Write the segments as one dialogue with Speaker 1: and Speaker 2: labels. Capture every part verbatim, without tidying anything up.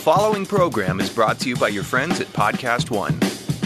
Speaker 1: following program is brought to you by your friends at Podcast One.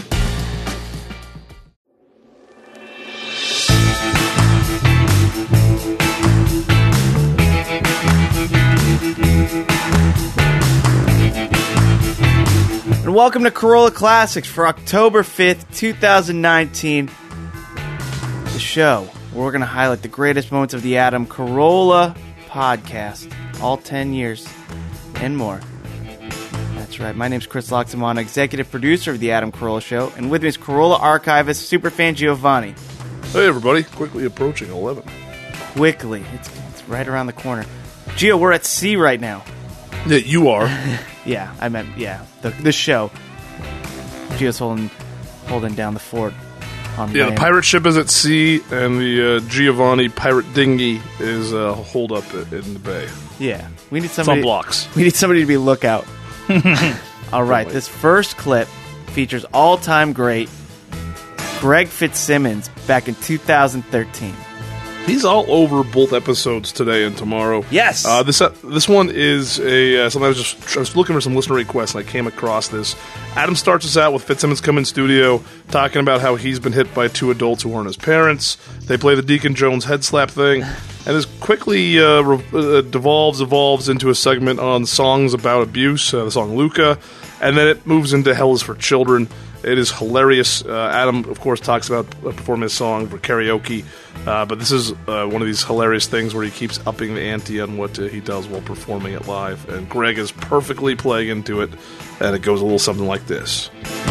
Speaker 2: And welcome to Carolla Classics for October fifth, twenty nineteen. The show where we're going to highlight the greatest moments of the Adam Carolla podcast. All ten years and more. That's right. My name's Chris Loxamana, executive producer of the Adam Carolla Show. And with me is Carolla archivist, superfan Giovanni.
Speaker 3: Hey, everybody. Quickly approaching eleven.
Speaker 2: Quickly. It's, it's right around the corner. Gio, we're at sea right now.
Speaker 3: Yeah, you are.
Speaker 2: Yeah, I meant, yeah, the, the show. Gio's holding, holding down the fort. On
Speaker 3: Yeah,
Speaker 2: land.
Speaker 3: the pirate ship is at sea, and the uh, Giovanni pirate dinghy is uh, holed up in the bay.
Speaker 2: Yeah, we need
Speaker 3: It's on
Speaker 2: somebody.
Speaker 3: blocks.
Speaker 2: We need somebody to be lookout. All right, this first clip features all-time great Greg Fitzsimmons back in two thousand thirteen.
Speaker 3: He's all over both episodes today and tomorrow.
Speaker 2: Yes.
Speaker 3: Uh, this uh, this one is a uh, something I was just I was looking for some listener requests, and I came across this. Adam starts us out with Fitzsimmons come in studio talking about how he's been hit by two adults who aren't his parents. They play the Deacon Jones head slap thing, and this quickly uh, re- uh, devolves, evolves into a segment on songs about abuse, uh, the song Luca, and then it moves into Hell is for Children. It is hilarious. Uh, Adam, of course, talks about uh, performing his song for karaoke, uh, but this is uh, one of these hilarious things where he keeps upping the ante on what uh, he does while performing it live, and Greg is perfectly playing into it, and it goes a little something like this.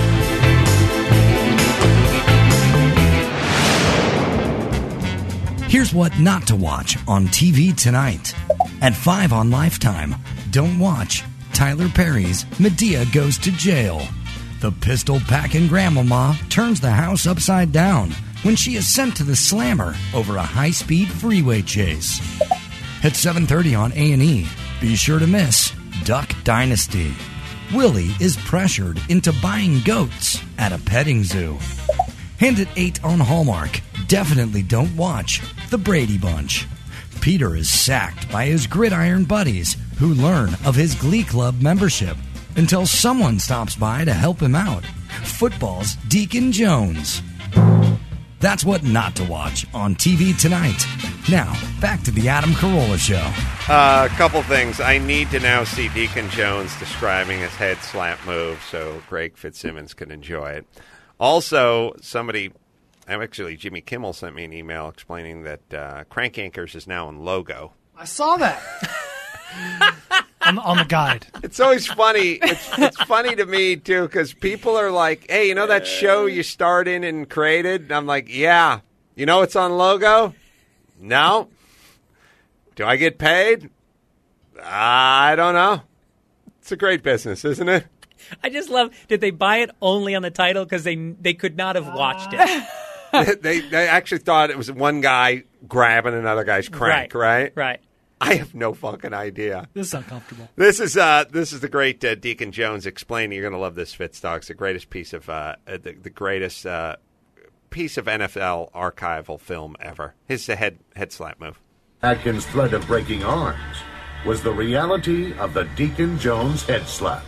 Speaker 4: Here's what not to watch on T V tonight. At five on Lifetime, don't watch Tyler Perry's Medea Goes to Jail. The pistol-packing grandmama turns the house upside down when she is sent to the slammer over a high-speed freeway chase. At seven thirty on A and E, be sure to miss Duck Dynasty. Willie is pressured into buying goats at a petting zoo. And at eight on Hallmark, definitely don't watch The Brady Bunch. Peter is sacked by his gridiron buddies who learn of his Glee Club membership until someone stops by to help him out. Football's Deacon Jones. That's what not to watch on T V tonight. Now, back to the Adam Carolla Show.
Speaker 5: A uh, couple things. I need to now see Deacon Jones describing his head slap move so Greg Fitzsimmons can enjoy it. Also, somebody, actually Jimmy Kimmel sent me an email explaining that uh, Crank Yankers is now in Logo.
Speaker 6: I saw that. on, on the guide.
Speaker 5: It's always funny. It's, it's funny to me, too, because people are like, hey, you know that show you starred in and created? And I'm like, yeah. You know it's on Logo? No. Do I get paid? I don't know. It's a great business, isn't it?
Speaker 7: I just love, did they buy it only on the title? Because they they could not have watched it.
Speaker 5: they, they actually thought it was one guy grabbing another guy's crank, right?
Speaker 7: Right. right.
Speaker 5: I have no fucking idea.
Speaker 6: This is uncomfortable.
Speaker 5: This is uh, this is the great uh, Deacon Jones explaining. You're going to love this, Fitzdog. It's the greatest piece of uh, the, the greatest uh, piece of N F L archival film ever. His head head slap move.
Speaker 8: Atkins' threat of breaking arms was the reality of the Deacon Jones head slap.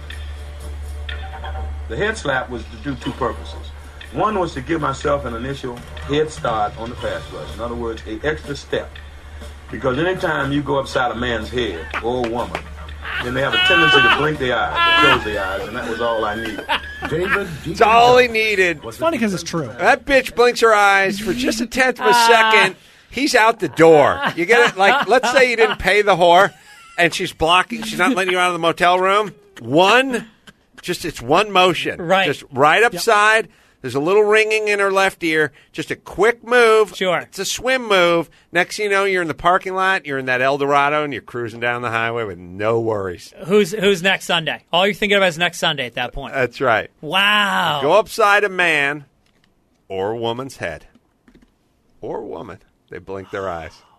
Speaker 9: The head slap was to do two purposes. One was to give myself an initial head start on the pass rush. In other words, an extra step. Because anytime you go upside a man's head or a woman, then they have a tendency to blink their eyes, to close their eyes, and that was all I needed.
Speaker 8: David
Speaker 5: It's all he needed.
Speaker 6: It's funny because it's true.
Speaker 5: That bitch blinks her eyes for just a tenth of a second. He's out the door. You get it? Like, let's say you didn't pay the whore, and she's blocking. She's not letting you out of the motel room. One, just it's one motion.
Speaker 7: Right.
Speaker 5: Just right upside. Yep. There's a little ringing in her left ear. Just a quick move.
Speaker 7: Sure.
Speaker 5: It's a swim move. Next thing you know, you're in the parking lot. You're in that El Dorado, and you're cruising down the highway with no worries.
Speaker 7: Who's who's next Sunday? All you're thinking about is next Sunday at that point.
Speaker 5: That's right.
Speaker 7: Wow.
Speaker 5: Go upside a man or a woman's head. Or a woman. They blink their eyes. And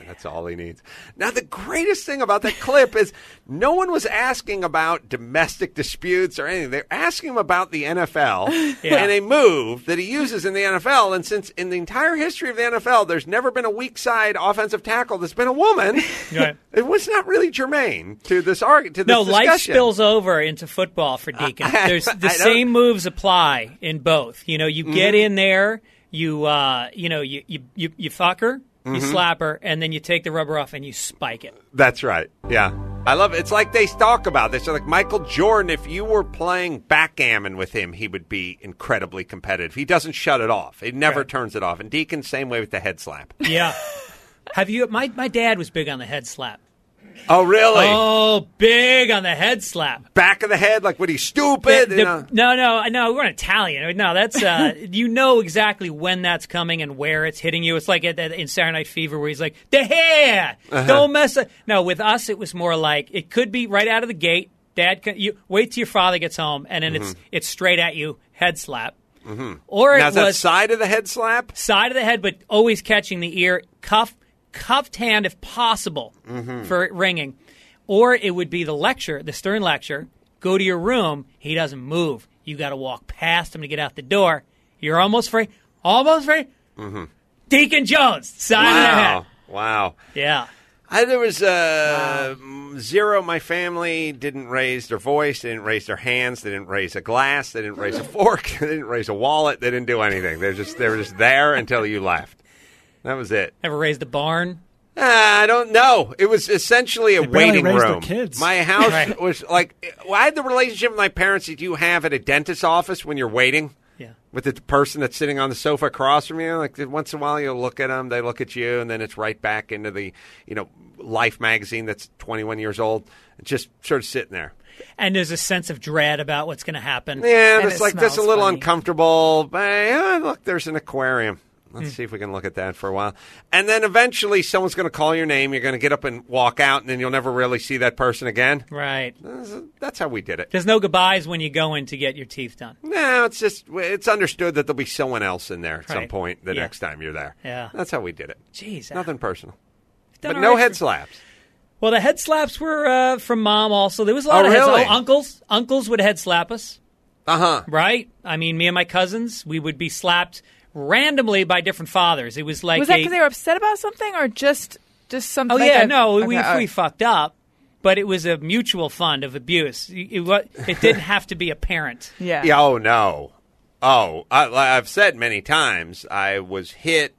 Speaker 5: That's all he needs. Now, the greatest thing about that clip is no one was asking about domestic disputes or anything. They're asking him about the N F L
Speaker 7: Yeah.
Speaker 5: and a move that he uses in the N F L. And since in the entire history of the N F L, there's never been a weak side offensive tackle that's been a woman,
Speaker 7: Right.
Speaker 5: it was not really germane to this argument. To this
Speaker 7: No, life
Speaker 5: discussion.
Speaker 7: spills over into football for Deacon.
Speaker 5: I-
Speaker 7: There's the
Speaker 5: I don't-
Speaker 7: same moves apply in both. You know, you get
Speaker 5: Mhm.
Speaker 7: in there, you uh, you know, you you you, you fuck her, you
Speaker 5: Mhm.
Speaker 7: slap her, and then you take the rubber off and you spike it.
Speaker 5: That's right. Yeah. I love it. It's like they talk about this. So like Michael Jordan, if you were playing backgammon with him, he would be incredibly competitive. He doesn't shut it off. He never
Speaker 7: Right.
Speaker 5: turns it off. And Deacon, same way with the head slap.
Speaker 7: Yeah. Have you? My my dad was big on the head slap.
Speaker 5: Oh, really?
Speaker 7: Oh, big on the head slap.
Speaker 5: Back of the head, like when he's stupid.
Speaker 7: The-
Speaker 5: you
Speaker 7: the-
Speaker 5: know?
Speaker 7: no, no, no. We're Italian. No, that's uh, you know exactly when that's coming and where it's hitting you. It's like at, at, in Saturday Night Fever where he's like, "The hair,
Speaker 5: Uh-huh.
Speaker 7: don't mess up." No, with us it was more like it could be right out of the gate. Dad, can, you wait till your father gets home, and then it's
Speaker 5: Mhm.
Speaker 7: it's straight at you, head slap.
Speaker 5: Mm-hmm.
Speaker 7: Or it
Speaker 5: now, is that
Speaker 7: was
Speaker 5: side of the head slap?
Speaker 7: side of the head, but always catching the ear, cuff, cuffed hand if possible
Speaker 5: Mhm.
Speaker 7: for it ringing. Or it would be the lecture, the Stern lecture. Go to your room. He doesn't move. You got to walk past him to get out the door. You're almost free. Almost free.
Speaker 5: Mm-hmm.
Speaker 7: Deacon Jones, side of the head.
Speaker 5: Wow. Wow.
Speaker 7: Yeah.
Speaker 5: I, there was uh, zero. My family didn't raise their voice. They didn't raise their hands. They didn't raise a glass. They didn't raise a fork. They didn't raise a wallet. They didn't do anything. They're just they were just there until you left. That was it.
Speaker 7: Ever raised a barn?
Speaker 5: Uh, I don't know. It was essentially a
Speaker 6: They barely
Speaker 5: waiting
Speaker 6: raised their
Speaker 5: room.
Speaker 6: kids.
Speaker 5: My house
Speaker 7: Right.
Speaker 5: was like well, I had the relationship with my parents that you have at a dentist's office when you're waiting.
Speaker 7: Yeah.
Speaker 5: With the person that's sitting on the sofa across from you, like once in a while you'll look at them, they look at you, and then it's right back into the, you know, Life magazine that's twenty-one years old, just sort of sitting there.
Speaker 7: And there's a sense of dread about what's going to happen.
Speaker 5: Yeah,
Speaker 7: And
Speaker 5: it's
Speaker 7: it
Speaker 5: like just a
Speaker 7: smells
Speaker 5: little
Speaker 7: funny.
Speaker 5: uncomfortable. But oh, look, there's an aquarium. Let's
Speaker 7: Hmm.
Speaker 5: see if we can look at that for a while. And then eventually someone's going to call your name. You're going to get up and walk out, and then you'll never really see that person again.
Speaker 7: Right.
Speaker 5: That's how we did it.
Speaker 7: There's no goodbyes when you go in to get your teeth done.
Speaker 5: No, it's just it's understood that there'll be someone else in there at some
Speaker 7: Right.
Speaker 5: point the
Speaker 7: Yeah.
Speaker 5: next time you're there.
Speaker 7: Yeah.
Speaker 5: That's how we did it.
Speaker 7: Jeez.
Speaker 5: Nothing personal.
Speaker 7: done
Speaker 5: But
Speaker 7: all
Speaker 5: no
Speaker 7: right
Speaker 5: head
Speaker 7: for-
Speaker 5: slaps.
Speaker 7: Well, the head slaps were uh, from Mom also. There was a lot
Speaker 5: Oh,
Speaker 7: of head
Speaker 5: really?
Speaker 7: slaps. Oh, uncles. Uncles would head slap us.
Speaker 5: Uh-huh.
Speaker 7: Right? I mean, me and my cousins, we would be slapped randomly by different fathers. It was like
Speaker 10: was that
Speaker 7: a-
Speaker 10: because they were upset about something, or just just something?
Speaker 7: Oh
Speaker 10: like
Speaker 7: yeah,
Speaker 10: a-
Speaker 7: no, we
Speaker 10: okay, all
Speaker 7: we
Speaker 10: right.
Speaker 7: fucked up, but it was a mutual fund of abuse. It, it, wa- it didn't have to be a parent.
Speaker 10: Yeah.
Speaker 5: Yeah, oh, no. Oh, I, I've said many times I was hit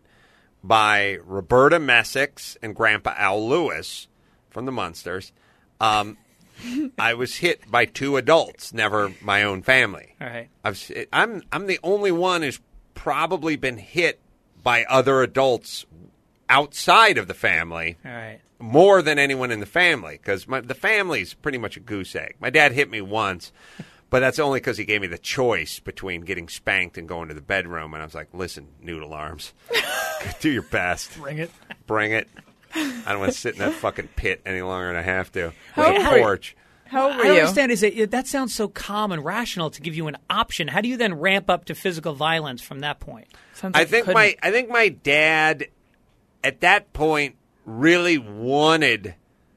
Speaker 5: by Roberta Messick and Grandpa Al Lewis from the Munsters. Um, I was hit by two adults, never my own family.
Speaker 7: All right.
Speaker 5: I've, s- I'm I'm the only one who's probably been hit by other adults outside of the family
Speaker 7: All right.
Speaker 5: more than anyone in the family because the family's pretty much a goose egg. My dad hit me once, but that's only because he gave me the choice between getting spanked and going to the bedroom. And I was like, listen, noodle arms, do your best.
Speaker 6: Bring it.
Speaker 5: Bring it. I don't want to sit in that fucking pit any longer than I have to. With
Speaker 10: How
Speaker 5: a
Speaker 10: old were you?
Speaker 5: porch.
Speaker 10: How old
Speaker 7: I
Speaker 10: were
Speaker 7: don't
Speaker 10: you?
Speaker 7: understand. Is it that sounds so calm and rational to give you an option? How do you then ramp up to physical violence from that point?
Speaker 10: Sounds
Speaker 5: I
Speaker 10: like you
Speaker 5: think
Speaker 10: couldn't.
Speaker 5: my I think my dad at that point really wanted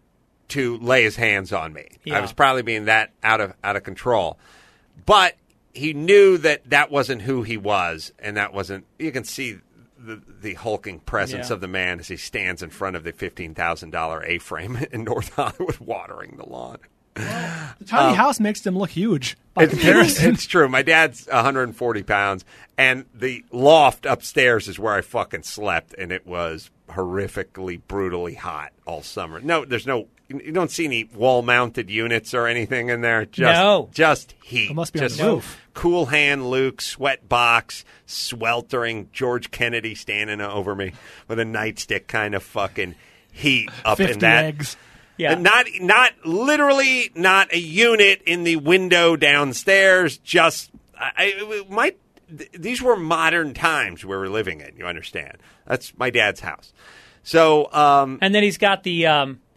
Speaker 5: to lay his hands on me.
Speaker 7: Yeah.
Speaker 5: I was probably being that out of out of control. But he knew that that wasn't who he was, and that wasn't you can see the the hulking presence
Speaker 7: Yeah.
Speaker 5: of the man as he stands in front of the fifteen thousand dollars A-frame in North Hollywood watering the lawn.
Speaker 6: The tiny house makes them look huge by
Speaker 5: It's,
Speaker 6: comparison.
Speaker 5: it's true. My dad's one hundred forty pounds, and the loft upstairs is where I fucking slept, and it was horrifically, brutally hot all summer. No, there's no, you don't see any wall-mounted units or anything in there. Just,
Speaker 7: No.
Speaker 5: just heat.
Speaker 6: It must be on
Speaker 5: just
Speaker 6: the roof.
Speaker 5: Cool hand Luke, sweat box, sweltering George Kennedy standing over me with a nightstick kind of fucking heat up in
Speaker 6: Fifty
Speaker 5: that.
Speaker 6: eggs.
Speaker 7: Yeah.
Speaker 5: And not not literally not a unit in the window downstairs. Just I, I it might. Th- these were modern times we were living in. You understand? That's my dad's house. So um,
Speaker 7: And then he's got the um,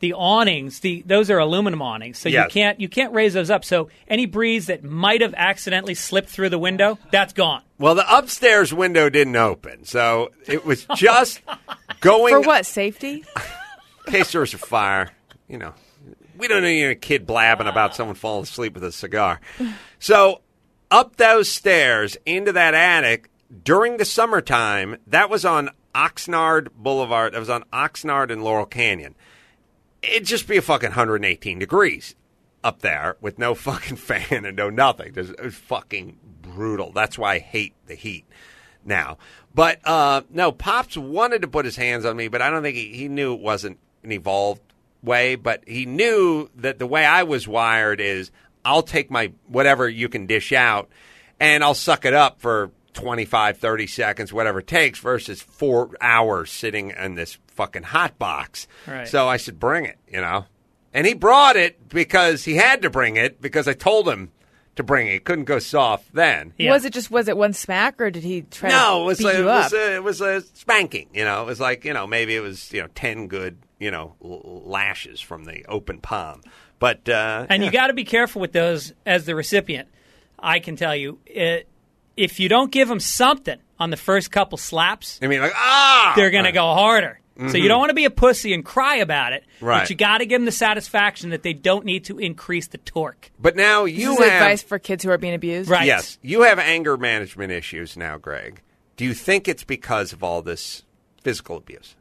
Speaker 7: the awnings, the those are aluminum awnings, so
Speaker 5: Yes.
Speaker 7: you can't you can't raise those up. So any breeze that might have accidentally slipped through the window, that's gone.
Speaker 5: Well, the upstairs window didn't open, so it was just going
Speaker 10: For what, safety?
Speaker 5: in case there was a fire. You know, we don't need a kid blabbing about someone falling asleep with a cigar. So up those stairs into that attic during the summertime, that was on Oxnard Boulevard. That was on Oxnard and Laurel Canyon. It'd just be a fucking one hundred eighteen degrees up there with no fucking fan and no nothing. It was fucking brutal. That's why I hate the heat now. But, uh, no, Pops wanted to put his hands on me, but I don't think he, he knew it wasn't an evolved way. But he knew that the way I was wired is I'll take my whatever you can dish out and I'll suck it up for twenty-five, thirty seconds, whatever it takes, versus four hours sitting in this fucking hot box.
Speaker 7: Right.
Speaker 5: So I said, bring it, you know. And he brought it because he had to bring it because I told him to bring it. He couldn't go soft then.
Speaker 7: Yeah.
Speaker 10: Was it just was it one smack or did he try
Speaker 5: No,
Speaker 10: to
Speaker 5: it was
Speaker 10: beat
Speaker 5: a,
Speaker 10: you
Speaker 5: it was
Speaker 10: up?
Speaker 5: a, it was a spanking. You know, it was like, you know, maybe it was, you know, ten good, you know, l- lashes from the open palm. But uh,
Speaker 7: And
Speaker 5: yeah.
Speaker 7: you got to be careful with those as the recipient. I can tell you, it, if you don't give them something on the first couple slaps,
Speaker 5: I mean, like ah,
Speaker 7: they're going to go harder. So you don't want to be a pussy and cry about it,
Speaker 5: Right.
Speaker 7: but you got to give them the satisfaction that they don't need to increase the torque.
Speaker 5: But now
Speaker 10: This
Speaker 5: you
Speaker 10: is
Speaker 5: have
Speaker 10: advice for kids who are being abused.
Speaker 7: Right.
Speaker 5: yes, you have anger management issues now, Greg. Do you think it's because of all this physical abuse?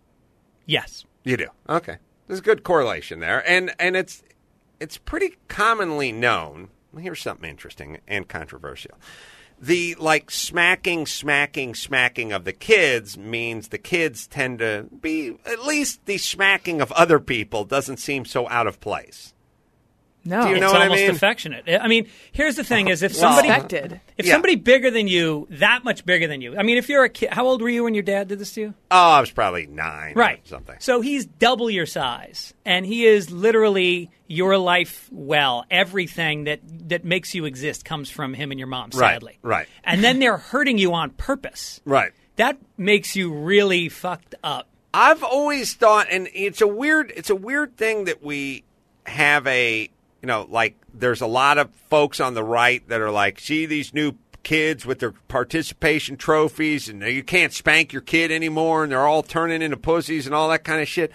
Speaker 7: Yes.
Speaker 5: You do. Okay. There's a good correlation there. And and it's it's pretty commonly known. Here's something interesting and controversial. The like smacking, smacking, smacking of the kids means the kids tend to be, at least the smacking of other people doesn't seem so out of place.
Speaker 10: No.
Speaker 5: Do you know
Speaker 7: It's
Speaker 5: what I
Speaker 7: almost
Speaker 5: mean?
Speaker 7: affectionate. I mean, here's the thing: is if
Speaker 5: Well,
Speaker 7: somebody,
Speaker 10: Expected.
Speaker 7: if
Speaker 5: Yeah.
Speaker 7: somebody bigger than you, that much bigger than you. I mean, if you're a kid, how old were you when your dad did this to you?
Speaker 5: Oh, I was probably nine
Speaker 7: Right.
Speaker 5: or something.
Speaker 7: So he's double your size, and he is literally your life well. Everything that, that makes you exist comes from him and your mom,
Speaker 5: Right,
Speaker 7: sadly.
Speaker 5: right.
Speaker 7: And then they're hurting you on purpose.
Speaker 5: Right.
Speaker 7: That makes you really fucked up.
Speaker 5: I've always thought, and it's a weird, it's a weird thing that we have a, you know, like there's a lot of folks on the right that are like, see these new kids with their participation trophies, and you can't spank your kid anymore, and they're all turning into pussies and all that kind of shit.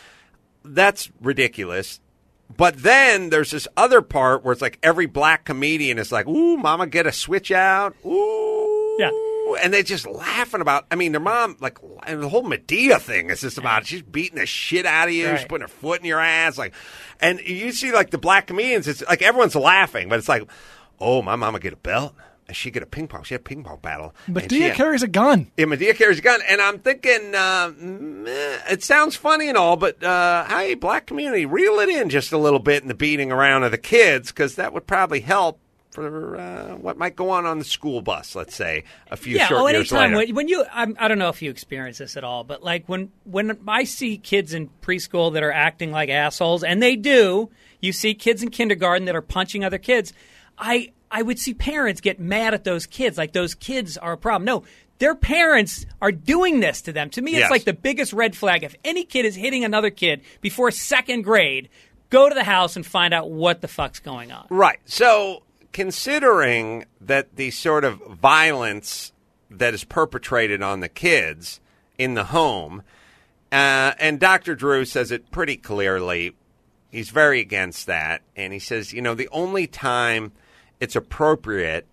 Speaker 5: That's ridiculous. But then there's this other part where it's like every black comedian is like, ooh, mama, get a switch out. Ooh.
Speaker 7: Yeah.
Speaker 5: And they're just laughing about, I mean, their mom, like, and the whole Medea thing is just about, she's beating the shit out of you.
Speaker 7: Right.
Speaker 5: She's putting her foot in your ass. Like, and you see, like, the black comedians, it's like everyone's laughing, but it's like, oh, my mama get a belt. And she get a ping pong. She had a ping pong battle. And she
Speaker 11: Medea
Speaker 5: had-
Speaker 11: carries a gun.
Speaker 5: yeah, Medea carries a gun, and I'm thinking, uh, meh, it sounds funny and all, but uh, hey, black community, reel it in just a little bit in the beating around of the kids, because that would probably help for uh, what might go on on the school bus, let's say, a few
Speaker 7: Yeah,
Speaker 5: short
Speaker 7: oh,
Speaker 5: years
Speaker 7: anytime
Speaker 5: later.
Speaker 7: when, when you, I'm, I don't know if you experience this at all, but like when when I see kids in preschool that are acting like assholes, and they do, you see kids in kindergarten that are punching other kids, I I would see parents get mad at those kids, like those kids are a problem. No, their parents are doing this to them. To me, it's
Speaker 5: Yes.
Speaker 7: like the biggest red flag. If any kid is hitting another kid before second grade, go to the house and find out what the fuck's going on.
Speaker 5: Right. So, considering that the sort of violence that is perpetrated on the kids in the home, uh, and Doctor Drew says it pretty clearly, he's very against that. And he says, you know, the only time it's appropriate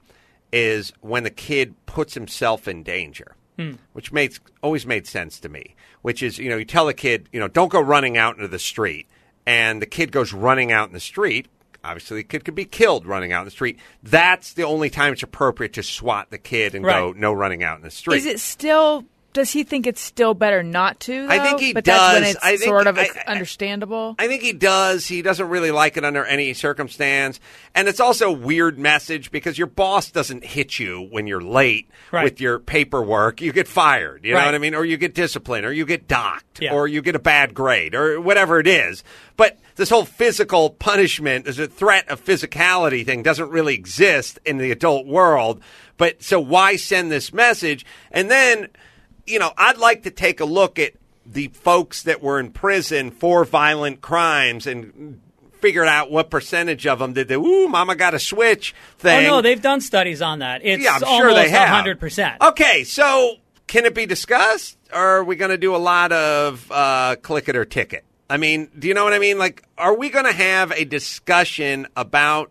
Speaker 5: is when the kid puts himself in danger,
Speaker 7: Hmm.
Speaker 5: which makes always made sense to me, which is, you know, you tell a kid, you know, don't go running out into the street, and the kid goes running out in the street. Obviously, the kid could be killed running out in the street. That's the only time it's appropriate to swat the kid and go,
Speaker 7: Right.
Speaker 5: no running out in the street.
Speaker 10: Is it still? Does he think it's still better not to? Though?
Speaker 5: I think he
Speaker 10: but that's when
Speaker 5: does.
Speaker 10: it's
Speaker 5: I think-
Speaker 10: sort of
Speaker 5: I- I-
Speaker 10: understandable.
Speaker 5: I think he does. He doesn't really like it under any circumstance. And it's also a weird message because your boss doesn't hit you when you're late
Speaker 7: Right.
Speaker 5: with your paperwork. You get fired, you know
Speaker 7: Right.
Speaker 5: what I mean? Or you get disciplined, or you get docked,
Speaker 7: Yeah.
Speaker 5: or you get a bad grade, or whatever it is. But this whole physical punishment, as a threat of physicality thing, doesn't really exist in the adult world. But so why send this message? And then, you know, I'd like to take a look at the folks that were in prison for violent crimes and figured out what percentage of them did the "ooh, mama got a switch" thing.
Speaker 7: Oh no, they've done studies on that. It's
Speaker 5: yeah, I'm
Speaker 7: almost
Speaker 5: sure they have.
Speaker 7: one hundred percent.
Speaker 5: Okay, so can it be discussed, or are we going to do a lot of uh, click it or ticket? I mean, do you know what I mean? Like, are we going to have a discussion about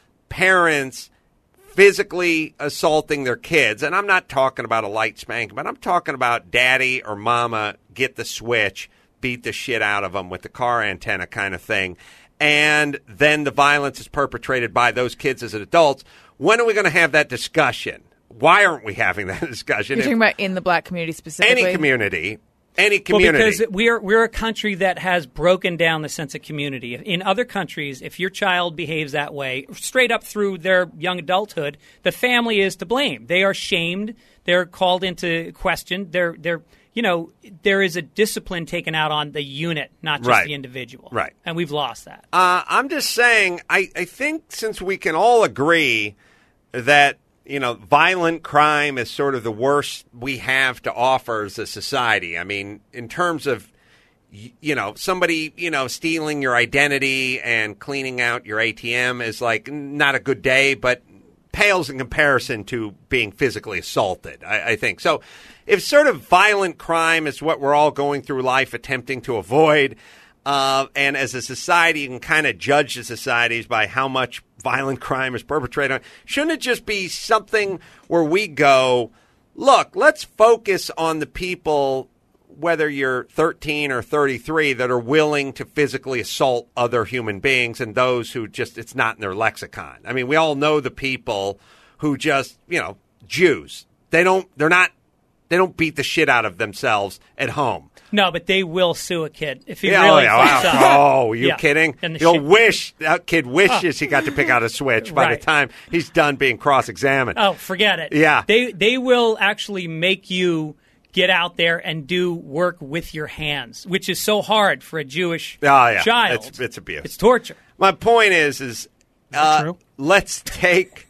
Speaker 5: parents physically assaulting their kids? And I'm not talking about a light spank, but I'm talking about daddy or mama get the switch, beat the shit out of them with the car antenna kind of thing. And then the violence is perpetrated by those kids as adults. When are we going to have that discussion? Why aren't we having that discussion?
Speaker 10: You're talking about in the black community specifically?
Speaker 5: Any community. Any community.
Speaker 7: Well, because we're we're a country that has broken down the sense of community. In other countries, if your child behaves that way, straight up through their young adulthood, the family is to blame. They are shamed. They're called into question. They're they're you know, there is a discipline taken out on the unit, not just
Speaker 5: right.
Speaker 7: the individual.
Speaker 5: Right.
Speaker 7: And we've lost that.
Speaker 5: Uh, I'm just saying, I, I think since we can all agree that, you know, violent crime is sort of the worst we have to offer as a society. I mean, in terms of, you know, somebody, you know, stealing your identity and cleaning out your A T M is like not a good day, but pales in comparison to being physically assaulted, I, I think. So if sort of violent crime is what we're all going through life attempting to avoid, uh, and as a society you can kind of judge the societies by how much violent crime is perpetrated, shouldn't it just be something where we go, look, let's focus on the people, whether you're thirteen or thirty-three, that are willing to physically assault other human beings, and those who just, it's not in their lexicon. I mean, we all know the people who just, you know, Jews. They don't, they're not, they don't beat the shit out of themselves at home.
Speaker 7: No, but they will sue a kid if he
Speaker 5: yeah,
Speaker 7: really
Speaker 5: oh, yeah,
Speaker 7: fucks
Speaker 5: wow.
Speaker 7: up.
Speaker 5: Oh, are you
Speaker 7: yeah.
Speaker 5: kidding?
Speaker 7: And the
Speaker 5: He'll
Speaker 7: shit-
Speaker 5: wish, that kid wishes he got to pick out a switch by
Speaker 7: Right.
Speaker 5: the time he's done being cross-examined.
Speaker 7: Oh, forget it.
Speaker 5: Yeah.
Speaker 7: They they will actually make you get out there and do work with your hands, which is so hard for a Jewish
Speaker 5: Oh, yeah.
Speaker 7: child.
Speaker 5: It's, it's abuse.
Speaker 7: It's torture.
Speaker 5: My point is, is uh,
Speaker 6: true?
Speaker 5: let's take,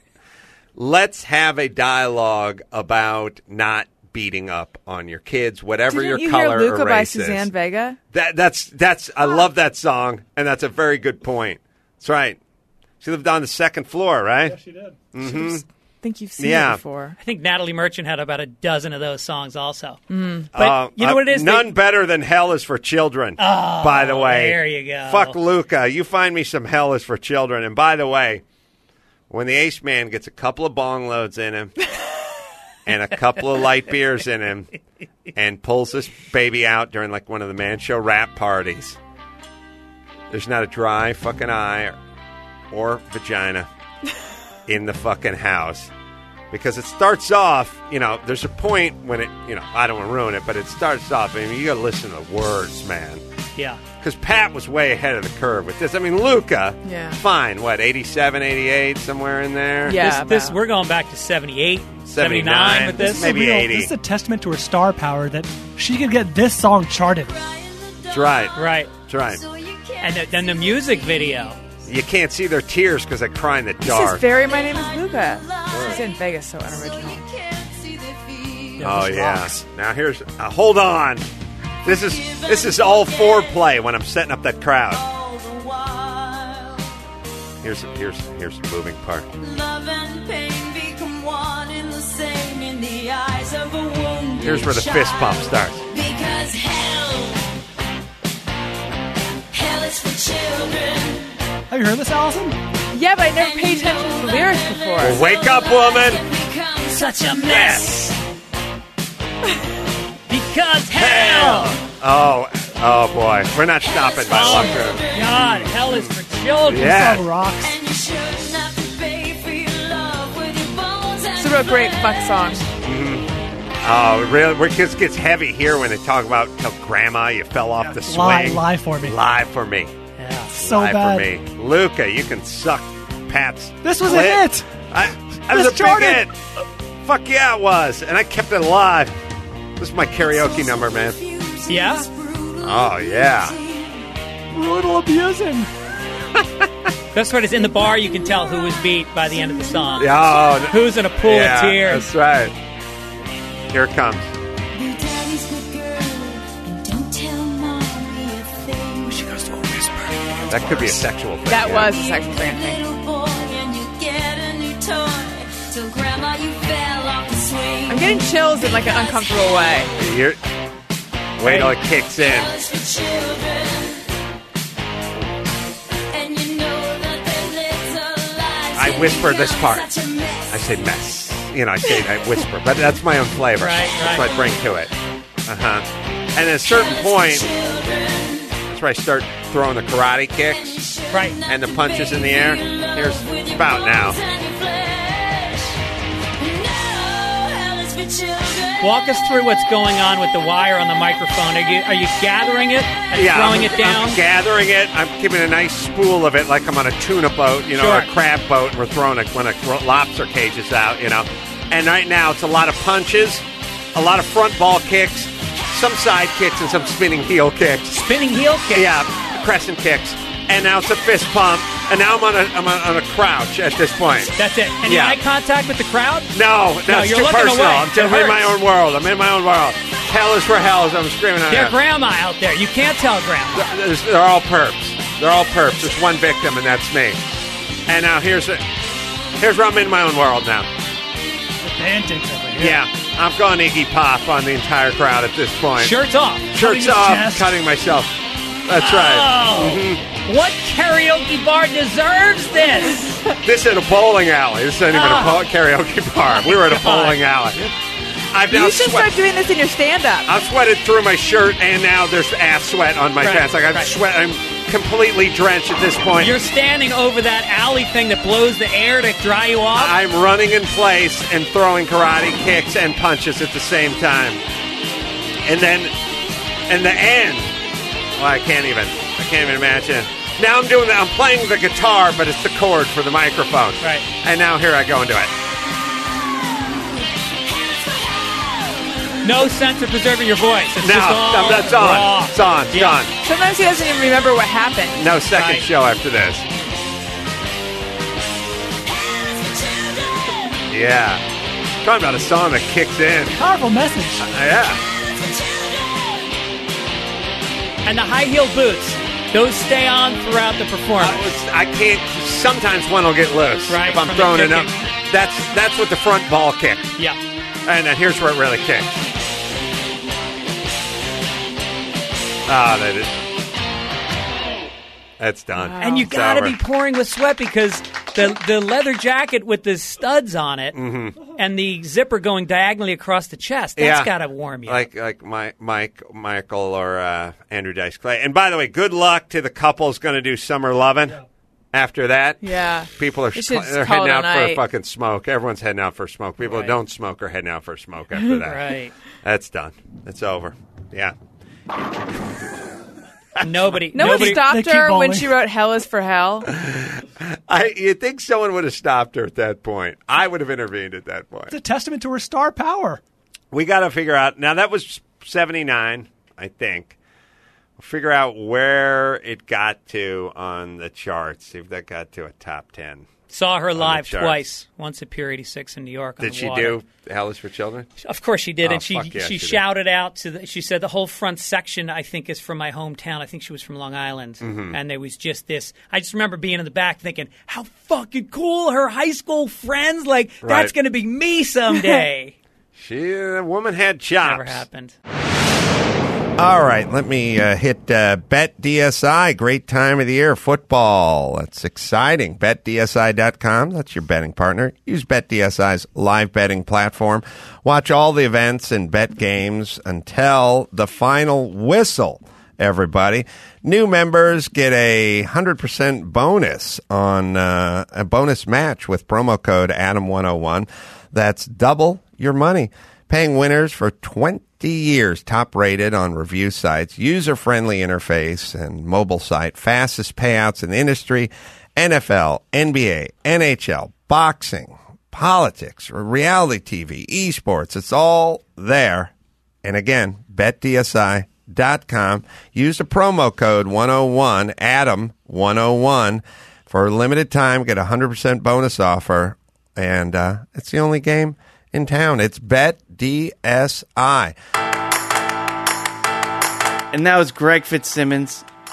Speaker 5: let's have a dialogue about not beating up on your kids, whatever
Speaker 10: Didn't
Speaker 5: your
Speaker 10: you
Speaker 5: color
Speaker 10: hear Luca
Speaker 5: or
Speaker 10: by
Speaker 5: race
Speaker 10: Suzanne
Speaker 5: is.
Speaker 10: Vega?
Speaker 5: That, that's that's. I love that song, and that's a very good point. That's right. She lived on the second floor, right?
Speaker 6: Yeah, she did.
Speaker 5: Mm-hmm.
Speaker 10: I think you've seen
Speaker 5: Yeah.
Speaker 10: it before.
Speaker 7: I think Natalie Merchant had about a dozen of those songs also.
Speaker 10: Mm.
Speaker 7: But
Speaker 5: Uh,
Speaker 7: you know
Speaker 5: uh,
Speaker 7: what it is?
Speaker 5: None
Speaker 7: They-
Speaker 5: better than Hell is for Children.
Speaker 7: Oh,
Speaker 5: by the way,
Speaker 7: there you go.
Speaker 5: Fuck Luca. You find me some Hell is for Children. And by the way, when the Ace Man gets a couple of bong loads in him and a couple of light beers in him and pulls this baby out during like one of the Man Show rap parties, there's not a dry fucking eye or, or vagina in the fucking house. Because it starts off, you know, there's a point when it, you know, I don't want to ruin it, but it starts off, I mean, you got to listen to the words, man.
Speaker 7: Yeah.
Speaker 5: Because Pat was way ahead of the curve with this. I mean, Luca,
Speaker 10: Yeah.
Speaker 5: fine, what, eighty-seven, eighty-eight, somewhere in there?
Speaker 10: Yeah.
Speaker 7: This, this
Speaker 10: about.
Speaker 7: we're going back to seventy-eight,
Speaker 5: seventy-nine,
Speaker 7: seventy-nine with this.
Speaker 5: maybe
Speaker 6: Real-
Speaker 5: eighty.
Speaker 6: This is a testament to her star power that she could get this song charted.
Speaker 5: That's right.
Speaker 7: Right.
Speaker 5: That's right.
Speaker 7: And the, then the music video.
Speaker 5: You can't see their tears because they cry in the
Speaker 10: This
Speaker 5: dark.
Speaker 10: is very My Name is Luca. Suzanne Vega's so unoriginal.
Speaker 5: Oh,
Speaker 6: this
Speaker 5: yeah.
Speaker 6: rocks.
Speaker 5: Now, here's, uh, hold on. This is this is all foreplay when I'm setting up that crowd. Here's here's here's the moving part. Here's where the fist pump starts.
Speaker 11: Because hell, hell is for children.
Speaker 6: Have you heard this, Allison?
Speaker 10: Yeah, but I never paid attention to the lyrics before.
Speaker 5: Well, wake up, woman.
Speaker 11: Become
Speaker 7: Such a mess. Because hell.
Speaker 5: Oh, oh boy. We're not stopping by
Speaker 7: Oh,
Speaker 5: Lucker.
Speaker 7: God, hell is for children.
Speaker 5: Yeah.
Speaker 6: This song rocks.
Speaker 11: and you shouldn't have to pay for your love with your bones and
Speaker 10: It's a real great fuck song.
Speaker 5: Oh, really? It just gets heavy here when they talk about tell grandma you fell off the swing.
Speaker 6: Lie, lie for me.
Speaker 5: Lie for me.
Speaker 7: Yeah.
Speaker 6: So
Speaker 5: Lie
Speaker 6: bad.
Speaker 5: for me. Luca, you can suck Pat's
Speaker 6: This was
Speaker 5: clit.
Speaker 6: a hit.
Speaker 5: I, I was
Speaker 6: This
Speaker 5: a
Speaker 6: charted.
Speaker 5: big hit. Fuck yeah, it was. And I kept it alive. This is my karaoke number, man.
Speaker 7: Yeah?
Speaker 5: Oh, yeah.
Speaker 6: Brutal abusing.
Speaker 7: That's what it's in the bar. You can tell who was beat by the end of the song.
Speaker 5: Oh, n-
Speaker 7: Who's in a pool
Speaker 5: yeah,
Speaker 7: of tears.
Speaker 5: That's right. Here it comes.
Speaker 11: be daddy's good girl. And don't
Speaker 5: That could be a sexual thing.
Speaker 10: That
Speaker 5: yeah.
Speaker 10: was a sexual thing, I think. I'm getting chills in like an uncomfortable way.
Speaker 5: You're, wait till it kicks in. I whisper this part. I say mess. You know, I say I whisper, but that's my own flavor.
Speaker 7: Right,
Speaker 5: That's
Speaker 7: right.
Speaker 5: what I bring to it. Uh huh. And at a certain point, that's where I start throwing the karate kicks,
Speaker 7: Right.
Speaker 5: and the punches in the air. Here's about now.
Speaker 7: Walk us through what's going on with the wire on the microphone. Are you are you gathering it and
Speaker 5: Yeah,
Speaker 7: throwing
Speaker 5: I'm,
Speaker 7: it down?
Speaker 5: I'm gathering it. I'm giving a nice spool of it, like I'm on a tuna boat, you know,
Speaker 7: Sure.
Speaker 5: or a crab boat, and we're throwing a, when a lobster cage is out, you know. And right now, it's a lot of punches, a lot of front ball kicks, some side kicks, and some spinning heel kicks.
Speaker 7: Spinning heel kicks.
Speaker 5: Yeah, crescent kicks. And now it's a fist pump. And now I'm on a I'm on, on a crouch at this point.
Speaker 7: That's it. Any
Speaker 5: Yeah.
Speaker 7: eye contact with the crowd?
Speaker 5: No, no,
Speaker 7: No,
Speaker 5: it's
Speaker 7: you're
Speaker 5: too
Speaker 7: looking
Speaker 5: personal.
Speaker 7: away.
Speaker 5: I'm, just,
Speaker 7: It
Speaker 5: I'm in my
Speaker 7: hurts.
Speaker 5: own world. I'm in my own world. Hell is for hell, as I'm screaming out
Speaker 7: Their
Speaker 5: there.
Speaker 7: grandma out there. You can't tell grandma.
Speaker 5: There's- They're all perps. They're all perps. There's one victim, and that's me. And now here's a, here's where I'm in my own world now.
Speaker 6: The antics of it.
Speaker 5: Yeah, I'm going Iggy Pop on the entire crowd at this point.
Speaker 7: Shirts off.
Speaker 5: Shirts
Speaker 6: his
Speaker 5: off,
Speaker 6: chest.
Speaker 5: cutting myself. That's right.
Speaker 7: Oh, what karaoke bar deserves this?
Speaker 5: This is at a bowling alley. This isn't even a
Speaker 7: Oh.
Speaker 5: po- karaoke bar. We were at a
Speaker 7: God.
Speaker 5: bowling alley. I've now
Speaker 10: You should
Speaker 5: sweat.
Speaker 10: start doing this in your stand-up.
Speaker 5: I've sweated through my shirt, and now there's ass sweat on my
Speaker 7: Right,
Speaker 5: pants. Like I've
Speaker 7: right.
Speaker 5: sweat. I'm completely drenched at this point.
Speaker 7: You're standing over that alley thing that blows the air to dry you off.
Speaker 5: I'm running in place and throwing karate kicks and punches at the same time. And then, in the end, well, I can't even. I can't even imagine. Now I'm doing that. I'm playing the guitar, but it's the cord for the microphone.
Speaker 7: Right.
Speaker 5: And now here I go and do it.
Speaker 7: No sense of preserving your voice. It's
Speaker 5: No,
Speaker 7: just all
Speaker 5: that's on.
Speaker 7: raw.
Speaker 5: It's on. It's
Speaker 7: Yeah.
Speaker 5: on.
Speaker 10: Sometimes he doesn't even remember what happened.
Speaker 5: No second
Speaker 7: Right.
Speaker 5: show after this. Yeah. Talking about a song that kicks in.
Speaker 6: Powerful message.
Speaker 5: Yeah.
Speaker 7: And the high heel boots, those stay on throughout the
Speaker 5: I,
Speaker 7: performance.
Speaker 5: was- I can't. Sometimes one will get loose.
Speaker 7: Right,
Speaker 5: If I'm
Speaker 7: from the
Speaker 5: throwing it
Speaker 7: kicking.
Speaker 5: up. That's that's what the front ball kick.
Speaker 7: Yeah.
Speaker 5: And then here's where it really kicks. Ah, that is. That's done.
Speaker 7: And you
Speaker 5: It's
Speaker 7: got to
Speaker 5: over.
Speaker 7: be pouring with sweat because the the leather jacket with the studs on it and the zipper going diagonally across the chest, that's
Speaker 5: Mm-hmm. Yeah.
Speaker 7: got to warm you.
Speaker 5: Like like my, Mike, Michael, or uh, Andrew Dice Clay. And by the way, good luck to the couple's going to do Summer Lovin'. After that,
Speaker 10: Yeah.
Speaker 5: people are
Speaker 10: They should
Speaker 5: they're
Speaker 10: call
Speaker 5: heading
Speaker 10: it a
Speaker 5: out for a
Speaker 10: night.
Speaker 5: fucking smoke. Everyone's heading out for a smoke. People
Speaker 7: Right.
Speaker 5: who don't smoke are heading out for a smoke after that.
Speaker 7: Right.
Speaker 5: That's done. It's over. Yeah.
Speaker 7: Nobody.
Speaker 10: No
Speaker 7: nobody,
Speaker 10: one stopped
Speaker 6: they keep
Speaker 10: her when
Speaker 6: bowling.
Speaker 10: she wrote "Hell is for Hell."
Speaker 5: I you'd think someone would have stopped her at that point. I would have intervened at that point.
Speaker 6: It's a testament to her star power.
Speaker 5: We got to figure out. Now that was seventy-nine, I think. We'll figure out where it got to on the charts. See if that got to a top ten.
Speaker 7: Saw her live
Speaker 5: charts.
Speaker 7: twice. Once at Pier eighty-six in New York. on
Speaker 5: Did
Speaker 7: the
Speaker 5: she
Speaker 7: water.
Speaker 5: do Hell is for Children?
Speaker 7: Of course she did,
Speaker 5: Oh,
Speaker 7: and she
Speaker 5: fuck yeah,
Speaker 7: she,
Speaker 5: she did.
Speaker 7: shouted out to the, she said the whole front section I think is from my hometown. I think she was from Long Island,
Speaker 5: Mm-hmm.
Speaker 7: and there was just this. I just remember being in the back thinking, how fucking cool! Her high school friends, like
Speaker 5: Right.
Speaker 7: that's going to be me someday.
Speaker 5: She, the woman had chops.
Speaker 7: Never happened.
Speaker 5: All right, let me uh, hit uh, Bet D S I. Great time of the year, football. That's exciting. Bet D S I dot com. That's your betting partner. Use Bet D S I's live betting platform. Watch all the events and bet games until the final whistle, everybody. New members get a one hundred percent bonus on uh, a bonus match with promo code Adam one oh one. That's double your money. Paying winners for twenty years, top rated on review sites, user-friendly interface and mobile site, fastest payouts in the industry, N F L, N B A, N H L, boxing, politics, reality T V, esports. It's all there. And again, Bet D S I dot com. Use the promo code one oh one, Adam one oh one. For a limited time, get a one hundred percent bonus offer. And uh, it's the only game in town. It's Bet D S I.
Speaker 2: And that was Greg Fitzsimmons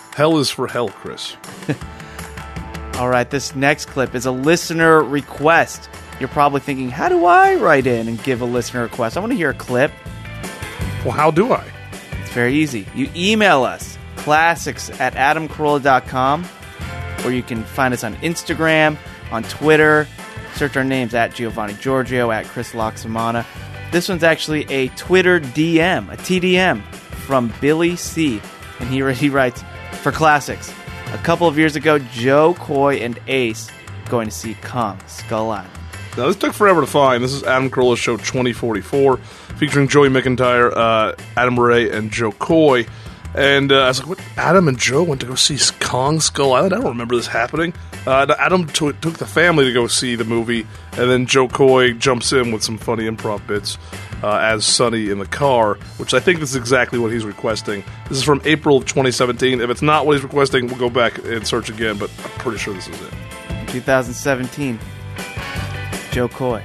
Speaker 3: Hell is for hell, Chris.
Speaker 2: All right, this next clip is a listener request. You're probably thinking, how do I write in and give a listener request? I want to hear a clip.
Speaker 3: Well, how do I?
Speaker 2: It's very easy. You email us, classics at adam carolla dot com, or you can find us on Instagram, on Twitter. Search our names at Giovanni Giorgio, at Chris Loxamana. This one's actually a Twitter D M, a T D M, from Billy C. And he, he writes, for classics, a couple of years ago, Joe Coy and Ace going to see Kong, Skull Island.
Speaker 3: Now, this took forever to find. This is Adam Carolla Show twenty forty-four, featuring Joey McIntyre, uh, Adam Ray, and Joe Coy. And uh, I was like, what? Adam and Joe went to go see Kong, Skull Island? I don't remember this happening. Uh, Adam t- took the family to go see the movie, and then Joe Coy jumps in with some funny improv bits uh, as Sonny in the car, which I think this is exactly what he's requesting. This is from April of twenty seventeen. If it's not what he's requesting, we'll go back and search again, but I'm pretty sure this is it.
Speaker 2: twenty seventeen. Joe Coy.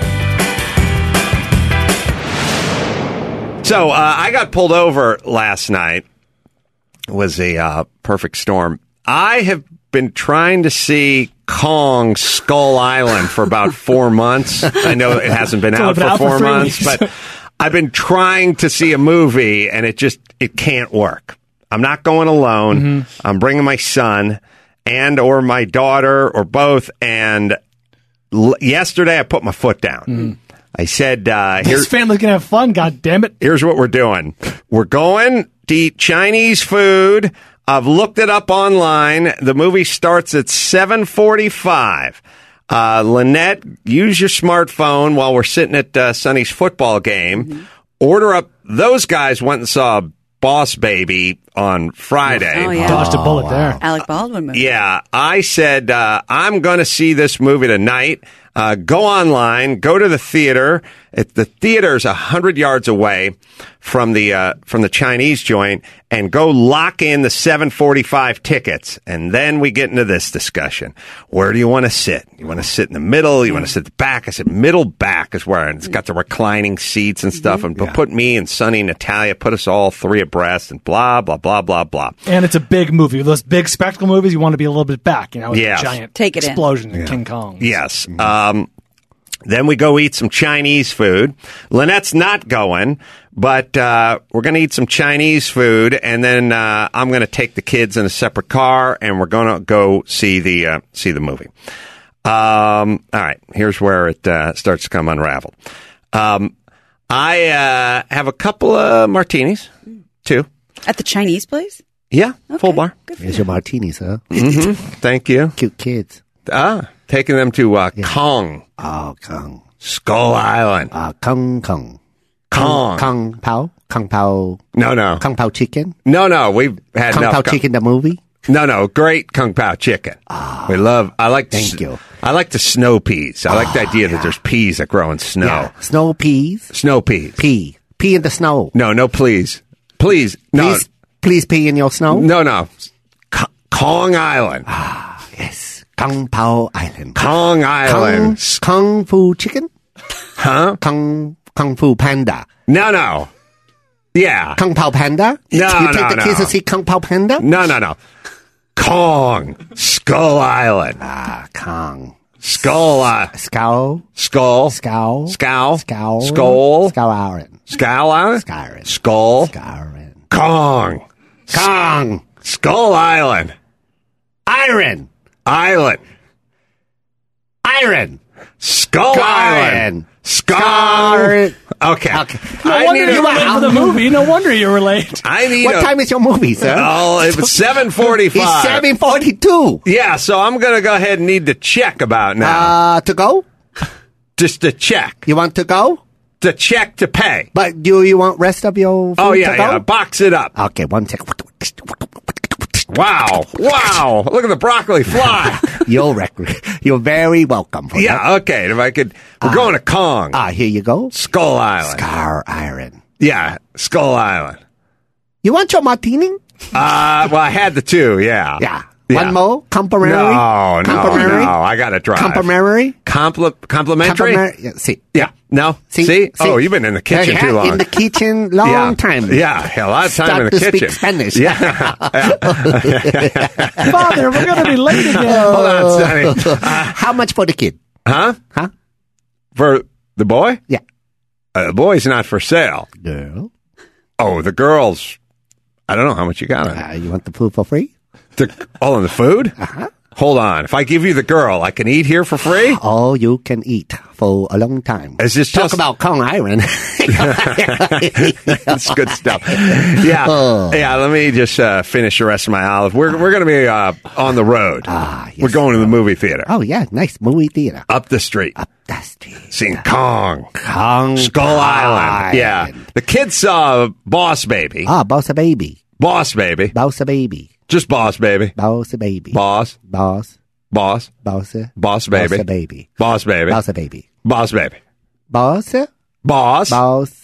Speaker 5: So uh, I got pulled over last night. It was a uh, perfect storm. I have been trying to see Kong Skull Island for about four months. I know it hasn't been out for
Speaker 6: out
Speaker 5: four
Speaker 6: for
Speaker 5: months,
Speaker 6: weeks.
Speaker 5: but I've been trying to see a movie, and it just it can't work. I'm not going alone. Mm-hmm. I'm bringing my son and or my daughter or both, and l- yesterday I put my foot down. Mm-hmm. I said, uh,
Speaker 6: This
Speaker 5: here's,
Speaker 6: family's going to have fun, God damn it.
Speaker 5: here's what we're doing. We're going to eat Chinese food. I've looked it up online. The movie starts at seven forty-five. Uh, Lynette, use your smartphone while we're sitting at uh, Sonny's football game. Mm-hmm. Order up. Those guys went and saw Boss Baby on Friday.
Speaker 12: Oh, yeah.
Speaker 6: Dodged a bullet
Speaker 12: wow.
Speaker 6: there.
Speaker 12: Alec Baldwin movie.
Speaker 5: Yeah, I said, uh, I'm going to see this movie tonight. Uh, go online, go to the theater. It, the theater's a hundred yards away from the uh, from the Chinese joint, and go lock in the seven forty-five tickets. And then we get into this discussion. Where do you want to sit? You want to sit in the middle? You want to sit at the back? I said middle back is where it's got the reclining seats and stuff. And
Speaker 6: Yeah.
Speaker 5: put me and Sonny and Natalia, put us all three abreast, and blah blah blah blah blah.
Speaker 6: And it's a big movie. Those big spectacle movies, you want to be a little bit back, you know, with
Speaker 5: Yes.
Speaker 6: a giant
Speaker 12: Take it in.
Speaker 6: explosion in King Kong.
Speaker 5: Yes. Um, then we go eat some Chinese food. Lynette's not going, but uh, we're going to eat some Chinese food, and then uh, I'm going to take the kids in a separate car, and we're going to go see the uh, see the movie. Um, all right, here's where it uh, starts to come unraveled. Um, I uh, have a couple of martinis, two.
Speaker 12: At the Chinese place?
Speaker 5: Yeah, full bar.
Speaker 13: Here's your martinis, huh?
Speaker 5: Mm-hmm. Thank you.
Speaker 13: Cute kids.
Speaker 5: Ah, taking them to uh, Kong.
Speaker 13: Oh, Kong.
Speaker 5: Skull Island.
Speaker 13: Uh, Kong Kong.
Speaker 5: Kong.
Speaker 13: Kong Pao. Kong Pao.
Speaker 5: No, no.
Speaker 13: Kong Pao chicken.
Speaker 5: No, no. We've had
Speaker 13: Kong
Speaker 5: enough.
Speaker 13: Pao chicken, the movie.
Speaker 5: No, no. Great Kung Pao chicken.
Speaker 13: Oh,
Speaker 5: we love. I like.
Speaker 13: thank
Speaker 5: s-
Speaker 13: you.
Speaker 5: I like the snow peas. I like the
Speaker 13: Oh,
Speaker 5: idea
Speaker 13: yeah.
Speaker 5: that there's peas that grow in snow.
Speaker 13: Yeah. Snow peas.
Speaker 5: Snow peas.
Speaker 13: Pea. Pea in the snow.
Speaker 5: No, no. Please, please. No,
Speaker 13: Please, please pee in your snow.
Speaker 5: no, no. K- Kong Island.
Speaker 13: Ah, yes. Kong Pao Island.
Speaker 5: Kong
Speaker 13: Kung,
Speaker 5: Island.
Speaker 13: Kung Fu chicken.
Speaker 5: Huh?
Speaker 13: Kung Kung Fu panda.
Speaker 5: No, no. Yeah.
Speaker 13: Kung Pao panda.
Speaker 5: No,
Speaker 13: you take
Speaker 5: no,
Speaker 13: the
Speaker 5: no.
Speaker 13: kids to see Kung Pao panda.
Speaker 5: No, no, no. Kong. Skull Island.
Speaker 13: Ah, Kong.
Speaker 5: Skull. Uh,
Speaker 13: Skull.
Speaker 5: skull.
Speaker 13: Skull.
Speaker 5: Scowl.
Speaker 13: Skull.
Speaker 5: Skull.
Speaker 13: Skull Island.
Speaker 5: Skull Island.
Speaker 13: Skyrim.
Speaker 5: Skull.
Speaker 13: Skyrim.
Speaker 5: Kong.
Speaker 13: Kong.
Speaker 5: Skull Island.
Speaker 13: Iron.
Speaker 5: Island.
Speaker 13: Iron.
Speaker 5: Skull
Speaker 13: Skyrim.
Speaker 5: Island. Skull.
Speaker 13: Skyrim.
Speaker 5: Okay.
Speaker 13: Okay.
Speaker 6: No
Speaker 5: I
Speaker 6: wonder
Speaker 5: need
Speaker 6: you
Speaker 5: a-
Speaker 6: were late for the movie. No wonder you were late.
Speaker 5: I need
Speaker 13: What
Speaker 5: a-
Speaker 13: time is your movie, sir?
Speaker 5: Oh, it was seven forty-five.
Speaker 13: It's seven forty-two.
Speaker 5: Yeah, so I'm going to go ahead and need to check about now.
Speaker 13: Uh, to go?
Speaker 5: Just to check.
Speaker 13: You want to go?
Speaker 5: To check to pay.
Speaker 13: But do you want rest of your food
Speaker 5: Oh, yeah,
Speaker 13: to go?
Speaker 5: yeah. Box it up.
Speaker 13: Okay, one second.
Speaker 5: Wow. Wow. Look at the broccoli fly.
Speaker 13: You're, rec- you're very welcome for that.
Speaker 5: Yeah, okay. If I could. We're going to Kong.
Speaker 13: Ah, here you go.
Speaker 5: Skull Island.
Speaker 13: Scar Iron.
Speaker 5: Yeah, Skull Island.
Speaker 13: You want your martini?
Speaker 5: Uh, well, I had the two, yeah.
Speaker 13: Yeah.
Speaker 5: Yeah.
Speaker 13: One more? Complimentary?
Speaker 5: No, no,
Speaker 13: Complimentary?
Speaker 5: no. I got to drive.
Speaker 13: Complimentary?
Speaker 5: Compli- complimentary?
Speaker 13: Complimentary? Yeah, see.
Speaker 5: Yeah. No?
Speaker 13: See?
Speaker 5: See?
Speaker 13: See?
Speaker 5: Oh, you've been in the kitchen
Speaker 13: Yeah,
Speaker 5: too long.
Speaker 13: In the kitchen, long
Speaker 5: yeah.
Speaker 13: time.
Speaker 5: Yeah, a lot of time
Speaker 13: Start
Speaker 5: in the
Speaker 13: to
Speaker 5: kitchen.
Speaker 13: speak Spanish.
Speaker 5: Yeah.
Speaker 6: Father, we're going to be late again.
Speaker 5: Hold on, Sonny. Uh,
Speaker 13: How much for the kid?
Speaker 5: huh?
Speaker 13: Huh?
Speaker 5: For the boy?
Speaker 13: Yeah.
Speaker 5: Uh, the boy's not for sale.
Speaker 13: Girl.
Speaker 5: Oh, the girls. I don't know how much you got on it.
Speaker 13: Uh, you want the food for free?
Speaker 5: The, all in the food? Uh-huh. Hold on. If I give you the girl, I can eat here for free?
Speaker 13: All you can eat for a long time.
Speaker 5: Is this
Speaker 13: Talk
Speaker 5: just
Speaker 13: about Kong Island.
Speaker 5: That's good stuff. Yeah,
Speaker 13: Oh.
Speaker 5: yeah. Let me just uh, finish the rest of my olive. We're we're going to be uh, on the road.
Speaker 13: Ah, yes.
Speaker 5: We're going to the movie theater
Speaker 13: Oh, yeah. Nice movie theater.
Speaker 5: up the street,
Speaker 13: Up the street.
Speaker 5: seeing Kong,
Speaker 13: Kong
Speaker 5: Skull Island. Yeah, the kids saw Boss Baby,
Speaker 13: Ah, Boss Baby.
Speaker 5: Boss Baby,
Speaker 13: Boss Baby.
Speaker 5: just Boss Baby,
Speaker 13: Boss Baby.
Speaker 5: Boss,
Speaker 13: Boss.
Speaker 5: Boss,
Speaker 13: Boss.
Speaker 5: Boss Baby,
Speaker 13: Boss Baby.
Speaker 5: Boss Baby,
Speaker 13: Boss Baby.
Speaker 5: Boss Baby,
Speaker 13: Boss.
Speaker 5: Boss,
Speaker 13: Boss.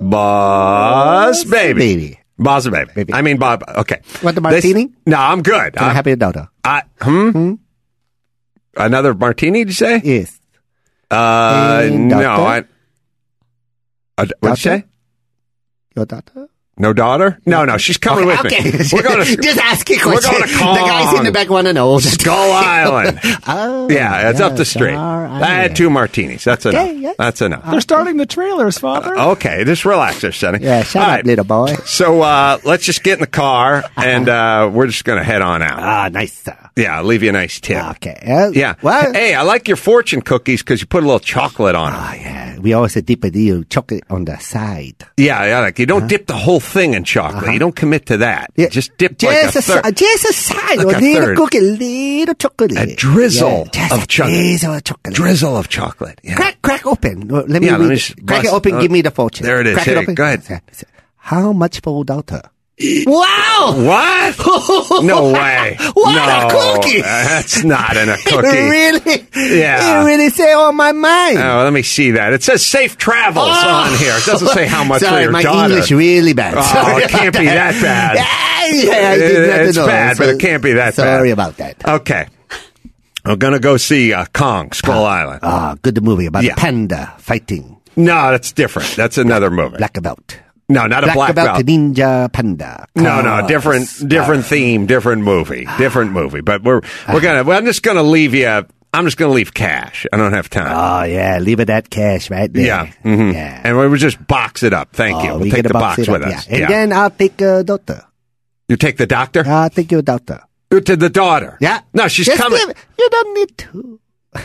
Speaker 5: Boss Baby,
Speaker 13: Baby.
Speaker 5: Boss Baby.
Speaker 13: Baby.
Speaker 5: I mean, Bob. Okay,
Speaker 13: Want the
Speaker 5: This-
Speaker 13: martini?
Speaker 5: no, I'm good.
Speaker 13: Can I
Speaker 5: I,
Speaker 13: have your daughter?
Speaker 5: I, hmm?
Speaker 13: Hmm?
Speaker 5: Another martini? Did you say?
Speaker 13: Yes.
Speaker 5: Uh,
Speaker 13: And
Speaker 5: no.
Speaker 13: daughter?
Speaker 5: I, uh, what'd you
Speaker 13: Daughter?
Speaker 5: say?
Speaker 13: Your daughter?
Speaker 5: No daughter? No, no. She's coming
Speaker 13: okay,
Speaker 5: with
Speaker 13: okay.
Speaker 5: me. We're going to
Speaker 13: Just ask a
Speaker 5: We're
Speaker 13: question.
Speaker 5: going to Kong.
Speaker 13: The guys in the back want to know.
Speaker 5: Skull Island.
Speaker 13: Oh,
Speaker 5: Yeah, it's up the
Speaker 13: yes,
Speaker 5: street.
Speaker 13: all
Speaker 5: I
Speaker 13: right.
Speaker 5: had two martinis. That's enough.
Speaker 13: Okay, yes.
Speaker 5: That's enough.
Speaker 6: They're starting the trailers, Father.
Speaker 5: Okay, just relax there, Sonny.
Speaker 13: Yeah, shut
Speaker 5: All
Speaker 13: up,
Speaker 5: right.
Speaker 13: little boy.
Speaker 5: So uh, let's just get in the car, and uh, we're just going to head on out.
Speaker 13: Ah, nice. sir.
Speaker 5: Yeah, I'll leave you a nice tip.
Speaker 13: Okay. Uh,
Speaker 5: Yeah.
Speaker 13: Well,
Speaker 5: Hey, I like your fortune cookies because you put a little chocolate on them.
Speaker 13: ah, yeah. We always dip a deal chocolate on the side.
Speaker 5: Yeah, yeah, like you don't dip the whole thing in chocolate. You don't commit to that.
Speaker 13: Yeah.
Speaker 5: Just dip
Speaker 13: Just
Speaker 5: like a
Speaker 13: a,
Speaker 5: third.
Speaker 13: si- just a side.
Speaker 5: Like
Speaker 13: a
Speaker 5: a
Speaker 13: little
Speaker 5: third.
Speaker 13: cookie, little chocolate.
Speaker 5: A drizzle
Speaker 13: Yeah, just
Speaker 5: of
Speaker 13: a
Speaker 5: chocolate.
Speaker 13: drizzle of chocolate.
Speaker 5: Drizzle of chocolate. Yeah.
Speaker 13: Crack, crack open. Uh, Let me,
Speaker 5: Yeah,
Speaker 13: read
Speaker 5: let me
Speaker 13: it.
Speaker 5: just
Speaker 13: Crack
Speaker 5: bust-
Speaker 13: it open.
Speaker 5: uh,
Speaker 13: give me the fortune.
Speaker 5: there it is.
Speaker 13: Crack
Speaker 5: Hey,
Speaker 13: it open.
Speaker 5: go ahead.
Speaker 13: How much for daughter? Wow!
Speaker 5: What? No way.
Speaker 13: What
Speaker 5: no,
Speaker 13: a cookie!
Speaker 5: That's not in a cookie.
Speaker 13: really?
Speaker 5: Yeah.
Speaker 13: It really say on my mind.
Speaker 5: Oh, let me see that. It says safe travels
Speaker 13: Oh.
Speaker 5: on here. It doesn't say how much
Speaker 13: Sorry,
Speaker 5: for your
Speaker 13: my
Speaker 5: daughter.
Speaker 13: English really bad.
Speaker 5: Oh,
Speaker 13: Sorry
Speaker 5: it can't
Speaker 13: about
Speaker 5: be that bad.
Speaker 13: Yeah, yeah, I did not
Speaker 5: It's
Speaker 13: know.
Speaker 5: bad, but it can't be that bad.
Speaker 13: Sorry about that.
Speaker 5: Okay. I'm going to go see uh, Kong, Skull Island.
Speaker 13: Ah, good movie about
Speaker 5: Yeah.
Speaker 13: panda fighting.
Speaker 5: No, that's different. That's another movie.
Speaker 13: Black belt.
Speaker 5: No, not a black
Speaker 13: belt
Speaker 5: belt.
Speaker 13: ninja panda.
Speaker 5: No, no,
Speaker 13: Oh,
Speaker 5: different, different theme, different movie, different movie. But we're we're gonna. Well, I'm just gonna leave you. I'm just gonna leave cash. I don't have time.
Speaker 13: Oh yeah, leave it that cash right there.
Speaker 5: yeah, mhm.
Speaker 13: yeah.
Speaker 5: And we would just box it up. Thank you.
Speaker 13: Oh,
Speaker 5: We'll
Speaker 13: we
Speaker 5: take
Speaker 13: get
Speaker 5: the
Speaker 13: a
Speaker 5: box
Speaker 13: it up,
Speaker 5: with
Speaker 13: yeah.
Speaker 5: us.
Speaker 13: And
Speaker 5: Yeah.
Speaker 13: then I'll take uh, daughter.
Speaker 5: You take the doctor
Speaker 13: I'll take your daughter.
Speaker 5: to the daughter.
Speaker 13: Yeah.
Speaker 5: No, she's
Speaker 13: Just
Speaker 5: coming.
Speaker 13: leave it. You don't need to.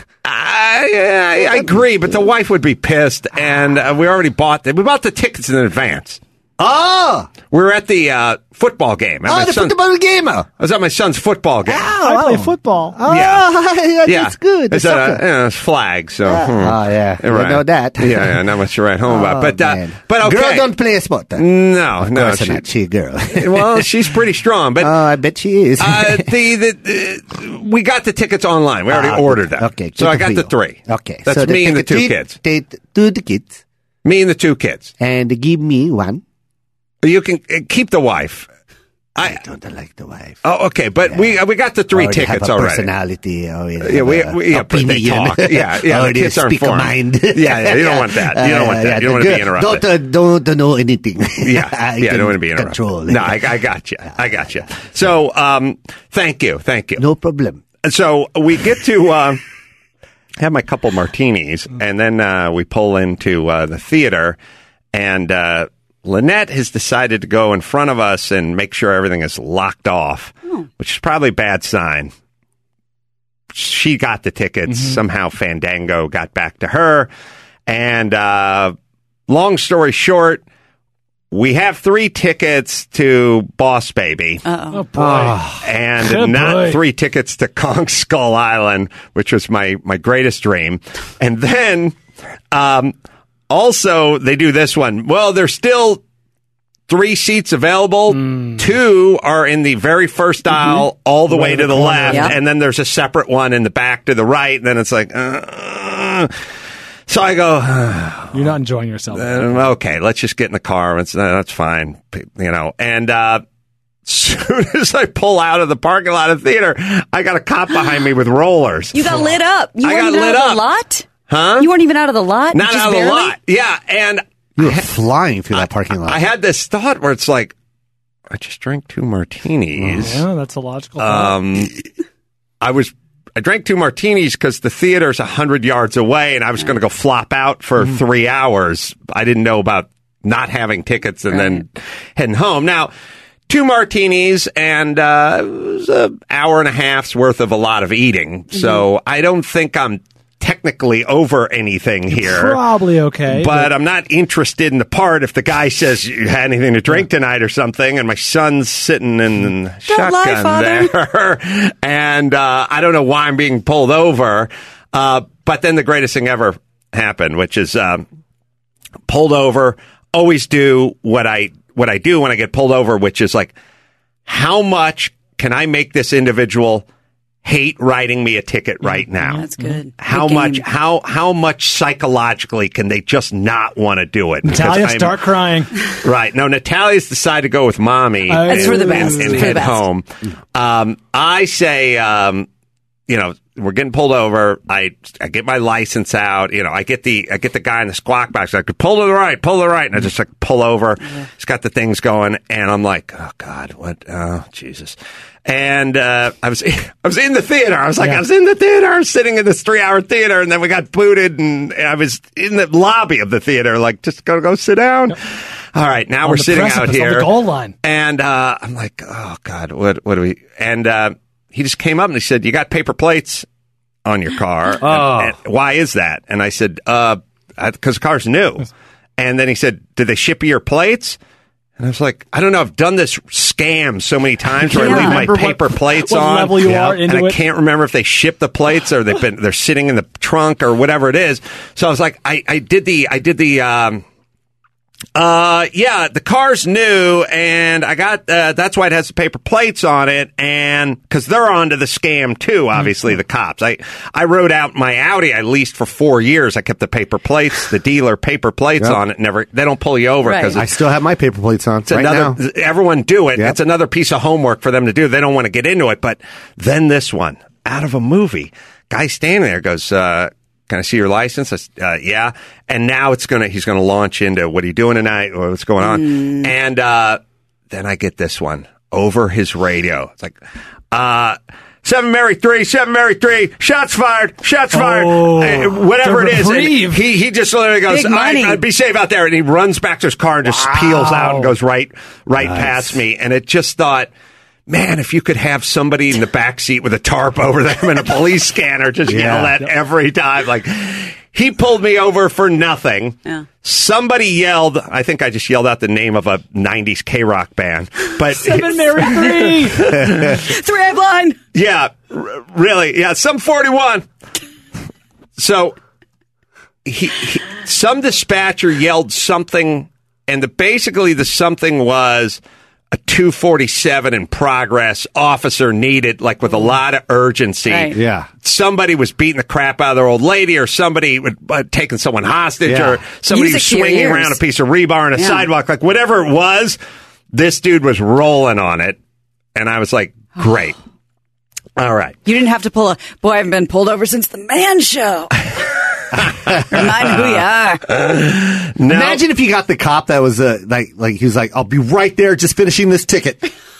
Speaker 5: I, I, I agree, but the wife would be pissed, and uh, we already bought the, we bought the tickets in advance.
Speaker 13: Oh,
Speaker 5: We were at the uh, football game. At
Speaker 13: oh,
Speaker 5: my
Speaker 13: the
Speaker 5: son's-
Speaker 13: football gamer.
Speaker 5: I was at my son's football game.
Speaker 6: I play football.
Speaker 13: Oh,
Speaker 5: Yeah.
Speaker 13: yeah,
Speaker 5: Yeah,
Speaker 13: that's good.
Speaker 5: It's
Speaker 13: That's
Speaker 5: a
Speaker 13: soccer.
Speaker 5: you know, it's flag, so
Speaker 13: Yeah.
Speaker 5: hmm.
Speaker 13: Oh, yeah. You
Speaker 5: Right.
Speaker 13: know that.
Speaker 5: Yeah, yeah, not much to write home about.
Speaker 13: Oh,
Speaker 5: But uh,
Speaker 13: man.
Speaker 5: but okay,
Speaker 13: Girl don't play a sport. Then.
Speaker 5: no,
Speaker 13: Of
Speaker 5: no,
Speaker 13: course
Speaker 5: she,
Speaker 13: not. She a girl.
Speaker 5: well, she's pretty strong, but
Speaker 13: Oh, I bet she is.
Speaker 5: uh, the, the, the we got the tickets online. We already
Speaker 13: Ah,
Speaker 5: ordered
Speaker 13: good.
Speaker 5: them.
Speaker 13: Okay,
Speaker 5: so
Speaker 13: good
Speaker 5: I got
Speaker 13: for
Speaker 5: the
Speaker 13: you.
Speaker 5: three.
Speaker 13: Okay,
Speaker 5: that's
Speaker 13: so they
Speaker 5: me and the
Speaker 13: take
Speaker 5: two
Speaker 13: three-
Speaker 5: kids.
Speaker 13: Take two the kids
Speaker 5: Me and the two kids.
Speaker 13: and give me one.
Speaker 5: You can uh, keep the wife.
Speaker 13: I don't like the wife.
Speaker 5: Oh, okay, but we uh, we got the three
Speaker 13: Or they
Speaker 5: tickets
Speaker 13: have a
Speaker 5: already.
Speaker 13: personality. Or they
Speaker 5: Yeah,
Speaker 13: have
Speaker 5: we,
Speaker 13: a
Speaker 5: we yeah, but they
Speaker 13: opinion.
Speaker 5: talk. Yeah, yeah.
Speaker 13: or
Speaker 5: the
Speaker 13: they
Speaker 5: kids are
Speaker 13: speak a
Speaker 5: informed.
Speaker 13: mind.
Speaker 5: Yeah, yeah. You don't want that. You don't want
Speaker 13: Uh,
Speaker 5: that.
Speaker 13: yeah,
Speaker 5: you don't want
Speaker 13: the
Speaker 5: to be
Speaker 13: girl-
Speaker 5: interrupted.
Speaker 13: Don't, don't know anything.
Speaker 5: Yeah,
Speaker 13: I
Speaker 5: yeah, I
Speaker 13: can
Speaker 5: don't want to be interrupted.
Speaker 13: Control.
Speaker 5: No, I, I got you. I got you. So, um, thank you, thank you.
Speaker 13: No problem.
Speaker 5: So we get to uh, have my couple martinis, and then uh, we pull into uh, the theater, and uh, Lynette has decided to go in front of us and make sure everything is locked off, which is probably a bad sign. She got the tickets. Somehow Fandango got back to her. And uh, long story short, we have three tickets to Boss Baby.
Speaker 6: Uh-oh. Oh, boy.
Speaker 5: And
Speaker 6: Good
Speaker 5: not
Speaker 6: boy.
Speaker 5: three tickets to Kong Skull Island, which was my, my greatest dream. And then um, also they do this one. Well, there's still three seats available.
Speaker 6: Mm.
Speaker 5: Two are in the very first aisle, all the
Speaker 6: Right
Speaker 5: way
Speaker 6: in
Speaker 5: to
Speaker 6: the
Speaker 5: the
Speaker 6: corner.
Speaker 5: left.
Speaker 6: Yep.
Speaker 5: And then there's a separate one in the back to the right. And then it's like, uh, so I go,
Speaker 6: You're not enjoying yourself.
Speaker 5: uh, okay, let's just get in the car. It's, uh, that's fine, you know. And uh, soon as I pull out of the parking lot of the theater, I got a cop behind me with rollers.
Speaker 12: You got lit up. You
Speaker 5: I
Speaker 12: weren't
Speaker 5: got
Speaker 12: even
Speaker 5: lit
Speaker 12: out of
Speaker 5: up.
Speaker 12: the lot?
Speaker 5: Huh?
Speaker 12: You weren't even out of the lot?
Speaker 5: Not
Speaker 12: Just
Speaker 5: out of
Speaker 12: barely?
Speaker 5: the lot. Yeah, and
Speaker 13: You were flying through that parking lot.
Speaker 5: I had this thought where it's like, I just drank two martinis.
Speaker 6: Yeah, that's a logical thought.
Speaker 5: Um, I was I drank two martinis because the theater's a hundred yards away, and I was going to go flop out for
Speaker 6: Mm-hmm.
Speaker 5: three hours. I didn't know about not having tickets and then heading home. Now, two martinis and uh, it was an hour and a half's worth of a lot of eating. So I don't think I'm technically over anything here.
Speaker 6: Probably okay.
Speaker 5: But I'm not interested in the part if the guy says you had anything to drink tonight or something, and my son's sitting in the
Speaker 12: Don't lie,
Speaker 5: shotgun
Speaker 12: Father.
Speaker 5: there, and uh, I don't know why I'm being pulled over. Uh, but then the greatest thing ever happened, which is um, pulled over. Always do what I what I do when I get pulled over, which is like, how much can I make this individual hate writing me a ticket right now?
Speaker 12: That's good.
Speaker 5: How
Speaker 12: Good
Speaker 5: much?
Speaker 12: game.
Speaker 5: How how much psychologically can they just not want to do it? Because
Speaker 6: Natalia,
Speaker 5: I'm-
Speaker 6: start crying.
Speaker 5: Right. No, Natalia's decided to go with mommy.
Speaker 6: Oh,
Speaker 12: That's
Speaker 5: and,
Speaker 12: for the best.
Speaker 5: And
Speaker 12: For the
Speaker 5: head
Speaker 12: best.
Speaker 5: home. Um, I say, um, you know, we're getting pulled over. I I get my license out. You know, I get the I get the guy in the squawk box. Like, pull to the right, pull to the right, and I just like pull over. He's got the things going, and I'm like, oh God, what? Oh Jesus. And uh, I was I was in the theater. I was like,
Speaker 6: Yeah.
Speaker 5: I was in the theater, I was sitting in this three hour theater, and then we got booted, and I was in the lobby of the theater, like, just go go sit down. All right, now
Speaker 6: On
Speaker 5: we're
Speaker 6: the
Speaker 5: sitting out
Speaker 6: precipice, on
Speaker 5: here,
Speaker 6: the goal line.
Speaker 5: and uh, I'm like, oh God, what what do we? And uh, he just came up and he said, "You got paper plates on your car?
Speaker 13: Oh.
Speaker 5: And- and why is that?" And I said, "Uh, because the car's new." And then he said, "Did they ship you your plates?" And I was like, I don't know. I've done this scam so many times where
Speaker 12: can't
Speaker 5: I leave my
Speaker 6: remember
Speaker 5: paper
Speaker 6: what-
Speaker 5: plates
Speaker 6: what
Speaker 5: on,
Speaker 6: level you are into
Speaker 5: and I
Speaker 6: it.
Speaker 5: can't remember if they ship the plates or they've been they're sitting in the trunk or whatever it is. So I was like, I, I did the I did the. Um, Uh, yeah, the car's new, and I got, uh, that's why it has the paper plates on it, and, cause they're onto the scam too, obviously, the cops. I, I rode out my Audi, I leased for four years. I kept the paper plates, the dealer paper plates
Speaker 13: Yep.
Speaker 5: on it, never, they don't pull you over,
Speaker 12: Right.
Speaker 5: cause
Speaker 13: I still have my paper plates on
Speaker 5: it's
Speaker 13: right
Speaker 5: another,
Speaker 13: now.
Speaker 5: everyone do it.
Speaker 13: Yep.
Speaker 5: It's another piece of homework for them to do. They don't want to get into it, but then this one, out of a movie, guy standing there goes, uh, can I see your license? I s uh, yeah. And now it's gonna, he's gonna launch into what are you doing tonight or what's going on?
Speaker 12: Mm.
Speaker 5: And, uh, then I get this one over his radio. It's like, uh, Seven Mary three, Seven Mary three, shots fired, shots fired,
Speaker 6: Oh,
Speaker 5: uh, whatever
Speaker 6: the
Speaker 5: it is. And
Speaker 6: reprieve.
Speaker 5: he he just literally goes,
Speaker 12: Big
Speaker 5: "All right,
Speaker 12: money.
Speaker 5: uh, be safe out there," and he runs back to his car and just peels out and goes right right past me. And it just thought, man, if you could have somebody in the back seat with a tarp over them and a police scanner just
Speaker 13: Yeah.
Speaker 5: yell that every time, like. He pulled me over for nothing.
Speaker 12: Yeah.
Speaker 5: Somebody yelled, I think I just yelled out the name of a nineties K-Rock band. But
Speaker 6: Seven Mary three.
Speaker 12: Three-eye blind.
Speaker 5: yeah, r- really. Yeah, some forty-one. So he, he some dispatcher yelled something, and the basically the something was a two forty-seven in progress, officer needed, like with a lot of urgency.
Speaker 12: Right.
Speaker 13: Yeah.
Speaker 5: Somebody was beating the crap out of their old lady, or somebody would, uh, taking someone hostage,
Speaker 13: Yeah.
Speaker 5: or somebody
Speaker 12: Music
Speaker 5: was
Speaker 12: to your
Speaker 5: swinging
Speaker 12: ears.
Speaker 5: around a piece of rebar on a
Speaker 12: Yeah.
Speaker 5: sidewalk, like whatever it was, this dude was rolling on it. And I was like, great. All right.
Speaker 12: You didn't have to pull a, boy, I haven't been pulled over since the Man Show. Remind me who you are.
Speaker 5: Now,
Speaker 13: Imagine if you got the cop that was uh, like, like he was like, "I'll be right there, just finishing this ticket."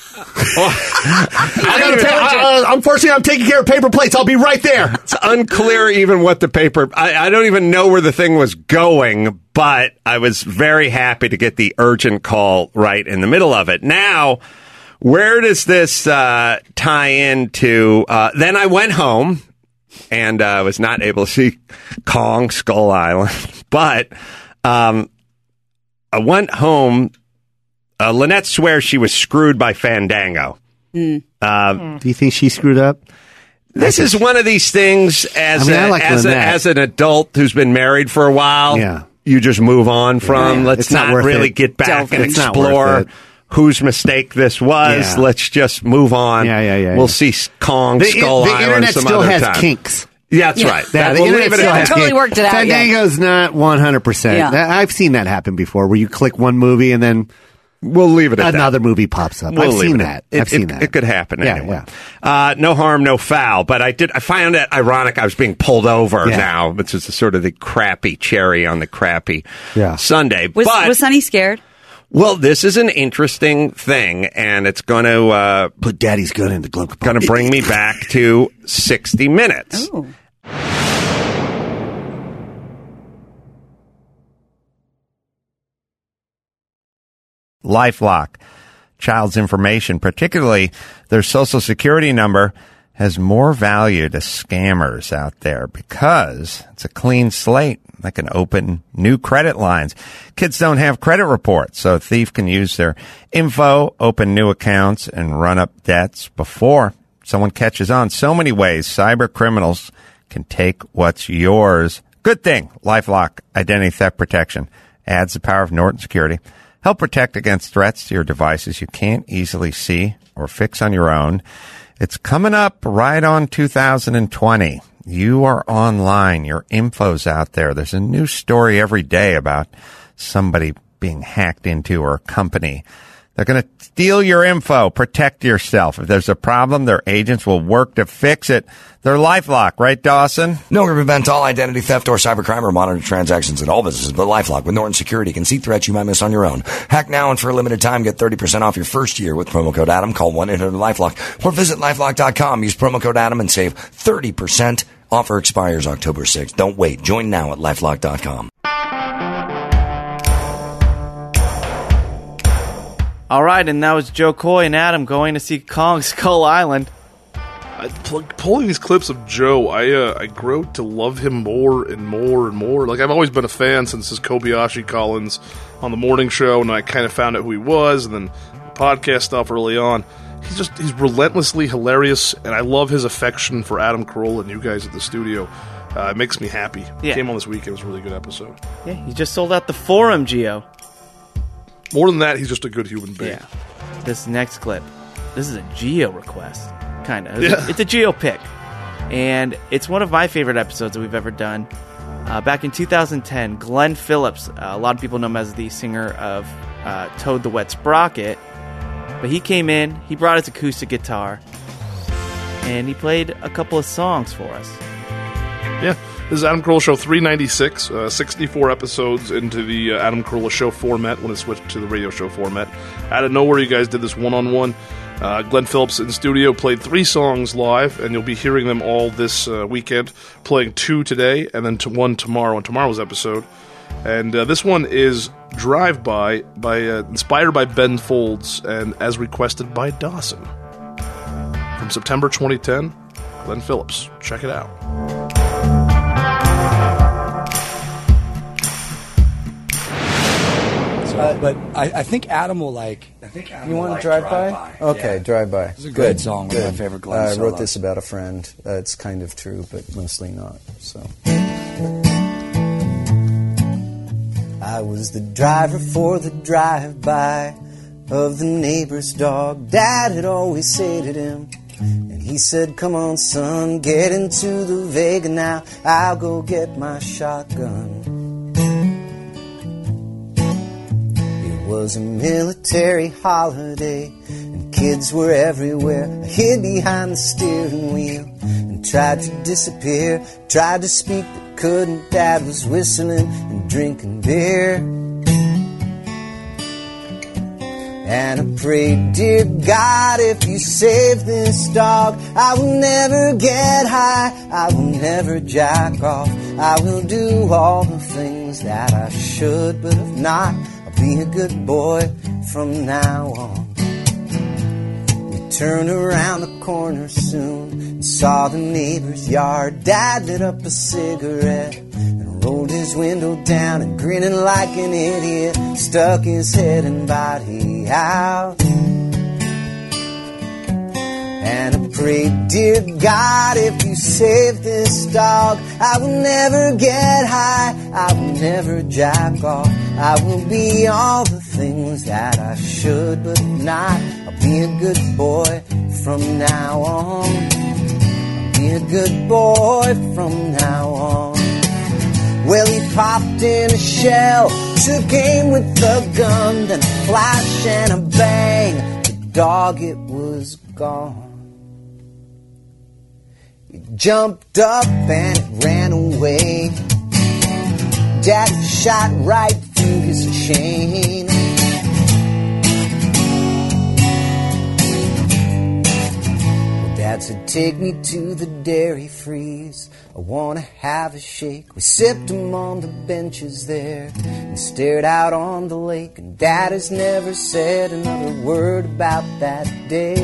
Speaker 13: I gotta ta- uh, uh, unfortunately, I'm taking care of paper plates. I'll be right there.
Speaker 5: it's unclear even what the paper, I, I don't even know where the thing was going, but I was very happy to get the urgent call right in the middle of it. Now, where does this uh, tie into? Uh, then I went home and I uh, was not able to see Kong Skull Island, but um, I went home. Uh, Lynette swears she was screwed by Fandango. Uh,
Speaker 13: Do you think she screwed up?
Speaker 5: This is one of these things as
Speaker 13: I mean, I
Speaker 5: a,
Speaker 13: like
Speaker 5: as, a,
Speaker 13: Lynette.
Speaker 5: as an adult who's been married for a while.
Speaker 13: Yeah.
Speaker 5: You just move on from.
Speaker 13: Yeah.
Speaker 5: Let's
Speaker 13: It's not
Speaker 5: not,
Speaker 13: worth
Speaker 5: really
Speaker 13: it.
Speaker 5: get back
Speaker 13: Delve
Speaker 5: and
Speaker 13: in. It's not worth
Speaker 5: explore
Speaker 13: it.
Speaker 5: whose mistake this was.
Speaker 13: Yeah.
Speaker 5: Let's just move on.
Speaker 13: Yeah, yeah, yeah,
Speaker 5: We'll
Speaker 13: yeah.
Speaker 5: see S- Kong
Speaker 13: The,
Speaker 5: Skull
Speaker 13: the
Speaker 5: Island
Speaker 13: internet
Speaker 5: some
Speaker 13: still
Speaker 5: other
Speaker 13: has
Speaker 5: time.
Speaker 13: kinks.
Speaker 5: Yeah, that's
Speaker 12: Yeah.
Speaker 5: right.
Speaker 13: Yeah,
Speaker 5: That-
Speaker 13: the
Speaker 5: we'll
Speaker 13: internet
Speaker 5: leave it
Speaker 13: still
Speaker 5: at
Speaker 13: has
Speaker 5: that.
Speaker 12: Totally
Speaker 13: kinks.
Speaker 12: worked it out, yeah.
Speaker 13: Fandango's not one hundred percent.
Speaker 12: Yeah.
Speaker 13: I've seen that happen before, where you click one movie and then
Speaker 5: We'll leave it at
Speaker 13: Another
Speaker 5: that.
Speaker 13: movie pops up.
Speaker 5: We'll
Speaker 13: I've
Speaker 5: leave
Speaker 13: seen
Speaker 5: it
Speaker 13: that.
Speaker 5: at- It,
Speaker 13: I've seen
Speaker 5: it,
Speaker 13: that.
Speaker 5: It could happen
Speaker 13: Yeah,
Speaker 5: anyway. Uh, no harm, no foul. But I did. I found it ironic. I was being pulled over
Speaker 13: Yeah.
Speaker 5: now, which is sort of the crappy cherry on the crappy
Speaker 13: Yeah.
Speaker 5: Sunday.
Speaker 12: Was,
Speaker 5: but
Speaker 12: was Sonny scared?
Speaker 5: well, this is an interesting thing, and it's going to uh,
Speaker 13: Put Daddy's gun in the glove
Speaker 5: going to bring me back to sixty minutes.
Speaker 12: Oh.
Speaker 5: LifeLock, child's information, particularly their social security number, has more value to scammers out there because it's a clean slate that can open new credit lines. Kids don't have credit reports, so a thief can use their info, open new accounts, and run up debts before someone catches on. So many ways cyber criminals can take what's yours. Good thing LifeLock Identity Theft Protection adds the power of Norton Security. Help protect against threats to your devices you can't easily see or fix on your own. It's coming up right on two thousand twenty. You are online. Your info's out there. There's a new story every day about somebody being hacked into or a company. They're going to steal your info. Protect yourself. If there's a problem, their agents will work to fix it. They're LifeLock, right, Dawson?
Speaker 14: No group prevents all identity theft or cybercrime or monitor transactions at all businesses, but LifeLock with Norton Security can see threats you might miss on your own. Hack now and for a limited time, get thirty percent off your first year with promo code Adam. Call one eight hundred LifeLock or visit lifelock dot com. Use promo code Adam and save thirty percent. Offer expires October sixth. Don't wait. Join now at lifelock dot com.
Speaker 2: All right, and that was Joe Coy and Adam going to see Kong Skull Island.
Speaker 3: I, pl- pulling these clips of Joe, I uh, I grow to love him more and more and more. Like, I've always been a fan since his Kobayashi Collins on the morning show, and I kind of found out who he was, and then the podcast stuff early on. He's just, he's relentlessly hilarious, and I love his affection for Adam Carolla and you guys at the studio. Uh, it makes me happy.
Speaker 2: Yeah.
Speaker 3: Came on this week. It was a really good episode.
Speaker 2: Yeah, he just sold out the Forum, Geo.
Speaker 3: More than that, he's just a good human being.
Speaker 2: Yeah. This next clip, this is a Geo request, kind of.
Speaker 3: Yeah.
Speaker 2: It's a Geo pick, and it's one of my favorite episodes that we've ever done. Uh, back in two thousand ten, Glenn Phillips, uh, a lot of people know him as the singer of uh, Toad the Wet Sprocket, but he came in, he brought his acoustic guitar, and he played a couple of songs for us.
Speaker 3: Yeah, this is Adam Carolla Show three ninety-six, uh, sixty-four episodes into the uh, Adam Carolla Show format when it switched to the radio show format. Out of nowhere, you guys did this one-on-one. Uh, Glenn Phillips in studio played three songs live, and you'll be hearing them all this uh, weekend, playing two today and then to one tomorrow on tomorrow's episode. And uh, this one is Drive By, by uh, inspired by Ben Folds and as requested by Dawson. From September twenty ten, Glenn Phillips. Check it out.
Speaker 15: Uh, but I, I think Adam will like. I think Adam
Speaker 16: You
Speaker 15: will
Speaker 16: want
Speaker 15: like
Speaker 16: to drive,
Speaker 15: drive
Speaker 16: by?
Speaker 15: by.
Speaker 16: Okay,
Speaker 15: Yeah.
Speaker 16: drive by.
Speaker 15: It's a
Speaker 16: Good
Speaker 15: great song, one
Speaker 16: Good.
Speaker 15: of my favorite Glenn
Speaker 16: I wrote
Speaker 15: solos.
Speaker 16: this about a friend. Uh, it's kind of true, but mostly not. So. I was the driver for the drive-by of the neighbor's dog. Dad had always sated him, and he said, "Come on, son, get into the Vega now. I'll go get my shotgun." It was a military holiday, and kids were everywhere. I hid behind the steering wheel and tried to disappear. Tried to speak but couldn't. Dad was whistling and drinking beer. And I prayed, dear God, if you save this dog, I will never get high, I will never jack off, I will do all the things that I should, but if not, I'll be a good boy from now on. We turned around the corner soon and saw the neighbor's yard. Dad lit up a cigarette and rolled his window down and grinning like an idiot, stuck his head and body out. And I prayed, dear God, if you save this dog, I will never get high, I will never jack off, I will be all the things that I should, but if not, I'll be a good boy from now on. I'll be a good boy from now on. Well, he popped in a shell, took aim with the gun, then a flash and a bang. The dog, it was gone. It jumped up and it ran away. Daddy shot right through his chain. Well, Dad said, take me to the dairy freeze. I want to have a shake. We sipped 'em on the benches there and stared out on the lake. And Dad has never said another word about that day.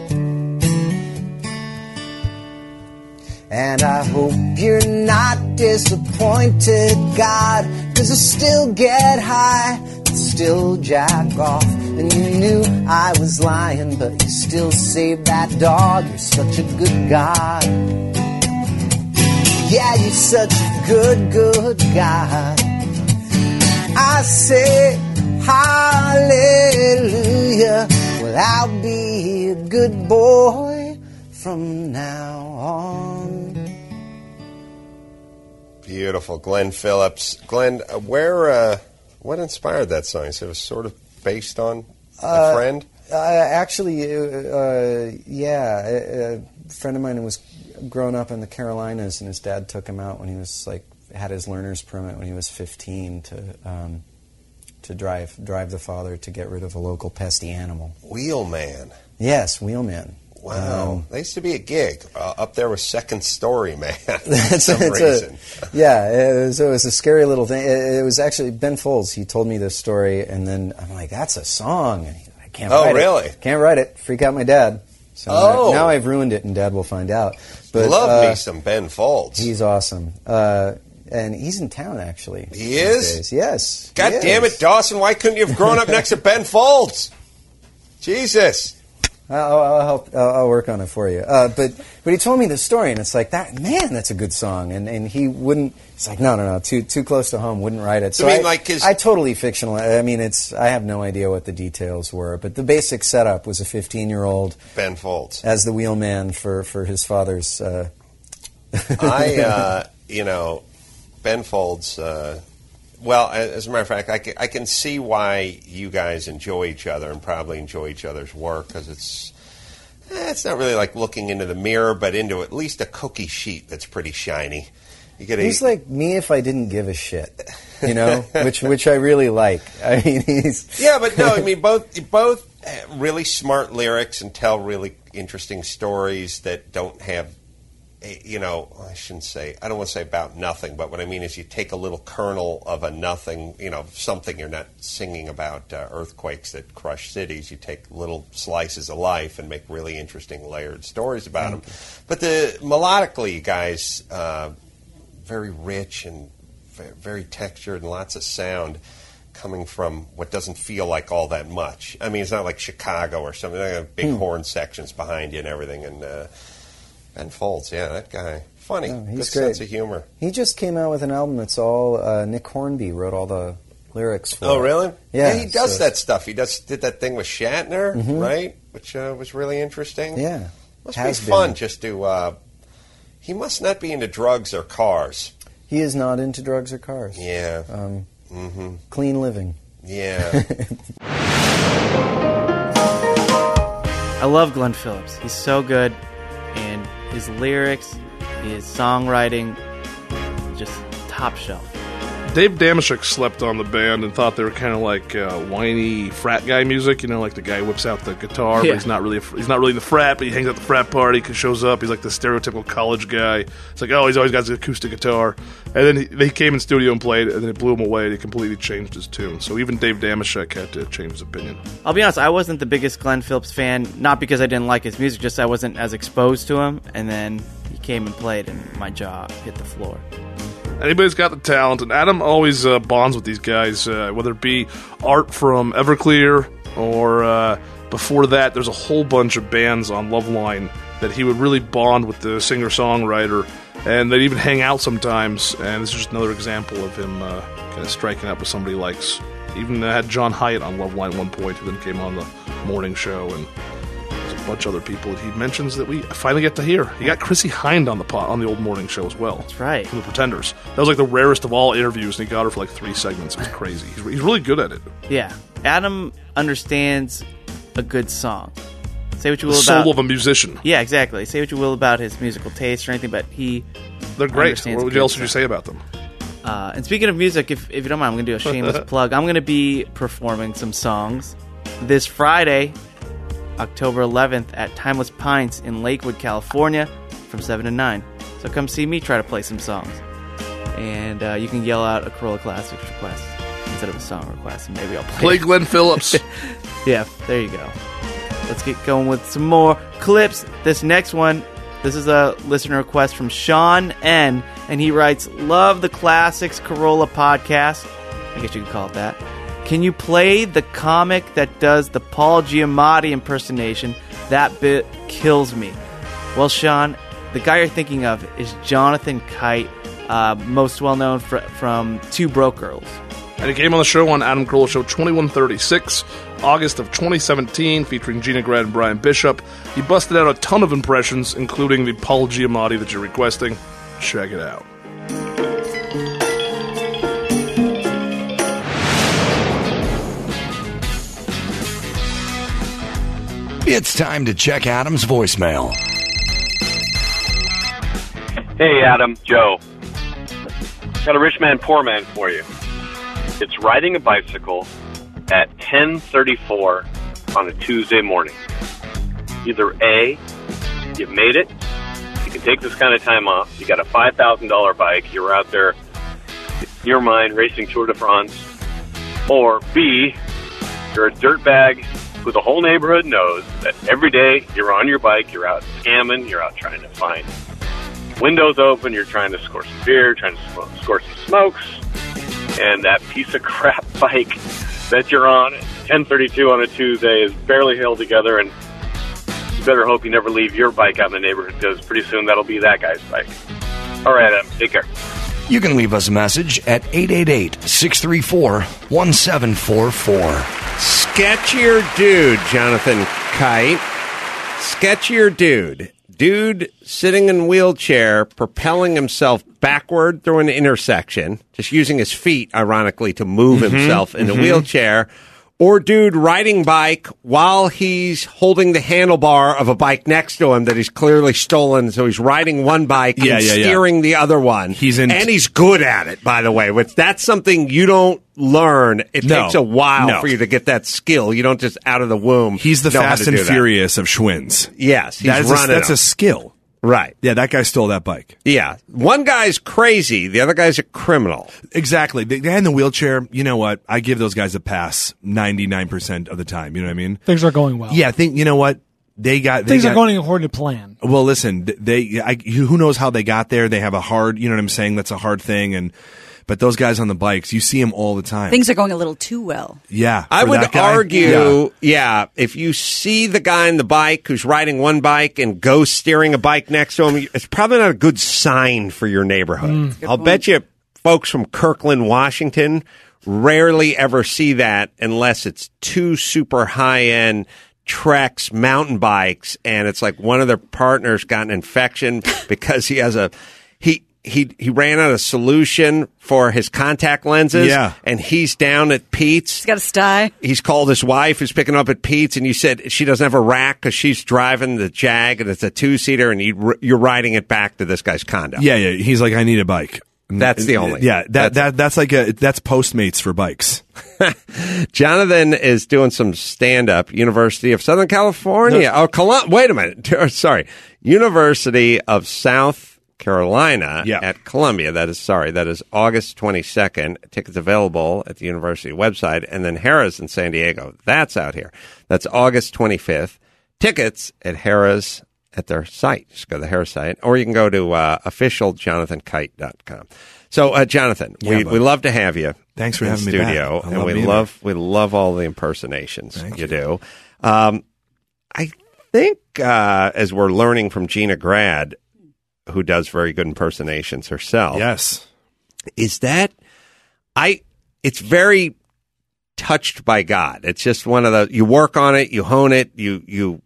Speaker 16: And I hope you're not disappointed, God, 'cause I still get high, still jack off. And you knew I was lying, but you still saved that dog. You're such a good God. Yeah, you're such a good, good God. I say hallelujah. Well, I'll be a good boy from now on.
Speaker 5: Beautiful. Glenn Phillips. Glenn, uh, where, uh, what inspired that song? You said it was sort of based on a
Speaker 16: Uh,
Speaker 5: friend?
Speaker 16: Uh, actually, uh, uh, yeah, a, a friend of mine was growing up in the Carolinas, and his dad took him out when he was like had his learner's permit when he was fifteen to um, to drive drive the father to get rid of a local pesky animal.
Speaker 5: Wheelman.
Speaker 16: Yes, Wheelman.
Speaker 5: Wow.
Speaker 16: Um,
Speaker 5: There used to be a gig uh, up there with Second Story, man. For
Speaker 16: That's
Speaker 5: some
Speaker 16: it's
Speaker 5: reason.
Speaker 16: A, yeah, it was, it was a scary little thing. It, it was actually Ben Folds. He told me this story, and then I'm like, "That's a song." And he, I can't.
Speaker 5: Oh,
Speaker 16: write
Speaker 5: really?
Speaker 16: It. Can't write it. Freak out my dad. So
Speaker 5: Oh.
Speaker 16: now I've ruined it, and Dad will find out. But
Speaker 5: Love
Speaker 16: uh,
Speaker 5: me some Ben Folds.
Speaker 16: He's awesome, uh, and he's in town actually.
Speaker 5: He
Speaker 16: these
Speaker 5: is?
Speaker 16: days. Yes.
Speaker 5: God
Speaker 16: he
Speaker 5: damn
Speaker 16: is.
Speaker 5: it, Dawson. Why couldn't you have grown up next to Ben Folds? Jesus.
Speaker 16: I'll, I'll help. I'll, I'll work on it for you. Uh, but but he told me the story, and it's like that. Man, that's a good song. And and he wouldn't. It's like no, no, no. Too too close to home. Wouldn't write it. So
Speaker 5: I mean,
Speaker 16: I,
Speaker 5: like his-
Speaker 16: I totally fictional. I mean, it's. I have no idea what the details were, but the basic setup was a fifteen-year-old
Speaker 5: Ben Folds
Speaker 16: as the wheelman for for his father's. Uh,
Speaker 5: I, uh, you know, Ben Folds. Uh, well, as a matter of fact, I can, I can see why you guys enjoy each other and probably enjoy each other's work because it's. Eh, it's not really like looking into the mirror, but into at least a cookie sheet that's pretty shiny. You get a,
Speaker 16: He's like me if I didn't give a shit, you know, which which I really like. I mean, he's
Speaker 5: yeah, but no, I mean both both have really smart lyrics and tell really interesting stories that don't have, you know, I shouldn't say, I don't want to say about nothing, but what I mean is you take a little kernel of a nothing, you know, something you're not singing about uh, earthquakes that crush cities. You take little slices of life and make really interesting layered stories about them. But the melodically, you guys, uh, very rich and very textured and lots of sound coming from what doesn't feel like all that much. I mean, it's not like Chicago or something. They have big
Speaker 16: Hmm.
Speaker 5: horn sections behind you and everything. And uh, Ben Folds, yeah, that guy, funny,
Speaker 16: Oh,
Speaker 5: good
Speaker 16: he's great.
Speaker 5: sense of humor.
Speaker 16: He just came out with an album that's all uh, Nick Hornby wrote all the lyrics for.
Speaker 5: Oh, really?
Speaker 16: Yeah,
Speaker 5: he does
Speaker 16: so-
Speaker 5: that stuff. He does did that thing with Shatner,
Speaker 16: Mhm.
Speaker 5: right? Which uh, was really interesting.
Speaker 16: Yeah,
Speaker 5: must
Speaker 16: has
Speaker 5: be
Speaker 16: been.
Speaker 5: fun just to. Uh, he must not be into drugs or cars.
Speaker 16: He is not into drugs or cars.
Speaker 5: Yeah.
Speaker 16: Um,
Speaker 5: Mm-hmm.
Speaker 16: Clean living.
Speaker 5: Yeah.
Speaker 2: I love Glenn Phillips. He's so good, and his lyrics, his songwriting, just top shelf.
Speaker 3: Dave Damashek slept on the band and thought they were kind of like uh, whiny frat guy music. You know, like the guy whips out the guitar,
Speaker 2: Yeah.
Speaker 3: but he's not really a, fr- he's not really the frat, but he hangs out the frat party, shows up. He's like the stereotypical college guy. It's like, oh, he's always got his acoustic guitar. And then he, they came in studio and played, and then it blew him away. And he completely changed his tune. So even Dave Damashek had to change his opinion.
Speaker 2: I'll be honest, I wasn't the biggest Glenn Phillips fan, not because I didn't like his music, just I wasn't as exposed to him, and then he came and played, and my jaw hit the floor.
Speaker 3: Anybody's got the talent, and Adam always uh, bonds with these guys, uh, whether it be Art from Everclear or uh, before that, there's a whole bunch of bands on Loveline that he would really bond with the singer-songwriter, and they'd even hang out sometimes, and this is just another example of him uh, kind of striking up with somebody he likes. Even uh, had John Hyatt on Loveline at one point, who then came on the morning show, and a bunch of other people. He mentions that we finally get to hear. He got Chrissy Hind on the pot, on the old morning show as well.
Speaker 2: That's right.
Speaker 3: From the Pretenders. That was like the rarest of all interviews, and he got her for like three segments. It was crazy. He's, he's really good at it.
Speaker 2: Yeah. Adam understands a good song. Say what you
Speaker 3: The
Speaker 2: will
Speaker 3: soul
Speaker 2: about...
Speaker 3: of a musician.
Speaker 2: Yeah, exactly. Say what you will about his musical taste or anything, but he...
Speaker 3: They're great.
Speaker 2: understands
Speaker 3: What
Speaker 2: good
Speaker 3: else would you
Speaker 2: stuff.
Speaker 3: say about them?
Speaker 2: Uh, and speaking of music, if, if you don't mind, I'm going to do a shameless plug. I'm going to be performing some songs this Friday, October eleventh, at Timeless Pints in Lakewood, California, from seven to nine. So come see me try to play some songs. And uh, you can yell out a Corolla Classics request instead of a song request, and maybe I'll play
Speaker 3: Play
Speaker 2: it.
Speaker 3: Glenn Phillips.
Speaker 2: Yeah, there you go. Let's get going with some more clips. This next one, this is a listener request from Sean N., and he writes, "Love the Classics Corolla podcast." I guess you could call it that. Can you play the comic that does the Paul Giamatti impersonation? That bit kills me. Well, Sean, the guy you're thinking of is Jonathan Kite, uh, most well known fr- from Two Broke Girls.
Speaker 3: And he came on the show on Adam Carolla Show twenty-one thirty-six, August of twenty seventeen, featuring Gina Grad and Brian Bishop. He busted out a ton of impressions, including the Paul Giamatti that you're requesting. Check it out.
Speaker 14: It's time to check Adam's voicemail.
Speaker 17: Hey, Adam, Joe. Got a rich man, poor man for you. It's riding a bicycle at ten thirty-four on a Tuesday morning. Either A, you made it, you can take this kind of time off, you got a five thousand dollars bike, you're out there, in your mind, racing Tour de France, or B, you're a dirtbag who the whole neighborhood knows that every day you're on your bike, you're out scamming, you're out trying to find windows open, you're trying to score some beer, trying to smoke, score some smokes, and that piece of crap bike that you're on at ten thirty-two on a Tuesday is barely held together, and you better hope you never leave your bike out in the neighborhood, because pretty soon that'll be that guy's bike. All right, Adam, take care.
Speaker 14: You can leave us a message at eight eight eight, six three four, one seven four four.
Speaker 5: Sketchier dude, Jonathan Kite. Sketchier dude. Dude sitting in a wheelchair, propelling himself backward through an intersection, just using his feet, ironically, to move
Speaker 18: Mm-hmm,
Speaker 5: himself in
Speaker 18: mm-hmm.
Speaker 5: a wheelchair. Or dude riding bike while he's holding the handlebar of a bike next to him that he's clearly stolen. So he's riding one bike
Speaker 18: Yeah,
Speaker 5: and
Speaker 18: yeah, yeah.
Speaker 5: steering the other one.
Speaker 18: He's in-
Speaker 5: and he's good at it, by the way. Which that's something you don't learn. It
Speaker 18: No.
Speaker 5: takes a while
Speaker 18: No.
Speaker 5: for you to get that skill. You don't just out of the womb.
Speaker 18: He's the
Speaker 5: know how
Speaker 18: Fast
Speaker 5: to
Speaker 18: and
Speaker 5: do that.
Speaker 18: Furious of Schwinns.
Speaker 5: Yes, he's
Speaker 18: That is a-
Speaker 5: running
Speaker 18: that's
Speaker 5: them.
Speaker 18: a skill.
Speaker 5: Right.
Speaker 18: Yeah, that guy stole that bike.
Speaker 5: Yeah. One guy's crazy. The other guy's a criminal.
Speaker 18: Exactly. The guy in the wheelchair, you know what? I give those guys a pass ninety-nine percent of the time. You know what I mean?
Speaker 6: Things are going well.
Speaker 18: Yeah, I think, you know what? They got... They
Speaker 6: Things
Speaker 18: got,
Speaker 6: are going according to plan.
Speaker 18: Well, listen, they, I, who knows how they got there? They have a hard, you know what I'm saying? That's a hard thing. And, but those guys on the bikes, you see them all the time.
Speaker 12: Things are going a little too well.
Speaker 18: Yeah.
Speaker 5: I
Speaker 18: for
Speaker 5: would
Speaker 18: that guy,
Speaker 5: argue,
Speaker 18: yeah.
Speaker 5: yeah. if you see the guy on the bike who's riding one bike and ghost steering a bike next to him, it's probably not a good sign for your neighborhood.
Speaker 6: Mm.
Speaker 5: I'll bet you folks from Kirkland, Washington rarely ever see that unless it's two super high-end Trex mountain bikes, and it's like one of their partners got an infection because he has a he he he ran out of solution for his contact lenses.
Speaker 18: Yeah.
Speaker 5: And he's down at Pete's.
Speaker 12: He's got a sty.
Speaker 5: He's called his wife, who's picking up at Pete's, and you said she doesn't have a rack because she's driving the Jag, and it's a two-seater, and you, you're riding it back to this guy's condo.
Speaker 18: Yeah, yeah. He's like, I need a bike.
Speaker 5: That's the only.
Speaker 18: Yeah, that that that's like a that's Postmates for bikes.
Speaker 5: Jonathan is doing some stand-up. University of Southern California.
Speaker 18: No.
Speaker 5: Oh, Colum- wait a minute. Sorry. University of South Carolina
Speaker 18: Yeah.
Speaker 5: at Columbia. That is, sorry, that is August twenty-second. Tickets available at the university website. And then Harrah's in San Diego. That's out here. That's August twenty-fifth. Tickets at Harrah's at their site. Just go to the Harrah's site. Or you can go to uh, official jonathan kite dot com. So, uh, Jonathan,
Speaker 18: Yeah,
Speaker 5: we,
Speaker 18: bud.
Speaker 5: we love to have you.
Speaker 18: Thanks for
Speaker 5: in
Speaker 18: having me back.
Speaker 5: studio,
Speaker 18: I
Speaker 5: and
Speaker 18: love
Speaker 5: we
Speaker 18: being
Speaker 5: love we love all the impersonations
Speaker 18: Thank
Speaker 5: you, do. Um, I think uh, as we're learning from Gina Grad, who does very good impersonations herself.
Speaker 18: Yes,
Speaker 5: is that I? It's very touched by God. It's just one of the you work on it, you hone it, you you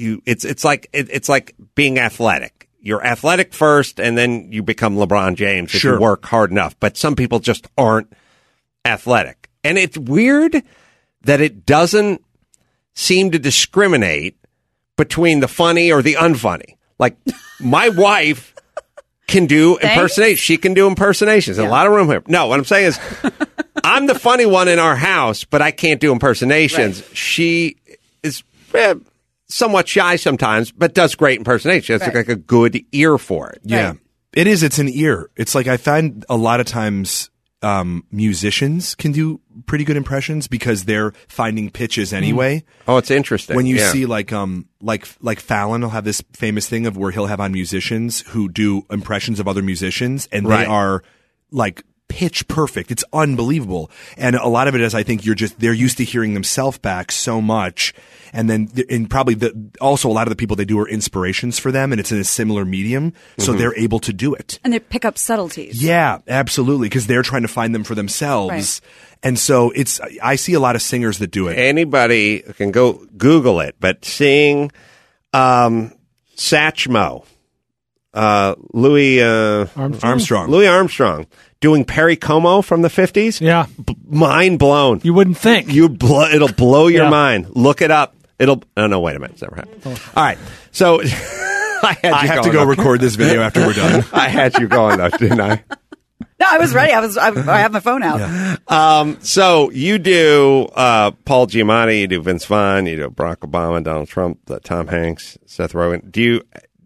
Speaker 19: you it's it's like it, it's like being athletic. You're athletic first, and then you become LeBron James if
Speaker 18: Sure.
Speaker 19: you work hard enough. But some people just aren't athletic, and it's weird that it doesn't seem to discriminate between the funny or the unfunny. Like my wife can do
Speaker 12: Thanks.
Speaker 19: impersonations. She can do impersonations. There's a lot of room here. No, what I'm saying is, I'm the funny one in our house, but I can't do impersonations.
Speaker 12: Right.
Speaker 19: She is eh, somewhat shy sometimes, but does great impersonations. She has
Speaker 12: Right.
Speaker 19: like a good ear for it.
Speaker 18: Yeah.
Speaker 12: Right.
Speaker 18: It is. It's an ear. It's like I find a lot of times um, musicians can do pretty good impressions because they're finding pitches anyway.
Speaker 19: Oh, it's interesting.
Speaker 18: When you
Speaker 19: Yeah.
Speaker 18: see like um like like Fallon will have this famous thing of where he'll have on musicians who do impressions of other musicians, and
Speaker 19: Right.
Speaker 18: they are like pitch perfect. It's unbelievable. And a lot of it is, I think you're just, they're used to hearing themselves back so much. And then, and probably the, also a lot of the people they do are inspirations for them, and it's in a similar medium. So
Speaker 12: Mhm.
Speaker 18: they're able to do it.
Speaker 12: And they pick up subtleties.
Speaker 18: Yeah, absolutely. Cause they're trying to find them for themselves.
Speaker 12: Right.
Speaker 18: And so it's, I see a lot of singers that do it.
Speaker 19: Anybody can go Google it, but seeing um, Satchmo, uh, Louis uh,
Speaker 18: Armstrong. Armstrong.
Speaker 19: Louis Armstrong doing Perry Como from the fifties.
Speaker 6: Yeah,
Speaker 19: B- mind blown.
Speaker 6: You wouldn't think
Speaker 19: you blow. It'll blow your
Speaker 6: Yeah.
Speaker 19: mind. Look it up. It'll. Oh no! Wait a minute. It's never happened. All right. So I had. You
Speaker 18: I have to
Speaker 19: going,
Speaker 18: go
Speaker 19: though.
Speaker 18: record this video after we're done.
Speaker 19: I had you going though, didn't I?
Speaker 12: No, I was ready. I was. I, I have my phone out.
Speaker 19: Um, so you do uh, Paul Giamatti, you do Vince Vaughn, you do Barack Obama, Donald Trump, uh, Tom Hanks, Seth Rogen. Do you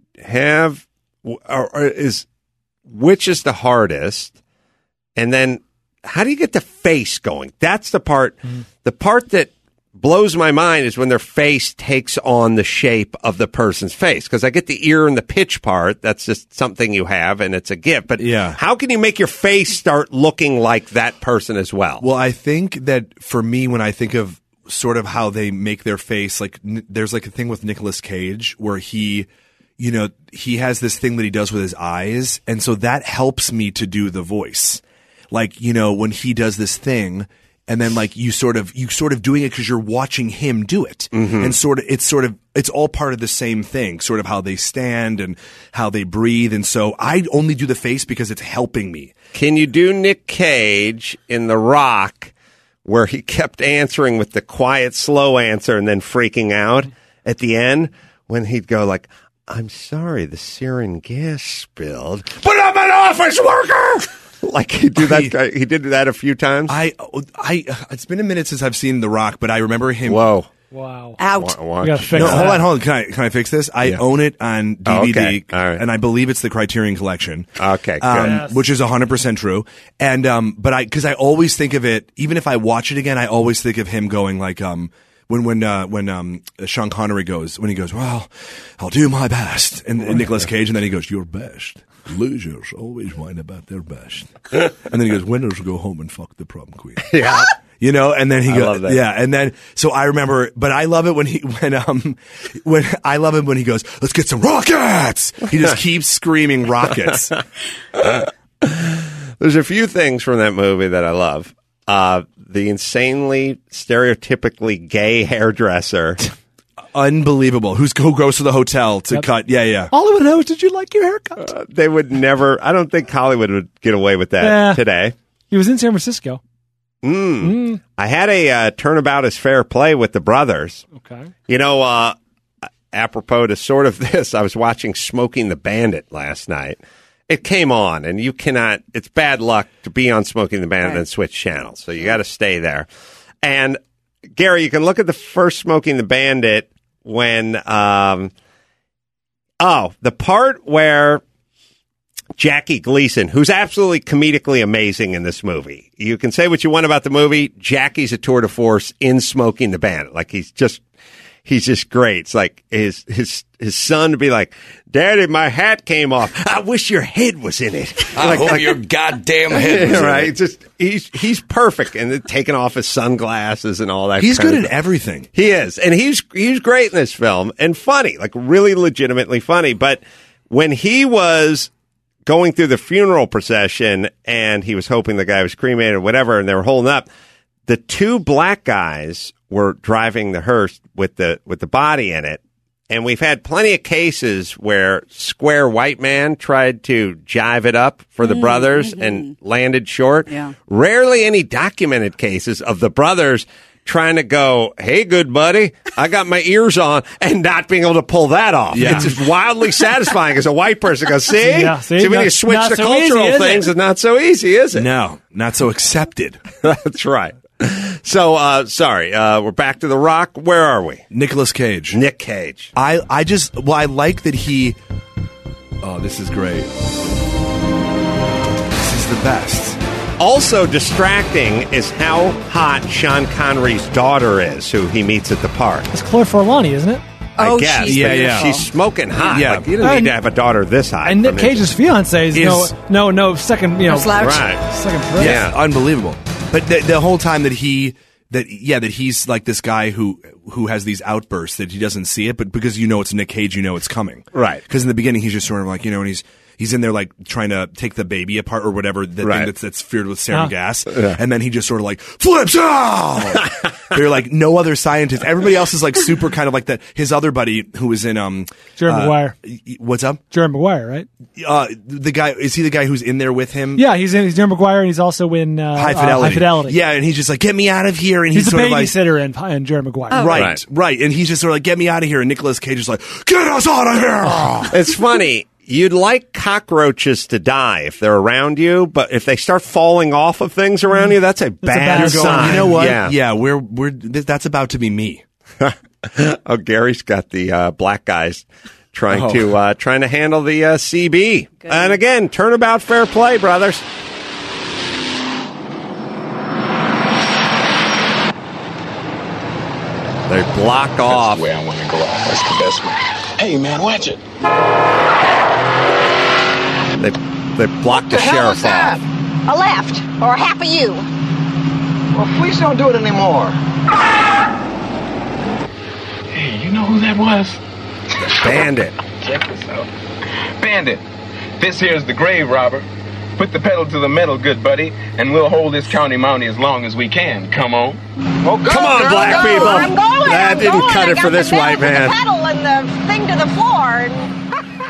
Speaker 19: have, or, or is which is the hardest? And then how do you get the face going? That's the part.
Speaker 6: Mm-hmm.
Speaker 19: The part that blows my mind is when their face takes on the shape of the person's face. Because I get the ear and the pitch part. That's just something you have, and it's a gift. But
Speaker 18: Yeah.
Speaker 19: how can you make your face start looking like that person as well?
Speaker 18: Well, I think that for me, when I think of sort of how they make their face, like n- there's like a thing with Nicolas Cage where he, you know, he has this thing that he does with his eyes. And so that helps me to do the voice. Like, you know, when he does this thing, and then like you sort of, you sort of doing it because you're watching him do it.
Speaker 19: Mhm.
Speaker 18: And sort of, it's sort of, it's all part of the same thing, sort of how they stand and how they breathe. And so I only do the face because it's helping me.
Speaker 19: Can you do Nick Cage in The Rock where he kept answering with the quiet, slow answer and then freaking out at the end when he'd go like, I'm sorry, the sarin gas spilled, but I'm an office worker. Like he do that. He did that a few times.
Speaker 18: I, I, it's been a minute since I've seen The Rock, but I remember him.
Speaker 19: Whoa.
Speaker 6: Wow.
Speaker 12: Out.
Speaker 19: Wa- watch.
Speaker 6: We gotta fix
Speaker 18: No,
Speaker 6: that.
Speaker 18: hold on, hold on. Can I, can I fix this? I
Speaker 19: Yeah.
Speaker 18: own it on D V D,
Speaker 19: Oh, okay. All right.
Speaker 18: and I believe it's the Criterion Collection.
Speaker 19: Okay, good.
Speaker 18: Um,
Speaker 6: Yes.
Speaker 18: Which is one hundred percent true. And, um, but I, cause I always think of it, even if I watch it again, I always think of him going like, um, when, when, uh, when, um, Sean Connery goes, when he goes, well, I'll do my best. And, and Nicolas Cage, and then he goes, your best. Losers always whine about their best. And then he goes, winners go home and fuck the prom queen.
Speaker 19: Yeah.
Speaker 18: You know, and then he
Speaker 19: I
Speaker 18: goes,
Speaker 19: love that.
Speaker 18: yeah, and then, so I remember, but I love it when he, when, um, when, I love it when he goes, let's get some rockets! He just keeps screaming rockets.
Speaker 19: There's a few things from that movie that I love. Uh, the insanely stereotypically gay hairdresser.
Speaker 18: Unbelievable. Who's, who goes to the hotel to
Speaker 6: Yep.
Speaker 18: cut, yeah, yeah.
Speaker 6: All I want to know is, did you like your haircut?
Speaker 19: Uh, they would never, I don't think Hollywood would get away with that
Speaker 6: Yeah.
Speaker 19: today.
Speaker 6: He was in San Francisco.
Speaker 19: Mm.
Speaker 6: Mm.
Speaker 19: I had a uh, turnabout as fair play with the brothers.
Speaker 6: Okay.
Speaker 19: You know, uh, apropos to sort of this, I was watching Smoking the Bandit last night. It came on, and you cannot, it's bad luck to be on Smoking the Bandit
Speaker 12: Right.
Speaker 19: and switch channels. So you got to stay there. And Gary, you can look at the first Smoking the Bandit when, um, oh, the part where Jackie Gleason, who's absolutely comedically amazing in this movie. You can say what you want about the movie. Jackie's a tour de force in Smoking the Bandit. Like he's just, he's just great. It's like his, his, his son to be like, Daddy, my hat came off. I wish your head was in it.
Speaker 14: I
Speaker 19: Like-
Speaker 14: hope
Speaker 19: like-
Speaker 14: your goddamn head was in
Speaker 19: right.
Speaker 14: it.
Speaker 19: Just, he's, he's perfect. And then taking off his sunglasses and all that.
Speaker 18: He's
Speaker 19: kind
Speaker 18: good
Speaker 19: of
Speaker 18: at everything.
Speaker 19: He is. And he's, he's great in this film and funny, like really legitimately funny. But when he was going through the funeral procession and he was hoping the guy was cremated or whatever, and they were holding up, the two black guys were driving the hearse with the with the body in it, And we've had plenty of cases where Square White Man tried to jive it up for the
Speaker 12: Mm,
Speaker 19: brothers
Speaker 12: mhm.
Speaker 19: and landed short.
Speaker 12: Yeah.
Speaker 19: Rarely any documented cases of the brothers trying to go, hey, good buddy, I got my ears on, and not being able to pull that off.
Speaker 18: Yeah.
Speaker 19: It's just wildly satisfying as a white person. Go, see?
Speaker 20: Yeah, see?
Speaker 19: see, when
Speaker 20: Not-
Speaker 19: you switch
Speaker 20: not
Speaker 19: the
Speaker 20: so
Speaker 19: cultural
Speaker 20: easy, is
Speaker 19: things,
Speaker 20: it?
Speaker 19: it's not so easy, is it?
Speaker 18: No, not so accepted.
Speaker 19: That's right. So, uh, sorry, uh, we're back to The Rock. Where are we?
Speaker 18: Nicolas Cage.
Speaker 19: Nick Cage.
Speaker 18: I, I just, well, I like that he, oh, this is great. This is the best.
Speaker 19: Also distracting is how hot Sean Connery's daughter is, who he meets at the park.
Speaker 20: It's Claire Forlani, isn't it?
Speaker 19: I
Speaker 12: Oh,
Speaker 19: guess.
Speaker 12: she's
Speaker 19: but
Speaker 18: Yeah, yeah.
Speaker 19: She's smoking hot.
Speaker 18: Yeah.
Speaker 19: Like, you don't need
Speaker 20: And-
Speaker 19: to have a daughter this hot.
Speaker 20: And Nick
Speaker 19: for me.
Speaker 20: Cage's fiance is,
Speaker 18: Is-
Speaker 20: no, no, no second, you know,
Speaker 12: No slouch.
Speaker 19: Right.
Speaker 20: second threat.
Speaker 19: Yeah.
Speaker 18: Unbelievable. But the, the whole time that he, that yeah, that he's like this guy who who has these outbursts that he doesn't see it, but because you know it's Nick Cage, you know it's coming,
Speaker 19: Right.
Speaker 18: Because in the beginning he's just sort of like, you know, and he's he's in there like trying to take the baby apart or whatever, the
Speaker 19: Right.
Speaker 18: thing that's that's filled with sarin
Speaker 20: Huh.
Speaker 18: gas, and then he just sort of like flips out. They're like no other scientist. Everybody else is like super kind of like that. His other buddy who was in um
Speaker 20: Jerry
Speaker 18: uh,
Speaker 20: Maguire.
Speaker 18: y- What's up?
Speaker 20: Jerry Maguire, right?
Speaker 18: Uh, the guy is he the guy who's in there with him?
Speaker 20: Yeah, he's in. He's Jerry Maguire, and he's also in uh,
Speaker 18: High
Speaker 20: uh,
Speaker 18: Fidelity.
Speaker 20: High Fidelity.
Speaker 18: Yeah, and he's just like, get me out of here. And
Speaker 20: he's,
Speaker 18: he's,
Speaker 20: the
Speaker 18: sort of like,
Speaker 20: babysitter in, in Jerry Maguire.
Speaker 12: Oh.
Speaker 18: right,
Speaker 19: Right.
Speaker 18: right, and he's just sort of like, get me out of here. And Nicolas Cage is like, get us out of here.
Speaker 19: It's funny. You'd like cockroaches to die if they're around you, but if they start falling off of things around you, that's a bad,
Speaker 20: bad
Speaker 18: You're
Speaker 20: sign.
Speaker 19: sign.
Speaker 18: going, you know what?
Speaker 19: Yeah.
Speaker 18: Yeah, we're we're th- that's about to be me.
Speaker 19: Oh, Gary's got the uh, black guys trying
Speaker 18: Oh.
Speaker 19: to uh, trying to handle the uh, C B. And again, turnabout fair play, brothers. They block off.
Speaker 21: That's the way I want to go out. That's the best way. Hey, man, watch it.
Speaker 19: They they block the, sheriff off.
Speaker 22: A left, or half of you.
Speaker 21: Well, please don't do it anymore. Hey, you know who that was?
Speaker 19: Bandit.
Speaker 21: Check this out. Bandit, this here's the grave robber. Put the pedal to the metal, good buddy, and we'll hold this county mountie as long as we can. Come on. Oh, go,
Speaker 19: Come on,
Speaker 21: girl,
Speaker 19: black
Speaker 21: go.
Speaker 19: people.
Speaker 22: I'm going.
Speaker 19: That
Speaker 22: I'm
Speaker 19: didn't
Speaker 22: going.
Speaker 19: cut
Speaker 22: I
Speaker 19: it
Speaker 22: got
Speaker 19: for
Speaker 22: the
Speaker 19: this
Speaker 22: pedal
Speaker 19: white
Speaker 22: to
Speaker 19: man.
Speaker 22: The pedal and the thing to the floor. And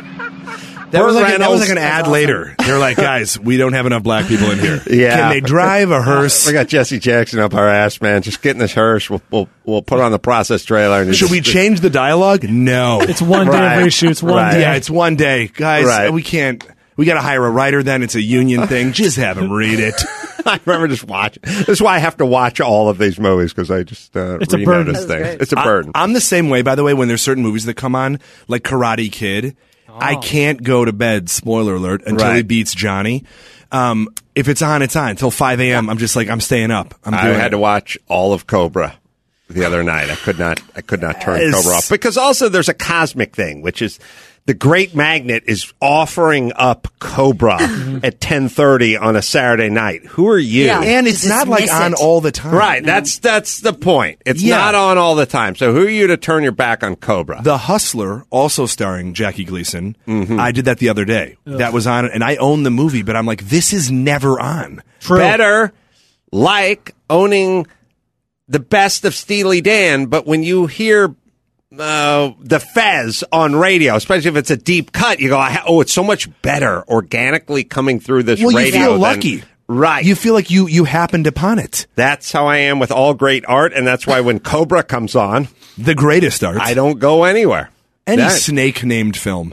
Speaker 18: That was,
Speaker 19: Burt
Speaker 18: like a, that was like an
Speaker 19: Reynolds.
Speaker 18: ad later. They're like, guys, we don't have enough black people in here.
Speaker 19: Yeah.
Speaker 18: Can they drive a hearse?
Speaker 19: We got Jesse Jackson up our ass, man. Just get in this hearse. We'll we'll, we'll put on the process trailer. And
Speaker 18: Should we
Speaker 19: just-
Speaker 18: change the dialogue? No.
Speaker 20: It's one day
Speaker 19: Right.
Speaker 20: of reshoots. One
Speaker 19: Right.
Speaker 20: day.
Speaker 18: Yeah, it's one day. Guys,
Speaker 19: Right.
Speaker 18: we can't. We got to hire a writer then. It's a union thing. Just have him read it.
Speaker 19: I remember just watching. This is why I have to watch all of these movies because I just uh,
Speaker 18: It's a
Speaker 19: re-notice
Speaker 18: burden.
Speaker 19: things.
Speaker 18: That's great.
Speaker 19: It's a
Speaker 18: I-
Speaker 19: burden.
Speaker 18: I'm the same way, by the way, when there's certain movies that come on, like Karate Kid. I can't go to bed, spoiler alert, until he
Speaker 19: Right.
Speaker 18: beats Johnny. Um, if it's on, it's on. Until five a.m., I'm just like, I'm staying up. I'm
Speaker 19: I
Speaker 18: doing
Speaker 19: had
Speaker 18: it.
Speaker 19: to watch all of Cobra the other night. I could not. I could not turn
Speaker 18: Yes.
Speaker 19: Cobra off because also there's a cosmic thing, which is the Great Magnet is offering up Cobra at ten thirty on a Saturday night. Who are you?
Speaker 18: Yeah, and it's
Speaker 12: to
Speaker 18: not like
Speaker 12: dismiss
Speaker 18: on
Speaker 12: it.
Speaker 18: all the time.
Speaker 19: Right. That's that's the point. It's
Speaker 18: Yeah.
Speaker 19: not on all the time. So who are you to turn your back on Cobra?
Speaker 18: The Hustler, also starring Jackie Gleason.
Speaker 19: Mm-hmm.
Speaker 18: I did that the other day. That was on, and I own the movie, but I'm like, this is never on.
Speaker 19: Better like owning the best of Steely Dan, but when you hear uh, the Fez on radio, especially if it's a deep cut, you go, oh, it's so much better organically coming through this
Speaker 18: Well, you
Speaker 19: radio.
Speaker 18: feel
Speaker 19: than-
Speaker 18: lucky.
Speaker 19: Right.
Speaker 18: You feel like you you happened upon it.
Speaker 19: That's how I am with all great art, and that's why when Cobra comes on,
Speaker 18: the greatest art,
Speaker 19: I don't go anywhere.
Speaker 18: Any
Speaker 19: That-
Speaker 18: snake named film.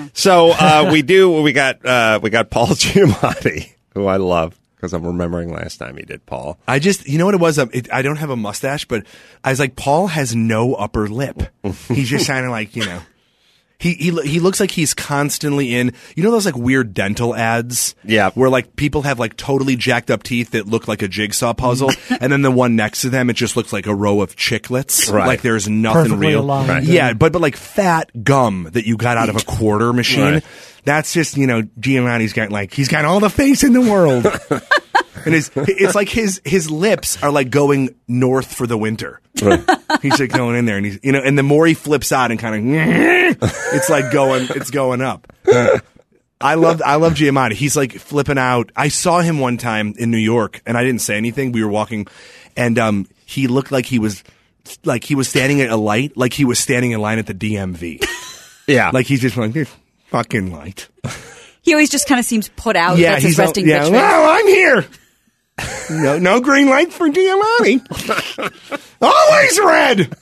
Speaker 19: So uh, we do. We got uh, we got Paul Giamatti, who I love because I'm remembering last time he did Paul.
Speaker 18: I just, you know what it was? Um, It, I don't have a mustache, but I was like, Paul has no upper lip. He's just kind of like, you know, he he lo- he looks like he's constantly in. You know those like weird dental ads,
Speaker 19: yeah,
Speaker 18: where like people have like totally jacked up teeth that look like a jigsaw puzzle, and then the one next to them it just looks like a row of chiclets,
Speaker 19: Right.
Speaker 18: like there's nothing
Speaker 20: Perfectly
Speaker 18: real.
Speaker 20: aligned, Right.
Speaker 18: Yeah, but but like fat gum that you got out of a quarter machine.
Speaker 19: Right.
Speaker 18: That's just, you know, Giamatti's got like he's got all the face in the world. And his, it's like his his lips are like going north for the winter.
Speaker 19: Right.
Speaker 18: He's like going in there, and he's, you know, and the more he flips out and kind of, it's like going, it's going up. I love I love Giamatti. He's like flipping out. I saw him one time in New York, and I didn't say anything. We were walking, and um, he looked like he was like he was standing at a light, like he was standing in line at the D M V.
Speaker 19: Yeah.
Speaker 18: Like he's just like, this fucking light.
Speaker 12: He always just kind of seems put out.
Speaker 18: Yeah,
Speaker 12: That's
Speaker 18: he's
Speaker 12: his resting
Speaker 18: all, yeah,
Speaker 12: bitch face.
Speaker 18: well, I'm here. No, no green light for Giamatti. Always red.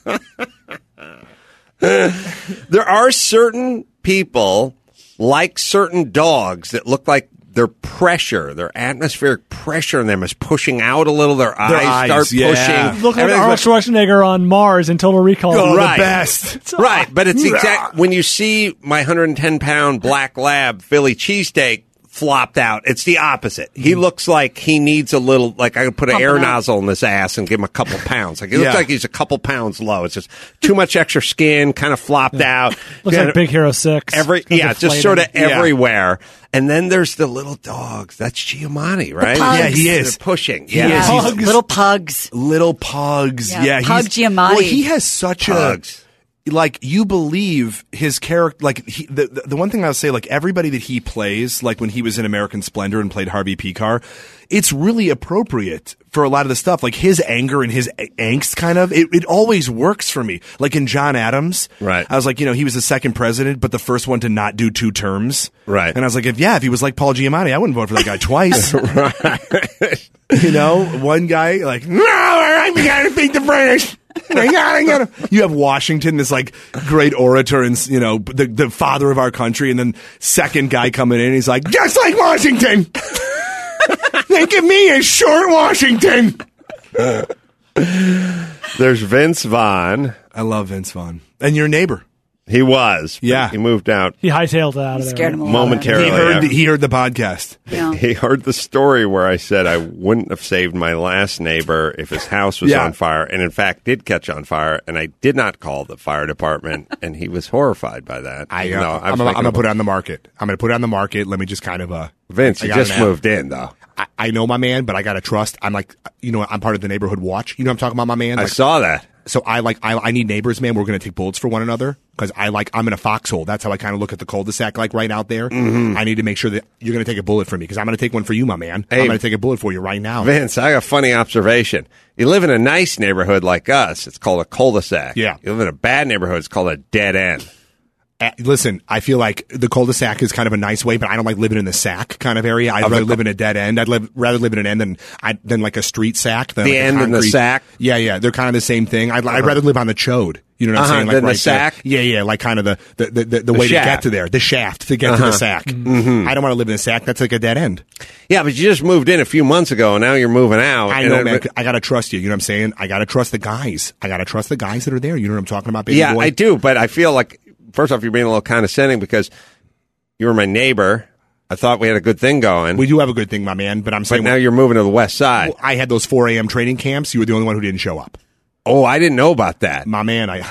Speaker 19: There are certain people, like certain dogs, that look like their pressure, their atmospheric pressure in them is pushing out a little. Their eyes,
Speaker 18: eyes,
Speaker 19: start
Speaker 18: yeah.
Speaker 19: pushing.
Speaker 20: Look like
Speaker 19: Everything's
Speaker 20: Arnold Schwarzenegger on Mars in Total Recall.
Speaker 18: Oh,
Speaker 19: right.
Speaker 18: the best.
Speaker 19: Right, but it's exact when you see my one hundred ten pound black lab Philly cheesesteak flopped out, it's the opposite. He looks like he needs a little, like I could put an
Speaker 12: Pumping
Speaker 19: air
Speaker 12: out.
Speaker 19: nozzle in his ass and give him a couple pounds. Like he
Speaker 18: Yeah.
Speaker 19: looks like he's a couple pounds low. It's just too much extra skin, kind of flopped out.
Speaker 20: Looks
Speaker 19: Kinda-
Speaker 20: like Big Hero six.
Speaker 19: Every
Speaker 20: Kinda
Speaker 19: yeah, just
Speaker 20: deflated.
Speaker 19: sort of
Speaker 18: Yeah.
Speaker 19: everywhere. And then there's the little dogs. That's Giamatti, right?
Speaker 12: pugs.
Speaker 18: Yeah, he is.
Speaker 19: They're pushing.
Speaker 18: He
Speaker 19: yeah.
Speaker 18: is. He's-
Speaker 12: Pugs. Little pugs.
Speaker 18: Little pugs.
Speaker 12: Yeah,
Speaker 18: Yeah,
Speaker 12: Pug
Speaker 18: he's,
Speaker 12: Giamatti.
Speaker 18: Well, he has such
Speaker 19: Pugs.
Speaker 18: a like you believe his character. Like he, the, the the one thing I'll say, like everybody that he plays, like when he was in American Splendor and played Harvey Picar, it's really appropriate for a lot of the stuff. Like his anger and his a- angst, kind of it, it always works for me. Like in John Adams,
Speaker 19: Right.
Speaker 18: I was like, you know, he was the second president, but the first one to not do two terms,
Speaker 19: Right.
Speaker 18: And I was like, if yeah, if he was like Paul Giamatti, I wouldn't vote for that guy twice.
Speaker 19: Right.
Speaker 18: You know, one guy like, no, I'm gonna beat the British. I gotta, gotta. You have Washington, this like great orator and you know the the father of our country, and then second guy coming in, he's like, just like Washington. Think of me as short Washington.
Speaker 19: There's Vince Vaughn.
Speaker 18: I love Vince Vaughn, and your neighbor.
Speaker 19: He was. but
Speaker 18: Yeah.
Speaker 19: He moved out
Speaker 20: He hightailed it out of there.
Speaker 12: Scared him a lot.
Speaker 19: momentarily.
Speaker 18: He heard
Speaker 19: yeah.
Speaker 18: the, he heard the podcast.
Speaker 12: Yeah.
Speaker 19: He heard the story where I said I wouldn't have saved my last neighbor if his house was
Speaker 18: Yeah.
Speaker 19: on fire, and in fact did catch on fire, and I did not call the fire department, and he was horrified by that.
Speaker 18: I,
Speaker 19: even
Speaker 18: uh,
Speaker 19: though I was
Speaker 18: I'm, gonna, I'm
Speaker 19: thinking
Speaker 18: gonna put it
Speaker 19: about-
Speaker 18: on the market. I'm gonna put it on the market. Let me just kind of uh.
Speaker 19: Vince,
Speaker 18: I
Speaker 19: you
Speaker 18: got
Speaker 19: just
Speaker 18: an app.
Speaker 19: moved in, though.
Speaker 18: I, I know my man, but I gotta trust. I'm like, you know, I'm part of the neighborhood watch. You know what I'm talking about, my man?
Speaker 19: I
Speaker 18: Like,
Speaker 19: saw that.
Speaker 18: So I like I, I need neighbors, man. We're gonna take bullets for one another because I like I'm in a foxhole. That's how I kind of look at the cul-de-sac, like right out there.
Speaker 19: Mm-hmm.
Speaker 18: I need to make sure that you're gonna take a bullet for me because I'm gonna take one for you, my man.
Speaker 19: Hey.
Speaker 18: I'm gonna take a bullet for you right now.
Speaker 19: Vince, I got a funny observation. You live in a nice neighborhood like us, it's called a cul-de-sac.
Speaker 18: Yeah.
Speaker 19: You live in a bad neighborhood, it's called a dead end.
Speaker 18: Uh, listen, I feel like the cul-de-sac is kind of a nice way, but I don't like living in the sack kind of area. I'd
Speaker 19: Of the
Speaker 18: rather
Speaker 19: cul-
Speaker 18: live in a dead end. I'd live, rather live in an end than I, than like a street sack. Than
Speaker 19: The
Speaker 18: like a
Speaker 19: end and the
Speaker 18: concrete-
Speaker 19: sack?
Speaker 18: Yeah, yeah, they're kind of the same thing. I'd, I'd
Speaker 19: Uh-huh.
Speaker 18: rather live on the chode. You know what I'm
Speaker 19: Uh-huh,
Speaker 18: saying? Like
Speaker 19: than the
Speaker 18: right there.
Speaker 19: sack?
Speaker 18: Yeah, yeah, like kind of the the the, the, the
Speaker 19: The
Speaker 18: way to
Speaker 19: shaft.
Speaker 18: get to there, the shaft to get to
Speaker 19: Uh-huh.
Speaker 18: the sack.
Speaker 19: Mhm.
Speaker 18: I don't want to live in a sack. That's like a dead end.
Speaker 19: Yeah, but you just moved in a few months ago, and now you're moving out.
Speaker 18: I
Speaker 19: and
Speaker 18: know,
Speaker 19: it-
Speaker 18: man. I gotta trust you. You know what I'm saying? I gotta trust the guys. I gotta trust the guys that are there. You know what I'm talking about, baby
Speaker 19: Yeah,
Speaker 18: boy?
Speaker 19: I do, but I feel like, first off, you're being a little condescending because you were my neighbor. I thought we had a good thing going.
Speaker 18: We do have a good thing, my man. But I'm
Speaker 19: but
Speaker 18: saying
Speaker 19: now you're moving to the west side.
Speaker 18: I had those four a.m. training camps. You were the only one who didn't show up.
Speaker 19: Oh, I didn't know about that.
Speaker 18: My man, I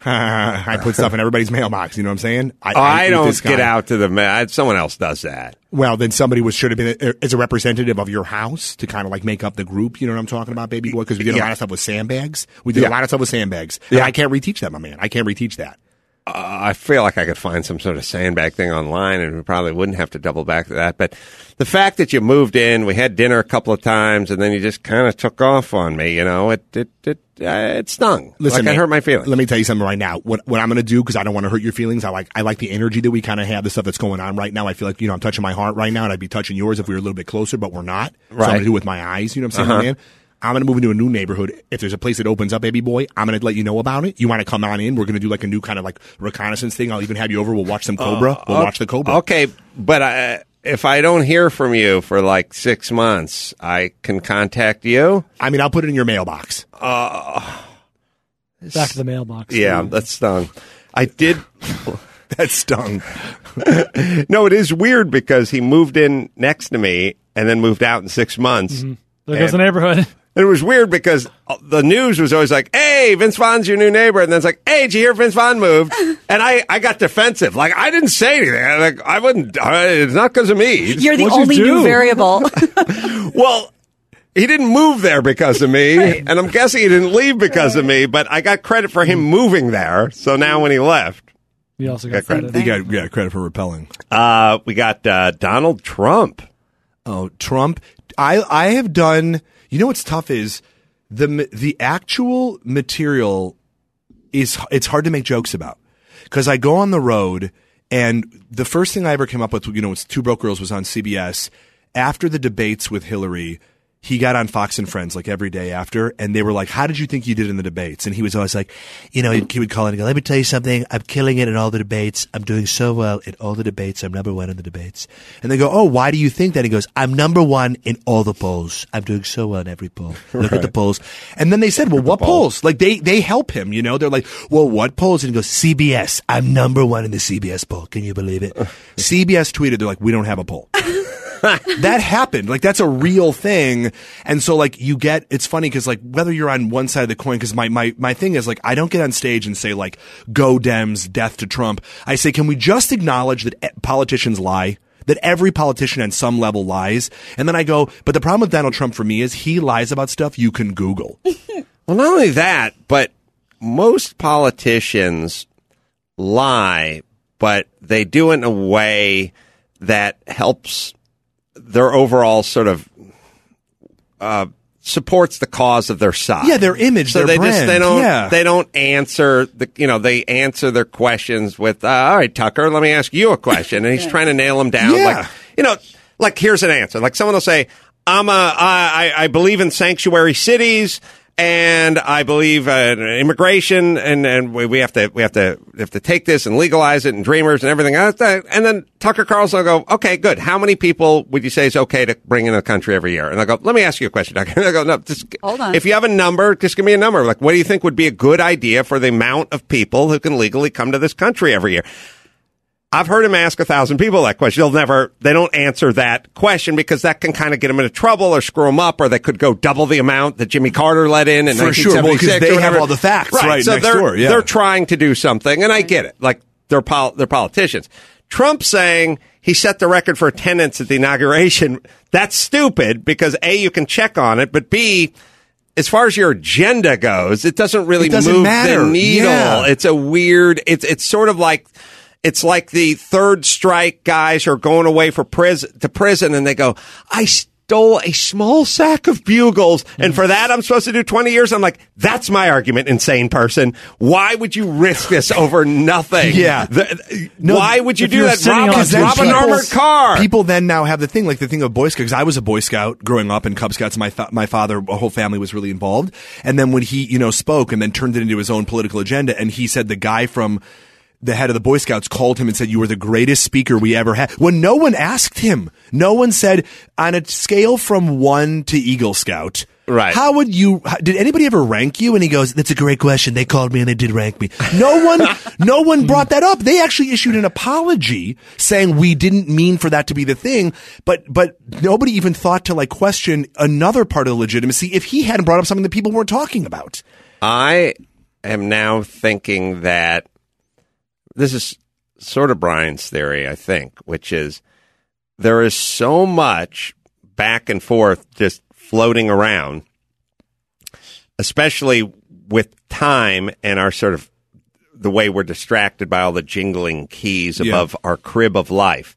Speaker 18: I put stuff in everybody's mailbox. You know what I'm saying? I,
Speaker 19: Oh, I
Speaker 18: with
Speaker 19: don't
Speaker 18: this
Speaker 19: get
Speaker 18: guy.
Speaker 19: out to the ma- someone else does that.
Speaker 18: Well, then somebody was should have been a, as a representative of your house to kind of like make up the group. You know what I'm talking about, baby boy? Because we did a
Speaker 19: Yeah.
Speaker 18: lot of stuff with sandbags. We did
Speaker 19: Yeah.
Speaker 18: a lot of stuff with sandbags. And
Speaker 19: Yeah.
Speaker 18: I can't reteach that, my man. I can't reteach that.
Speaker 19: Uh, I feel like I could find some sort of sandbag thing online, and we probably wouldn't have to double back to that. But the fact that you moved in, we had dinner a couple of times, and then you just kind of took off on me. You know, it it it uh, it stung.
Speaker 18: Listen,
Speaker 19: like
Speaker 18: man,
Speaker 19: it hurt my feelings.
Speaker 18: Let me tell you something right now. What what I'm going to do, because I don't want to hurt your feelings. I like I like the energy that we kind of have, the stuff that's going on right now. I feel like, you know, I'm touching my heart right now, and I'd be touching yours if we were a little bit closer, but we're not. So I'm
Speaker 19: Right.
Speaker 18: going to do it with my eyes. You know what I'm saying,
Speaker 19: Uh-huh.
Speaker 18: man? I'm going to move into a new neighborhood. If there's a place that opens up, baby boy, I'm going to let you know about it. You want to come on in? We're going to do like a new kind of like reconnaissance thing. I'll even have you over. We'll watch some Cobra. we'll
Speaker 19: Uh,
Speaker 18: watch the Cobra.
Speaker 19: Okay, but I, if I don't hear from you for like six months, I can contact you.
Speaker 18: I mean, I'll put it in your mailbox.
Speaker 19: Uh,
Speaker 20: Back to the mailbox.
Speaker 19: yeah, that stung. I did.
Speaker 18: That stung.
Speaker 19: No, it is weird because he moved in next to me and then moved out in six months.
Speaker 20: Mm-hmm. There goes the
Speaker 19: And-
Speaker 20: neighborhood.
Speaker 19: And it was weird because the news was always like, hey, Vince Vaughn's your new neighbor. And then it's like, hey, did you hear Vince Vaughn moved? And I, I got defensive. Like, I didn't say anything. I, like, I wouldn't, uh, it's not because of me.
Speaker 12: You're the
Speaker 19: What'd you
Speaker 12: only
Speaker 19: do?
Speaker 12: new variable.
Speaker 19: Well, he didn't move there because of me. And I'm guessing he didn't leave because of me, but I got credit for him moving there. So now when he left,
Speaker 20: We also
Speaker 19: got
Speaker 20: got
Speaker 19: credit.
Speaker 20: credit.
Speaker 18: You got, you got credit for repelling.
Speaker 19: uh, we got uh, Donald Trump.
Speaker 18: Oh, Trump. I I have done. You know what's tough is the ma- the actual material is it's hard to make jokes about because I go on the road and the first thing I ever came up with, you know, was Two Broke Girls was on C B S after the debates with Hillary. He got on Fox and Friends like every day after, and they were like, how did you think you did in the debates? And he was always like, you know, he would call in and go, let me tell you something. I'm killing it in all the debates. I'm doing so well in all the debates. I'm number one in the debates. And they go, oh, why do you think that? He goes, I'm number one in all the polls. I'm doing so well in every poll. Look
Speaker 19: Right.
Speaker 18: at the polls. And then they said, well, what polls? Like they, they help him, you know, they're like, well, what polls? And he goes, C B S. I'm number one in the C B S poll. Can you believe it? C B S tweeted, they're like, we don't have a poll. That happened. Like that's a real thing. And so like you get, it's funny because like whether you're on one side of the coin, because my, my, my thing is like, I don't get on stage and say like, go Dems, death to Trump. I say, can we just acknowledge that politicians lie? That every politician at some level lies. And then I go, but the problem with Donald Trump for me is he lies about stuff you can Google.
Speaker 19: Well, not only that, but most politicians lie, but they do it in a way that helps their overall sort of uh, supports the cause of their side.
Speaker 18: Yeah, their image,
Speaker 19: so
Speaker 18: their
Speaker 19: they
Speaker 18: brand.
Speaker 19: just they don't
Speaker 18: Yeah.
Speaker 19: they don't answer the you know they answer their questions with uh, all right, Tucker, let me ask you a question, and he's trying to nail them down.
Speaker 18: Yeah.
Speaker 19: Like you know, like here's an answer. Like someone will say, I'm a I I I believe in sanctuary cities. And I believe uh, immigration, and, and we, we have to we have to we have to take this and legalize it, and Dreamers and everything else. And then Tucker Carlson will go, okay, good. How many people would you say is okay to bring in the country every year? And I go, let me ask you a question, Tucker. And I go, no, just
Speaker 12: Hold on.
Speaker 19: if you have a number, just give me a number. Like, what do you think would be a good idea for the amount of people who can legally come to this country every year? I've heard him ask a thousand people that question. They'll never, they don't answer that question because that can kind of get them into trouble or screw them up, or they could go double the amount that Jimmy Carter let in in
Speaker 18: For sure, well, 'cause
Speaker 19: nineteen seventy-six.
Speaker 18: they
Speaker 19: or
Speaker 18: have
Speaker 19: whatever.
Speaker 18: all the facts right
Speaker 19: so
Speaker 18: next
Speaker 19: they're,
Speaker 18: door, yeah.
Speaker 19: They're trying to do something, and I get it. Like, they're, pol- they're politicians. Trump saying he set the record for attendance at the inauguration, that's stupid because A, you can check on it, but B, as far as your agenda goes, it doesn't really
Speaker 18: It doesn't
Speaker 19: move
Speaker 18: matter.
Speaker 19: the needle.
Speaker 18: Yeah.
Speaker 19: It's a weird, it's, it's sort of like, it's like the third strike guys who are going away for prison to prison, and they go, I stole a small sack of bugles, and for that I'm supposed to do twenty years. I'm like, that's my argument, insane person. Why would you risk this over nothing?
Speaker 18: Yeah.
Speaker 19: The-
Speaker 18: No,
Speaker 19: why would you
Speaker 18: if
Speaker 19: do
Speaker 18: you're
Speaker 19: that?
Speaker 18: sitting
Speaker 19: Rob,
Speaker 18: on-
Speaker 19: rob an
Speaker 18: People's-
Speaker 19: armored car.
Speaker 18: People then now have the thing, like the thing of Boy Scouts, because I was a Boy Scout growing up in Cub Scouts. My fa- my father, a whole family was really involved. And then when he, you know, spoke and then turned it into his own political agenda, and he said the guy from the head of the Boy Scouts called him and said, you were the greatest speaker we ever had. When no one asked him, no one said, on a scale from one to Eagle Scout,
Speaker 19: right?
Speaker 18: How would you, how, did anybody ever rank you? And he goes, that's a great question. They called me and they did rank me. No one, no one brought that up. They actually issued an apology saying we didn't mean for that to be the thing, but, but nobody even thought to like question another part of the legitimacy if he hadn't brought up something that people weren't talking about.
Speaker 19: I am now thinking that this is sort of Brian's theory, I think, which is there is so much back and forth just floating around, especially with time and our sort of the way we're distracted by all the jingling keys
Speaker 18: Yeah.
Speaker 19: above our crib of life.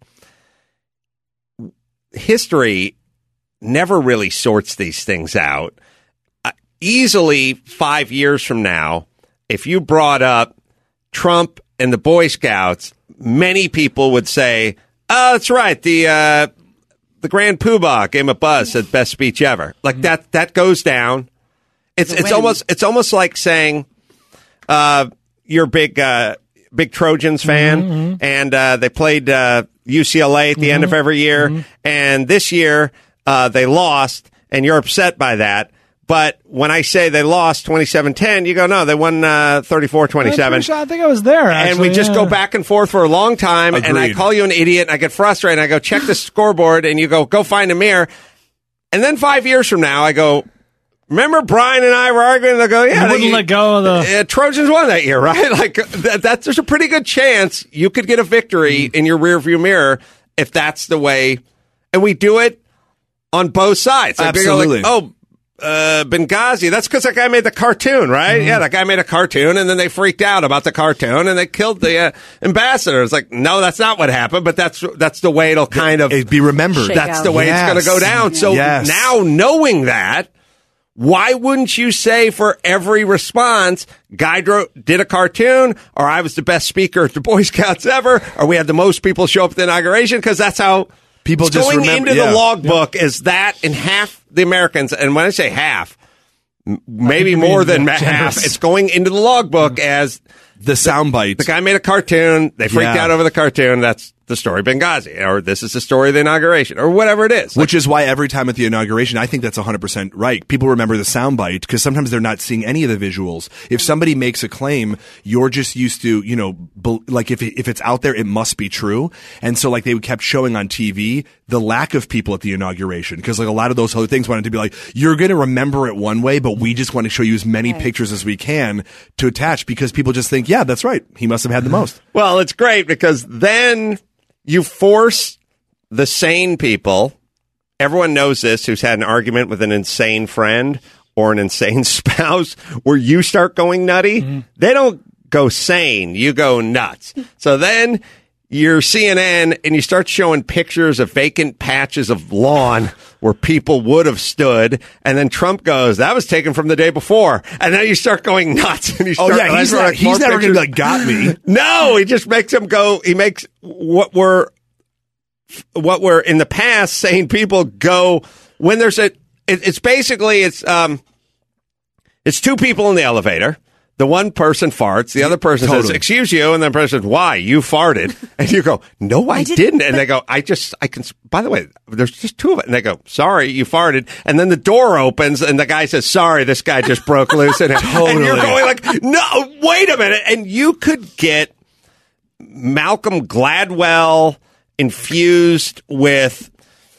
Speaker 19: History never really sorts these things out. Uh, easily five years from now, if you brought up Trump and the Boy Scouts, many people would say, oh, that's right. The, uh, the Grand Poobah gave him a buzz, said best speech ever. Like that, that goes down. It's,
Speaker 12: It's a
Speaker 19: it's
Speaker 12: win.
Speaker 19: almost, it's almost like saying, uh, you're a big, uh, big Trojans fan, and, uh, they played, uh, U C L A at the end of every year. And this year, uh, they lost, and you're upset by that. But when I say they lost twenty-seven ten, you go, no, they won uh, thirty-four twenty-seven.
Speaker 20: Sure, I think I was there, actually.
Speaker 19: And we just
Speaker 20: yeah.
Speaker 19: go back and forth for a long time, and I
Speaker 18: Agreed.
Speaker 19: call you an idiot, and I get frustrated, and I go, check the scoreboard, and you go, go find a mirror. And then five years from now, I go, remember Brian and I were arguing? And they'll go, yeah.
Speaker 20: You wouldn't
Speaker 19: they-
Speaker 20: let go of the...
Speaker 19: uh, Trojans won that year, right? Like, that, that's, there's a pretty good chance you could get a victory in your rearview mirror if that's the way. And we do it on both sides. Like, we go
Speaker 18: Absolutely.
Speaker 19: Like, oh, uh, Benghazi, that's because that guy made the cartoon, right? Yeah, that guy made a cartoon, and then they freaked out about the cartoon, and they killed the uh, ambassador. It's like, no, that's not what happened, but that's that's the way it'll kind of
Speaker 18: It'd be remembered.
Speaker 12: Shake
Speaker 19: That's
Speaker 12: out.
Speaker 19: the way
Speaker 18: Yes.
Speaker 19: it's going to go down. So
Speaker 18: Yes.
Speaker 19: now knowing that, why wouldn't you say for every response, Guy dro- did a cartoon, or I was the best speaker at the Boy Scouts ever, or we had the most people show up at the inauguration? Because that's how
Speaker 18: people
Speaker 19: it's
Speaker 18: just
Speaker 19: going
Speaker 18: remember
Speaker 19: into
Speaker 18: yeah.
Speaker 19: the logbook is that, and half the Americans, and when I say half, m- maybe more than ma- half, it's going into the logbook mm. as
Speaker 18: the soundbite.
Speaker 19: The guy made a cartoon. They freaked
Speaker 18: Yeah.
Speaker 19: out over the cartoon. That's the story of Benghazi, or this is the story of the inauguration, or whatever it is.
Speaker 18: Which is why every time at the inauguration, I think that's one hundred percent right. People remember the soundbite because sometimes they're not seeing any of the visuals. If somebody makes a claim, you're just used to, you know, be, like if it, if it's out there, it must be true. And so like they kept showing on T V the lack of people at the inauguration because like a lot of those other things wanted to be like, you're going to remember it one way, but we just want to show you as many right. pictures as we can to attach because people just think, yeah, that's right. He must have had the most.
Speaker 19: Well, it's great because then you force the sane people, everyone knows this, who's had an argument with an insane friend or an insane spouse, where you start going nutty. Mm-hmm. They don't go sane. You go nuts. So then you're C N N and you start showing pictures of vacant patches of lawn where people would have stood. And then Trump goes, that was taken from the day before. And then you start going nuts. And you start
Speaker 18: oh, yeah, he's, not, he's never going to be like, got me.
Speaker 19: No, he just makes them go, he makes what were, what were in the past sane people go when there's a, it, it's basically, it's, um, it's two people in the elevator. The one person farts, the other person totally. says, excuse you, and the person says, why? You farted. And you go, no, I, I didn't. didn't. And they go, I just, I can, by the way, there's just two of it. And they go, sorry, you farted. And then the door opens and the guy says, sorry, this guy just broke loose. And, totally. and you're going like, no, wait a minute. And you could get Malcolm Gladwell infused with,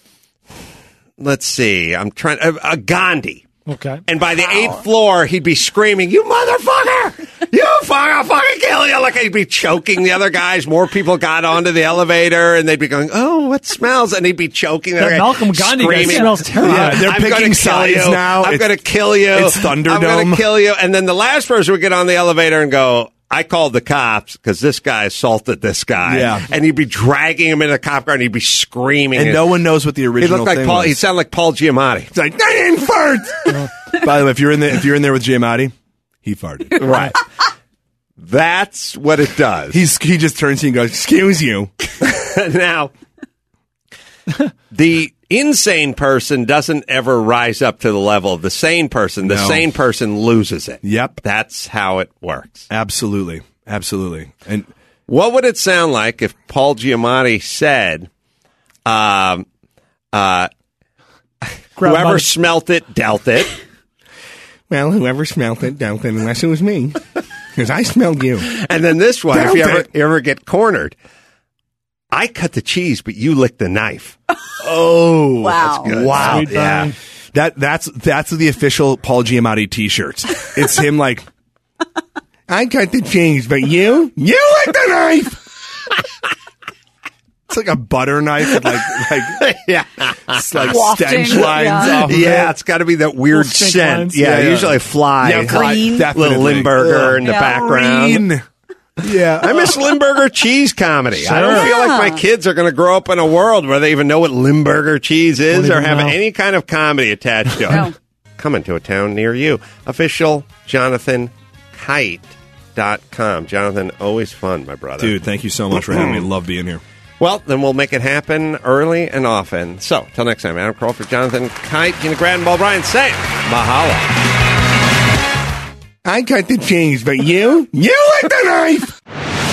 Speaker 19: let's see, I'm trying, uh, uh, Gandhi.
Speaker 20: Okay.
Speaker 19: And by the wow. eighth floor, he'd be screaming, you motherfucker! You fucker! I'll fucking kill you! Like he'd be choking the other guys. More people got onto the elevator, and they'd be going, oh, what smells? And he'd be choking.
Speaker 20: That Malcolm Gandhi guy smells terrible.
Speaker 18: Yeah, they're
Speaker 19: I'm
Speaker 18: picking sides
Speaker 19: you.
Speaker 18: now.
Speaker 19: I'm going to kill you.
Speaker 18: It's Thunderdome.
Speaker 19: I'm going to kill you. And then the last person would get on the elevator and go, I called the cops because this guy assaulted this guy.
Speaker 18: Yeah.
Speaker 19: And he'd be dragging him in a cop car and he'd be screaming.
Speaker 18: And, and no one knows what the original
Speaker 19: he looked like
Speaker 18: thing
Speaker 19: Paul,
Speaker 18: was.
Speaker 19: He sounded like Paul Giamatti.
Speaker 18: It's like, I didn't fart! By the way, if you're in there, if you're in there with Giamatti, he farted.
Speaker 19: Right. That's what it does.
Speaker 18: He's He just turns to you and goes, excuse you.
Speaker 19: Now, the insane person doesn't ever rise up to the level of the sane person. The
Speaker 18: No.
Speaker 19: sane person loses it.
Speaker 18: Yep.
Speaker 19: That's how it works.
Speaker 18: Absolutely. Absolutely. And
Speaker 19: what would it sound like if Paul Giamatti said, um, uh, whoever
Speaker 20: money.
Speaker 19: smelt it, dealt it?
Speaker 18: well, whoever smelled it, dealt it, unless it was me. Because I smelled you.
Speaker 19: And then this one, if
Speaker 18: Dealt
Speaker 19: you ever,
Speaker 18: it.
Speaker 19: you ever get cornered, I cut the cheese, but you licked the knife.
Speaker 18: Oh,
Speaker 12: Wow.
Speaker 19: That's good.
Speaker 18: Wow.
Speaker 20: Sweet
Speaker 18: Yeah.
Speaker 20: Barney.
Speaker 18: That that's that's the official Paul Giamatti T-shirt. It's him like, I cut the cheese, but you, you licked the knife. It's like a butter knife with like like
Speaker 19: yeah,
Speaker 18: it's like
Speaker 12: Wafting,
Speaker 18: stench lines
Speaker 12: yeah.
Speaker 18: off of
Speaker 19: yeah,
Speaker 18: it.
Speaker 19: it's got to be that weird
Speaker 20: Little stink
Speaker 19: scent.
Speaker 20: lines.
Speaker 19: Yeah,
Speaker 18: Yeah, yeah.
Speaker 19: usually fly.
Speaker 18: Yeah, fly,
Speaker 12: Green.
Speaker 18: definitely.
Speaker 19: Little Limburger in the
Speaker 12: Yeah.
Speaker 19: background.
Speaker 18: Green. Yeah,
Speaker 19: I miss Limburger cheese comedy. I don't
Speaker 12: Sure.
Speaker 19: feel like
Speaker 12: Yeah.
Speaker 19: my kids are going to grow up in a world where they even know what Limburger cheese is
Speaker 20: Don't
Speaker 19: or
Speaker 20: even
Speaker 19: have
Speaker 20: know.
Speaker 19: any kind of comedy attached to it.
Speaker 12: No.
Speaker 19: Coming to a town near you. Official Jonathan Haidt dot com. Jonathan, always fun, my brother.
Speaker 18: dude, thank you so much for having me. Love being here.
Speaker 19: Well, then we'll make it happen early and often. So, till next time, Adam Crawford, Jonathan Haidt, Gina Grad, and Paul Bryan saying mahalo.
Speaker 18: I cut the cheese, but you, you licked the knife.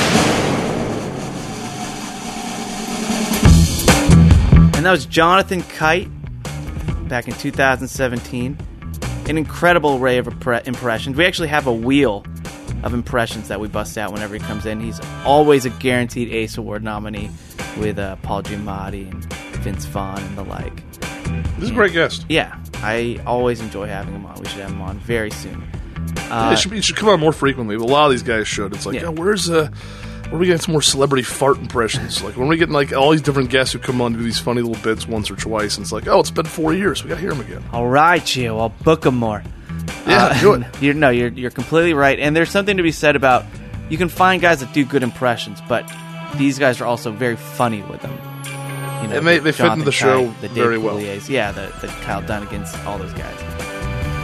Speaker 2: And that was Jonathan Kite back in two thousand seventeen. An incredible array of impre- impressions. We actually have a wheel of impressions that we bust out whenever he comes in. He's always a guaranteed Ace Award nominee with uh, Paul Giamatti and Vince Vaughn and the like.
Speaker 3: This is a great guest.
Speaker 2: Yeah, I always enjoy having him on. We should have him on very soon.
Speaker 3: Yeah,
Speaker 2: Uh,
Speaker 3: it, should, it should come on more frequently. A lot of these guys should. It's like,
Speaker 2: Yeah.
Speaker 3: oh, where's uh, where are we getting some more celebrity fart impressions? Like, when are we getting like all these different guests who come on to do these funny little bits once or twice, and it's like, oh, it's been four years. We got to hear them again.
Speaker 2: All right, Gio, I'll book him more.
Speaker 3: Yeah, do it.
Speaker 2: You're, no, you're you're completely right. And there's something to be said about you can find guys that do good impressions, but these guys are also very funny with them. You
Speaker 3: And they- they fit
Speaker 2: Jonathan
Speaker 3: into the show
Speaker 2: Kite, the Dave
Speaker 3: very well.
Speaker 2: Couliers, yeah, the, the Kyle Dunnigans, all those guys.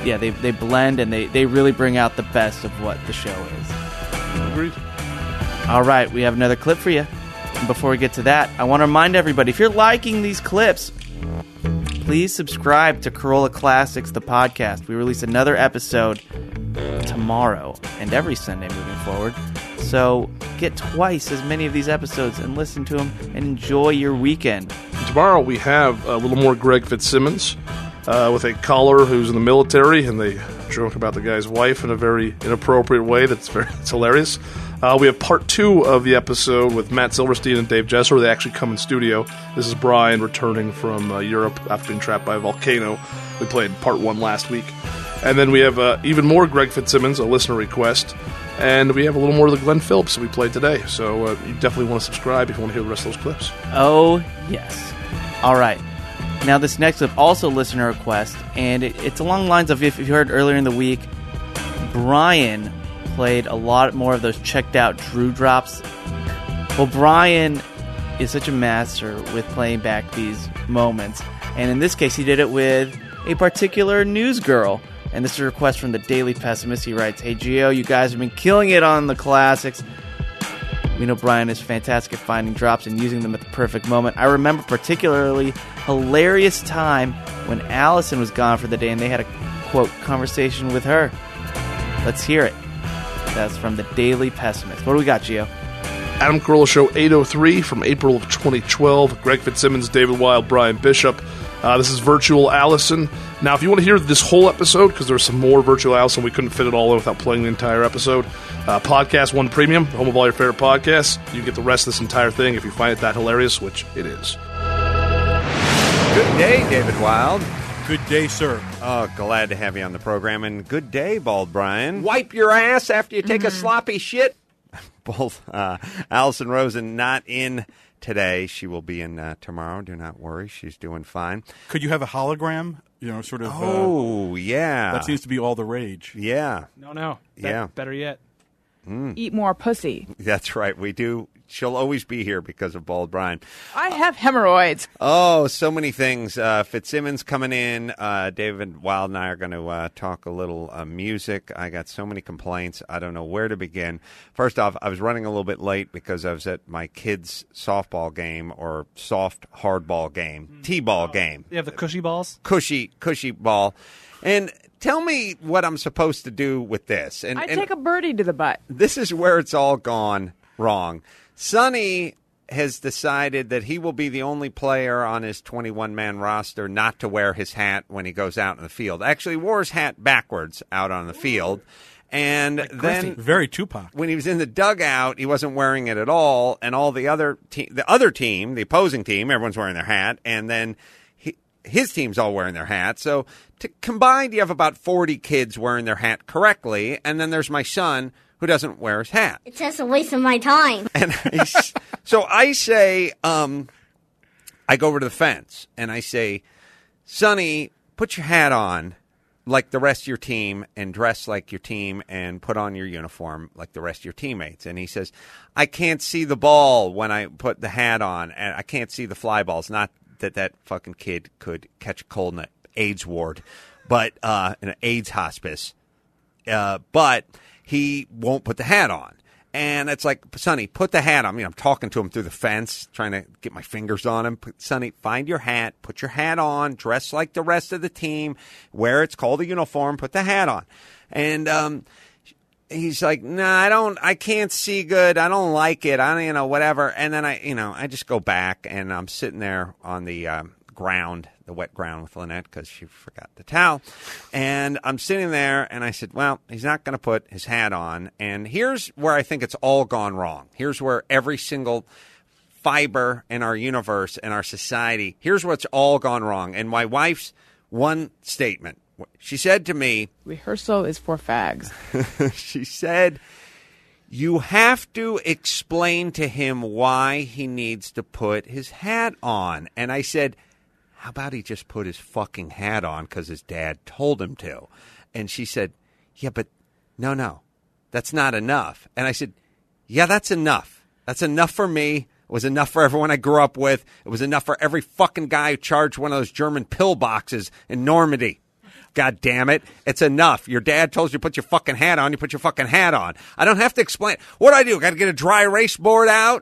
Speaker 2: yeah, they they blend and they, they really bring out the best of what the show is.
Speaker 3: Agreed.
Speaker 2: All right, we have another clip for you. And before we get to that, I want to remind everybody, if you're liking these clips, please subscribe to Corolla Classics, the podcast. We release another episode tomorrow and every Sunday moving forward. So get twice as many of these episodes and listen to them and enjoy your weekend.
Speaker 3: Tomorrow we have a little more Greg Fitzsimmons uh, with a caller who's in the military, and they joke about the guy's wife in a very inappropriate way. That's very it's hilarious. Uh, we have part two of the episode with Matt Silverstein and Dave Jesser. They actually come in studio. This is Brian returning from uh, Europe after being trapped by a volcano. We played part one last week. And then we have uh, even more Greg Fitzsimmons, a listener request. And we have a little more of the Glenn Phillips that we played today. So uh, you definitely want to subscribe if you want to hear the rest of those clips.
Speaker 2: Oh, yes. All right. Now, this next clip, also listener request, and it, it's along the lines of, if you heard earlier in the week, Brian played a lot more of those checked out Drew drops. Well, Brian is such a master with playing back these moments. And in this case, he did it with a particular news girl. And this is a request from the Daily Pessimist. He writes, "Hey, Gio, you guys have been killing it on the classics. We know Brian is fantastic at finding drops and using them at the perfect moment. I remember particularly hilarious time when Allison was gone for the day and they had a, quote, conversation with her. Let's hear it." That's from the Daily Pessimist. What do we got, Gio?
Speaker 3: Adam Carolla Show eight oh three from April of twenty twelve. Greg Fitzsimmons, David Wild, Brian Bishop. Uh, this is Virtual Allison. Now, if you want to hear this whole episode, because there's some more Virtual Allison, we couldn't fit it all in without playing the entire episode. Uh, Podcast One Premium, home of all your favorite podcasts. You can get the rest of this entire thing if you find it that hilarious, which it is.
Speaker 19: Good day, David Wild.
Speaker 1: Good day, sir.
Speaker 19: Oh, glad to have you on the program. And good day, Bald Brian.
Speaker 5: Wipe your ass after you take a sloppy shit.
Speaker 19: Both uh, Allison Rosen not in today. She will be in uh, tomorrow. Do not worry. She's doing fine.
Speaker 1: Could you have a hologram? You know, sort of.
Speaker 19: Oh,
Speaker 1: uh,
Speaker 19: yeah.
Speaker 1: That seems to be all the rage.
Speaker 19: Yeah.
Speaker 4: No, no. Be-
Speaker 19: yeah.
Speaker 4: Better yet.
Speaker 19: Mm.
Speaker 10: Eat more pussy.
Speaker 19: That's right. We do. She'll always be here because of Bald Brian.
Speaker 10: I have hemorrhoids.
Speaker 19: Oh, so many things. Uh, Fitzsimmons coming in. Uh, David Wild and I are going to uh, talk a little uh, music. I got so many complaints. I don't know where to begin. First off, I was running a little bit late because I was at my kids' softball game or soft hardball game, mm. T-ball oh, game.
Speaker 4: You have the cushy balls?
Speaker 19: Cushy, cushy ball. And tell me what I'm supposed to do with this. And
Speaker 10: I
Speaker 19: and
Speaker 10: take a birdie to the butt.
Speaker 19: This is where it's all gone wrong. Sonny has decided that he will be the only player on his twenty-one man roster not to wear his hat when he goes out in the field. Actually, he wore his hat backwards out on the field. And
Speaker 1: like
Speaker 19: then
Speaker 1: very Tupac.
Speaker 19: When he was in the dugout, he wasn't wearing it at all. And all the other te- the other team, the opposing team, everyone's wearing their hat. And then he, his team's all wearing their hat. So to, combined, you have about forty kids wearing their hat correctly. And then there's my son, who doesn't wear his hat.
Speaker 23: It's just a waste of my time.
Speaker 19: And I, so I say, um, I go over to the fence, and I say, Sonny, put your hat on like the rest of your team and dress like your team and put on your uniform like the rest of your teammates. And he says, I can't see the ball when I put the hat on, and I can't see the fly balls. Not that that fucking kid could catch a cold in an AIDS ward, but uh, in an AIDS hospice. Uh, but... he won't put the hat on. And it's like, Sonny, put the hat on. I mean, I'm talking to him through the fence, trying to get my fingers on him. Sonny, find your hat, put your hat on, dress like the rest of the team, wear it's called a uniform, put the hat on. And um, he's like, nah, I don't, I can't see good. I don't like it. I don't, you know, whatever. And then I, you know, I just go back and I'm sitting there on the um, ground, the wet ground with Lynette because she forgot the towel. And I'm sitting there and I said, well, he's not going to put his hat on. And here's where I think it's all gone wrong. Here's where every single fiber in our universe and our society, here's what's all gone wrong. And my wife's one statement, she said to me,
Speaker 10: rehearsal is for fags.
Speaker 19: She said, you have to explain to him why he needs to put his hat on. And I said, how about he just put his fucking hat on because his dad told him to? And she said, yeah, but no, no, that's not enough. And I said, yeah, that's enough. That's enough for me. It was enough for everyone I grew up with. It was enough for every fucking guy who charged one of those German pill boxes in Normandy.
Speaker 5: God damn it. It's enough. Your dad told you to put your fucking hat on. You put your fucking hat on. I don't have to explain. What do I do? Got to get a dry erase board out?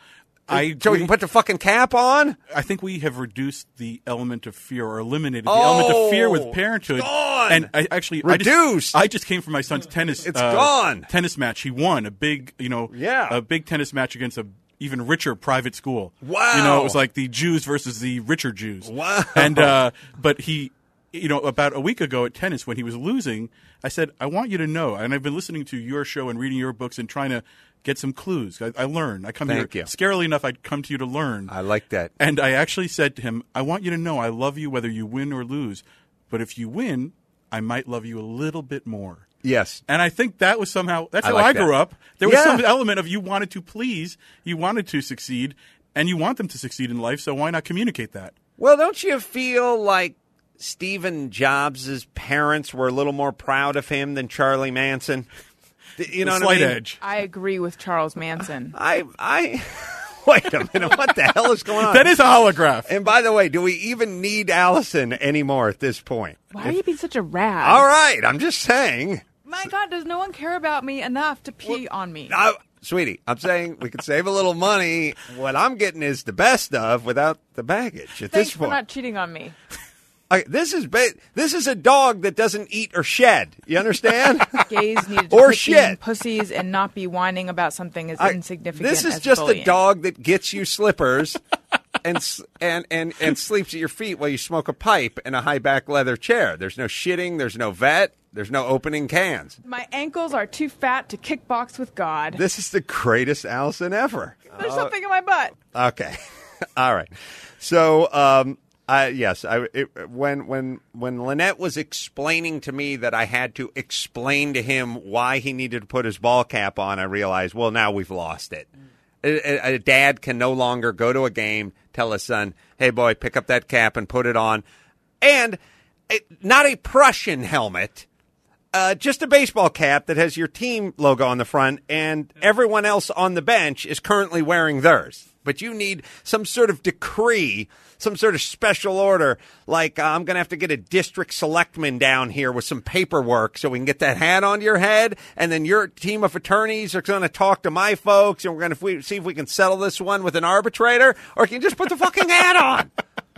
Speaker 1: I
Speaker 5: so we can put the fucking cap on?
Speaker 1: I think we have reduced the element of fear or eliminated the
Speaker 5: Oh,
Speaker 1: element of fear with parenthood.
Speaker 5: gone.
Speaker 1: And I actually
Speaker 5: Reduced.
Speaker 1: I just, I just came from my son's tennis.
Speaker 5: It's
Speaker 1: uh,
Speaker 5: gone.
Speaker 1: Tennis match. He won a big, you know,
Speaker 5: Yeah.
Speaker 1: a big tennis match against a even richer private school.
Speaker 5: Wow.
Speaker 1: You know, it was like the Jews versus the richer Jews.
Speaker 5: Wow.
Speaker 1: And uh, but he, you know, about a week ago at tennis when he was losing, I said, I want you to know, and I've been listening to your show and reading your books and trying to get some clues. I, I learn. I come
Speaker 5: Thank
Speaker 1: here.
Speaker 5: you.
Speaker 1: Scarily enough, I come to you to learn.
Speaker 5: I like that.
Speaker 1: And I actually said to him, I want you to know I love you whether you win or lose. But if you win, I might love you a little bit more.
Speaker 5: Yes.
Speaker 1: And I think that was somehow, that's
Speaker 5: I
Speaker 1: how
Speaker 5: like
Speaker 1: I
Speaker 5: that.
Speaker 1: grew up. There was
Speaker 5: Yeah.
Speaker 1: some element of you wanted to please, you wanted to succeed, and you want them to succeed in life, so why not communicate that?
Speaker 5: Well, don't you feel like Stephen Jobs' parents were a little more proud of him than Charlie Manson? You know
Speaker 1: The
Speaker 5: what I
Speaker 1: slight
Speaker 5: mean?
Speaker 1: edge.
Speaker 10: I agree with Charles Manson.
Speaker 5: I, I, wait a minute. What the hell is going on?
Speaker 1: That is a holograph.
Speaker 5: And by the way, do we even need Allison anymore at this point?
Speaker 10: Why are you being such a rat?
Speaker 5: All right, I'm just saying.
Speaker 10: My God, does no one care about me enough to pee on me?
Speaker 5: I, sweetie, I'm saying we could save a little money. What I'm getting is the best of without the baggage at
Speaker 10: Thanks
Speaker 5: this
Speaker 10: for
Speaker 5: point.
Speaker 10: not cheating on me.
Speaker 5: I, this is ba- this is a dog that doesn't eat or shed. You understand?
Speaker 10: Gays needed to
Speaker 5: Or
Speaker 10: quit being
Speaker 5: shit.
Speaker 10: pussies and not be whining about something as
Speaker 5: I-
Speaker 10: insignificant
Speaker 5: This is
Speaker 10: as
Speaker 5: just
Speaker 10: bullying.
Speaker 5: a dog that gets you slippers and, s- and and and sleeps at your feet while you smoke a pipe in a high back leather chair. There's no shitting. There's no vet. There's no opening cans.
Speaker 10: My ankles are too fat to kickbox with God.
Speaker 5: This is the greatest Allison ever.
Speaker 10: There's
Speaker 5: Uh,
Speaker 10: something in my butt.
Speaker 5: Okay, all right. So, um, I, yes, I, it, when when when Lynette was explaining to me that I had to explain to him why he needed to put his ball cap on, I realized, well, now we've lost it. A, a, a dad can no longer go to a game, tell his son, "Hey, boy, pick up that cap and put it on," and it, not a Prussian helmet. Uh, just a baseball cap that has your team logo on the front, and everyone else on the bench is currently wearing theirs. But you need some sort of decree, some sort of special order, like uh, I'm going to have to get a district selectman down here with some paperwork so we can get that hat on your head, and then your team of attorneys are going to talk to my folks, and we're going to see if we can settle this one with an arbitrator, or can you just put the fucking hat on?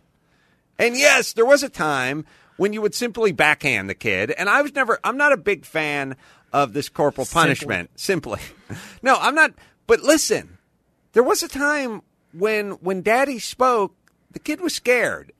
Speaker 5: And yes, there was a time when you would simply backhand the kid. And I was never, I'm not a big fan of this corporal punishment. Simply. No, I'm not. But listen, there was a time when, when daddy spoke, the kid was scared.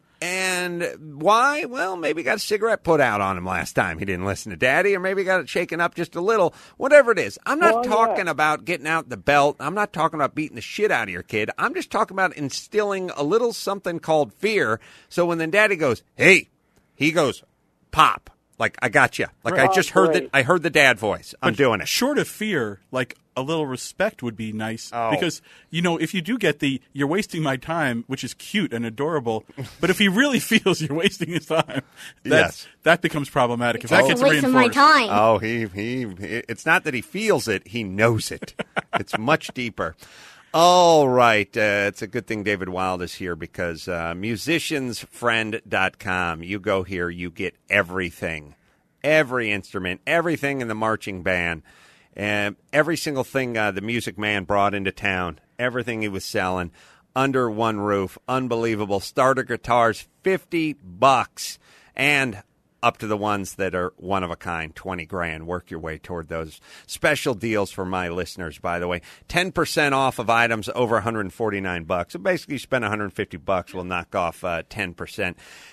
Speaker 5: And why? Well, maybe got a cigarette put out on him last time he didn't listen to daddy, or maybe got it shaken up just a little. Whatever it is. I'm not
Speaker 4: Well, yeah.
Speaker 5: talking about getting out the belt. I'm not talking about beating the shit out of your kid. I'm just talking about instilling a little something called fear. So when then daddy goes, "Hey," he goes, "Pop." Like, I got you. Like, I
Speaker 1: Right.
Speaker 5: just heard
Speaker 1: Great.
Speaker 5: the, I heard the dad voice. I'm
Speaker 1: But
Speaker 5: doing it.
Speaker 1: Short of fear, like a little respect would be nice.
Speaker 5: Oh.
Speaker 1: Because, you know, if you do get the, you're wasting my time, which is cute and adorable, but if he really feels you're wasting his time, that's,
Speaker 5: Yes.
Speaker 1: that becomes problematic. If
Speaker 5: It's
Speaker 1: that
Speaker 5: a
Speaker 1: gets
Speaker 23: waste of my
Speaker 1: reinforced.
Speaker 23: time.
Speaker 5: Oh, he, he, it's not that he feels it, he knows it. It's much deeper. All right. Uh, it's a good thing David Wild is here because uh, musicians friend dot com. You go here, you get everything, every instrument, everything in the marching band, and every single thing uh, the Music Man brought into town, everything he was selling under one roof. Unbelievable. Starter guitars, fifty bucks, and up to the ones that are one of a kind, twenty grand. Work your way toward those special deals for my listeners, by the way. ten percent off of items over one hundred forty-nine bucks. So basically you spend one hundred fifty bucks, we'll knock off uh, ten percent.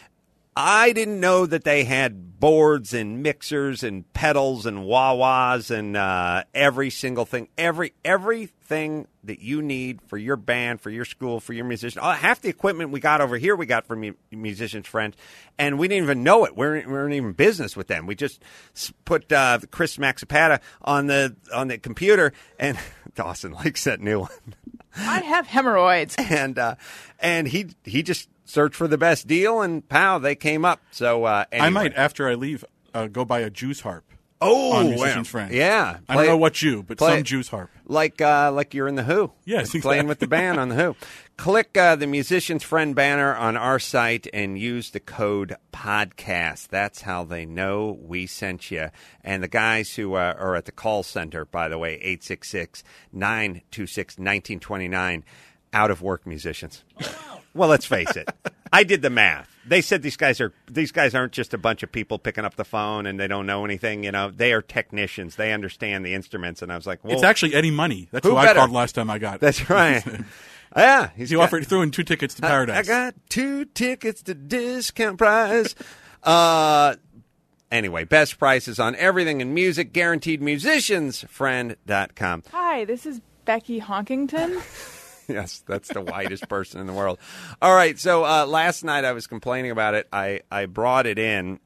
Speaker 5: I didn't know that they had boards and mixers and pedals and wah-wahs and uh, every single thing, every everything that you need for your band, for your school, for your musician. Uh, half the equipment we got over here we got from mu- musicians friends, and we didn't even know it. We weren't, we weren't even in business with them. We just s- put uh, Chris Maxipata on the on the computer, and Dawson likes that new one.
Speaker 10: I have hemorrhoids.
Speaker 5: And uh, and he he just searched for the best deal, and pow, they came up. So uh, anyway.
Speaker 1: I might, after I leave, uh, go buy a juice harp.
Speaker 5: Oh,
Speaker 1: on
Speaker 5: wow.
Speaker 1: Musician's Friend.
Speaker 5: Yeah.
Speaker 1: I
Speaker 5: Play-
Speaker 1: don't know what Jew, but
Speaker 5: play-
Speaker 1: some Jews harp.
Speaker 5: Like uh, like you're in The Who.
Speaker 1: Yes,
Speaker 5: Like playing
Speaker 1: exactly.
Speaker 5: with the band on The Who. Click uh, the Musician's Friend banner on our site and use the code podcast. That's how they know we sent you. And the guys who uh, are at the call center, by the way, eight six six, nine two six, one nine two nine, out-of-work musicians. Well, let's face it. I did the math. They said these guys are these guys aren't just a bunch of people picking up the phone and they don't know anything. You know, they are technicians. They understand the instruments. And I was like, well,
Speaker 1: It's actually Eddie Money. That's
Speaker 5: who
Speaker 1: who, I
Speaker 5: better?
Speaker 1: called last time I got.
Speaker 5: That's right. Yeah, he's
Speaker 1: he
Speaker 5: got-
Speaker 1: offered threw in two tickets to
Speaker 5: I-
Speaker 1: Paradise.
Speaker 5: I, got two tickets to discount price. uh, anyway, best prices on everything in music, guaranteed musicians friend dot com.
Speaker 10: Hi, this is Becky Honkington.
Speaker 5: Yes, that's the whitest person in the world. All right, so uh, last night I was complaining about it. I, I brought it in.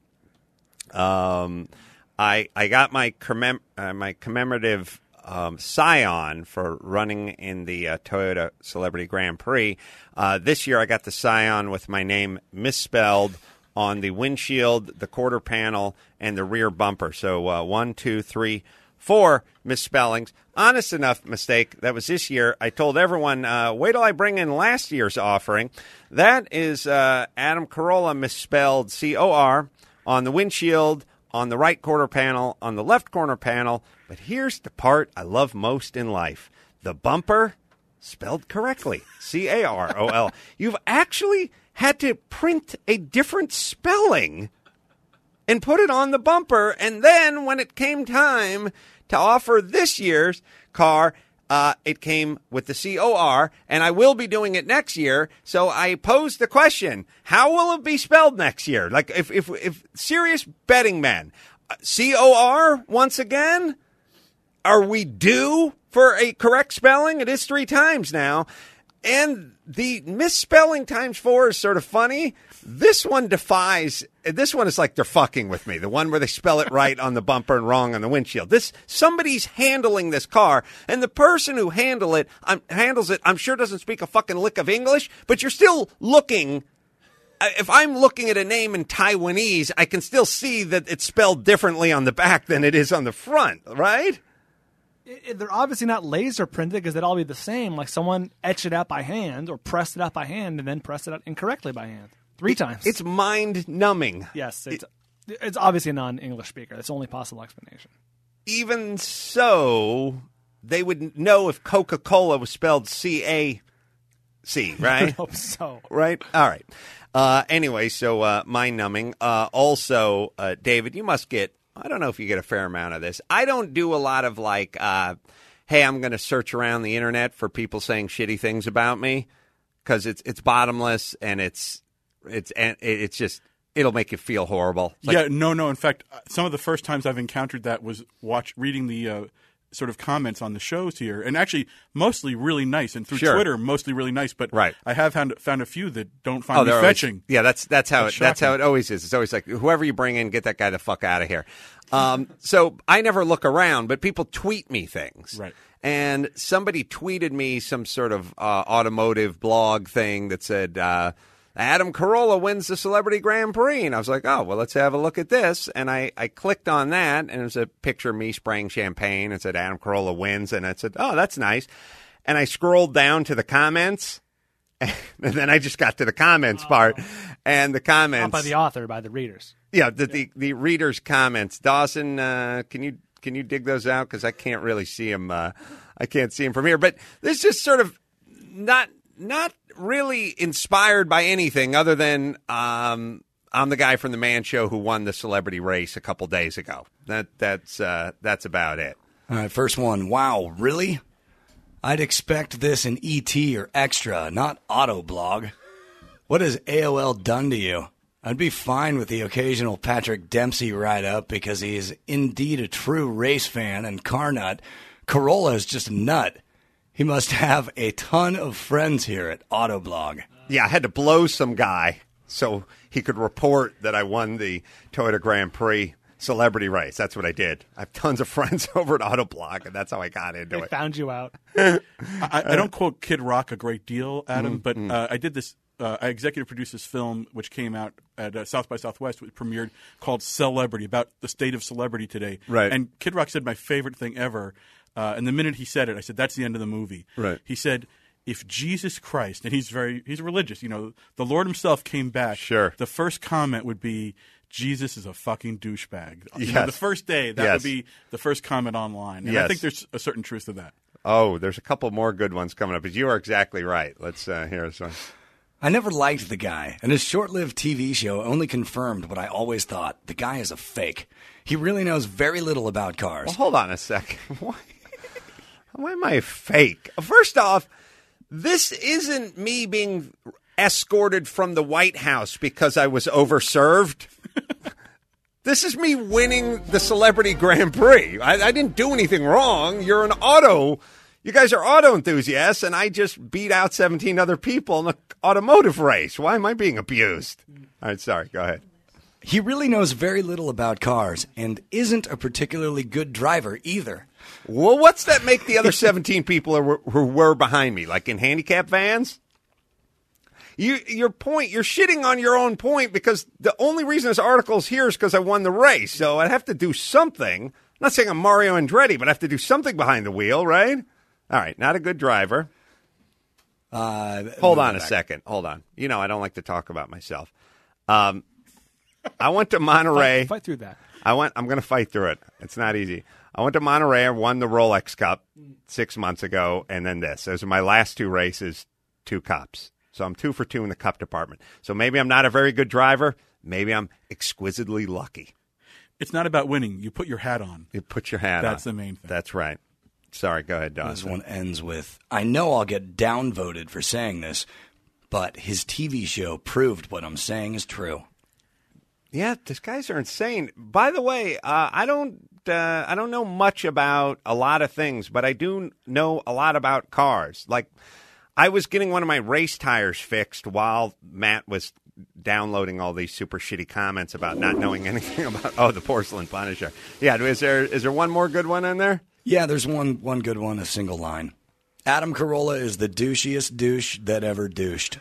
Speaker 5: Um, I I got my commem- uh, my commemorative um, Scion for running in the uh, Toyota Celebrity Grand Prix. Uh, this year I got the Scion with my name misspelled on the windshield, the quarter panel, and the rear bumper. So uh, one, two, three, four misspellings. Honest enough mistake. That was this year. I told everyone, uh, wait till I bring in last year's offering. That is uh, Adam Carolla misspelled C O R on the windshield, on the right quarter panel, on the left corner panel. But here's the part I love most in life. The bumper spelled correctly. C A R O L. You've actually had to print a different spelling and put it on the bumper. And then when it came time to offer this year's car, uh, it came with the C O R, and I will be doing it next year. So I posed the question, how will it be spelled next year? Like, if, if, if serious betting men, uh, C O R once again? Are we due for a correct spelling? It is three times now. And the misspelling times four is sort of funny. This one defies, this one is like they're fucking with me. The one where they spell it right on the bumper and wrong on the windshield. This, somebody's handling this car, and the person who handle it, um, handles it, I'm sure doesn't speak a fucking lick of English, but you're still looking. If I'm looking at a name in Taiwanese, I can still see that it's spelled differently on the back than it is on the front, right?
Speaker 6: It- it- they're obviously not laser printed because they'd all be the same. Like someone etched it out by hand or pressed it out by hand and then pressed it out incorrectly by hand three times.
Speaker 5: It's mind numbing.
Speaker 6: Yes, it's it's obviously a non-English speaker. That's the only possible explanation.
Speaker 5: Even so, they would know if Coca-Cola was spelled C A C, right?
Speaker 6: I hope so.
Speaker 5: Right? All right. Uh, anyway, so uh, mind numbing. Uh, also, uh, David, you must get, I don't know if you get a fair amount of this. I don't do a lot of like, uh, hey, I'm going to search around the internet for people saying shitty things about me because it's it's bottomless and it's it's and it's just it'll make you feel horrible. It's like-
Speaker 1: yeah, no, no. In fact, uh, some of the first times I've encountered that was watch reading the uh, sort of comments on the shows here, and actually mostly really nice, and through
Speaker 5: Sure.
Speaker 1: Twitter mostly really nice. But
Speaker 5: Right.
Speaker 1: I have found found a few that don't find
Speaker 5: Oh,
Speaker 1: me
Speaker 5: they're always-
Speaker 1: fetching.
Speaker 5: yeah, that's that's how
Speaker 1: That's
Speaker 5: it, that's how
Speaker 1: shocking.
Speaker 5: it always is. It's always like whoever you bring in, get that guy the fuck out of here. Um, so I never look around, but people tweet me things.
Speaker 1: Right.
Speaker 5: And somebody tweeted me some sort of uh, automotive blog thing that said uh, Adam Carolla wins the Celebrity Grand Prix, and I was like, oh well, let's have a look at this. And I, I clicked on that, and it was a picture of me spraying champagne. It said Adam Carolla wins, and I said, oh, that's nice. And I scrolled down to the comments. And then I just got to the comments part, and the comments
Speaker 6: Not by the author, by the readers.
Speaker 5: yeah, the, the the readers' comments. Dawson, uh, can you can you dig those out? Because I can't really see them. Uh, I can't see them from here. But this just sort of not not really inspired by anything other than um, I'm the guy from the Man Show who won the celebrity race a couple days ago. That that's uh, that's about it.
Speaker 15: All right, first one. Wow, really? I'd expect this in E T or Extra, not Autoblog. What has A O L done to you? I'd be fine with the occasional Patrick Dempsey write-up because he is indeed a true race fan and car nut. Carolla is just a nut. He must have a ton of friends here at Autoblog.
Speaker 5: Yeah, I had to blow some guy so he could report that I won the Toyota Grand Prix celebrity race. That's what I did. I have tons of friends over at Autoblog, and that's how I got into
Speaker 6: They
Speaker 5: it.
Speaker 6: found you out.
Speaker 1: I, I don't quote Kid Rock a great deal, Adam,
Speaker 5: Mm,
Speaker 1: but
Speaker 5: mm.
Speaker 1: uh, I did this. Uh, I executive produced this film, which came out at uh, South by Southwest, which premiered, called Celebrity, about the state of celebrity today.
Speaker 19: Right.
Speaker 1: And Kid Rock said my favorite thing ever. Uh, and the minute he said it, I said, that's the end of the movie.
Speaker 19: Right.
Speaker 1: He said, if Jesus Christ, and he's very he's religious, you know, the Lord himself came back.
Speaker 19: Sure.
Speaker 1: The first comment would be, Jesus is a fucking douchebag. You
Speaker 19: Yes.
Speaker 1: know, the first day, that
Speaker 19: Yes.
Speaker 1: would be the first comment online. And
Speaker 19: Yes.
Speaker 1: I think there's a certain truth to that.
Speaker 19: Oh, there's a couple more good ones coming up, but you are exactly right. Let's uh, hear this one.
Speaker 15: I never liked the guy, and his short-lived T V show only confirmed what I always thought. The guy is a fake. He really knows very little about cars.
Speaker 19: Well, hold on a second. Why, why am I fake? First off, this isn't me being escorted from the White House because I was overserved. This is me winning the Celebrity Grand Prix. I, I didn't do anything wrong. You're an auto. You guys are auto enthusiasts, and I just beat out seventeen other people in an automotive race. Why am I being abused? All right, sorry. Go ahead.
Speaker 15: He really knows very little about cars and isn't a particularly good driver either.
Speaker 19: Well, what's that make the other seventeen people who were, who were behind me? Like in handicap vans? You, your point, you're shitting on your own point because the only reason this article's here is because I won the race. So I'd have to do something. I'm not saying I'm Mario Andretti, but I have to do something behind the wheel, right? All right, not a good driver.
Speaker 15: Uh,
Speaker 19: Hold on a second. Hold on. You know, I don't like to talk about myself. Um, I went to Monterey.
Speaker 6: Fight, fight through that.
Speaker 19: I went. I'm going to fight through it. It's not easy. I went to Monterey. I won the Rolex Cup six months ago, and then this. Those are my last two races, two cups. So I'm two for two in the cup department. So maybe I'm not a very good driver. Maybe I'm exquisitely lucky.
Speaker 1: It's not about winning. You put your hat on.
Speaker 19: You put your hat on.
Speaker 1: That's the main thing.
Speaker 19: That's right. Sorry, go ahead, Dawson.
Speaker 15: This one ends with, I know I'll get downvoted for saying this, but his T V show proved what I'm saying is true.
Speaker 19: Yeah, these guys are insane. By the way, uh, I don't uh, I don't know much about a lot of things, but I do know a lot about cars. Like, I was getting one of my race tires fixed while Matt was downloading all these super shitty comments about not knowing anything about, oh, the porcelain Punisher. Yeah, is there is there one more good one in there?
Speaker 15: Yeah, there's one one good one, a single line. Adam Carolla is the douchiest douche that ever douched.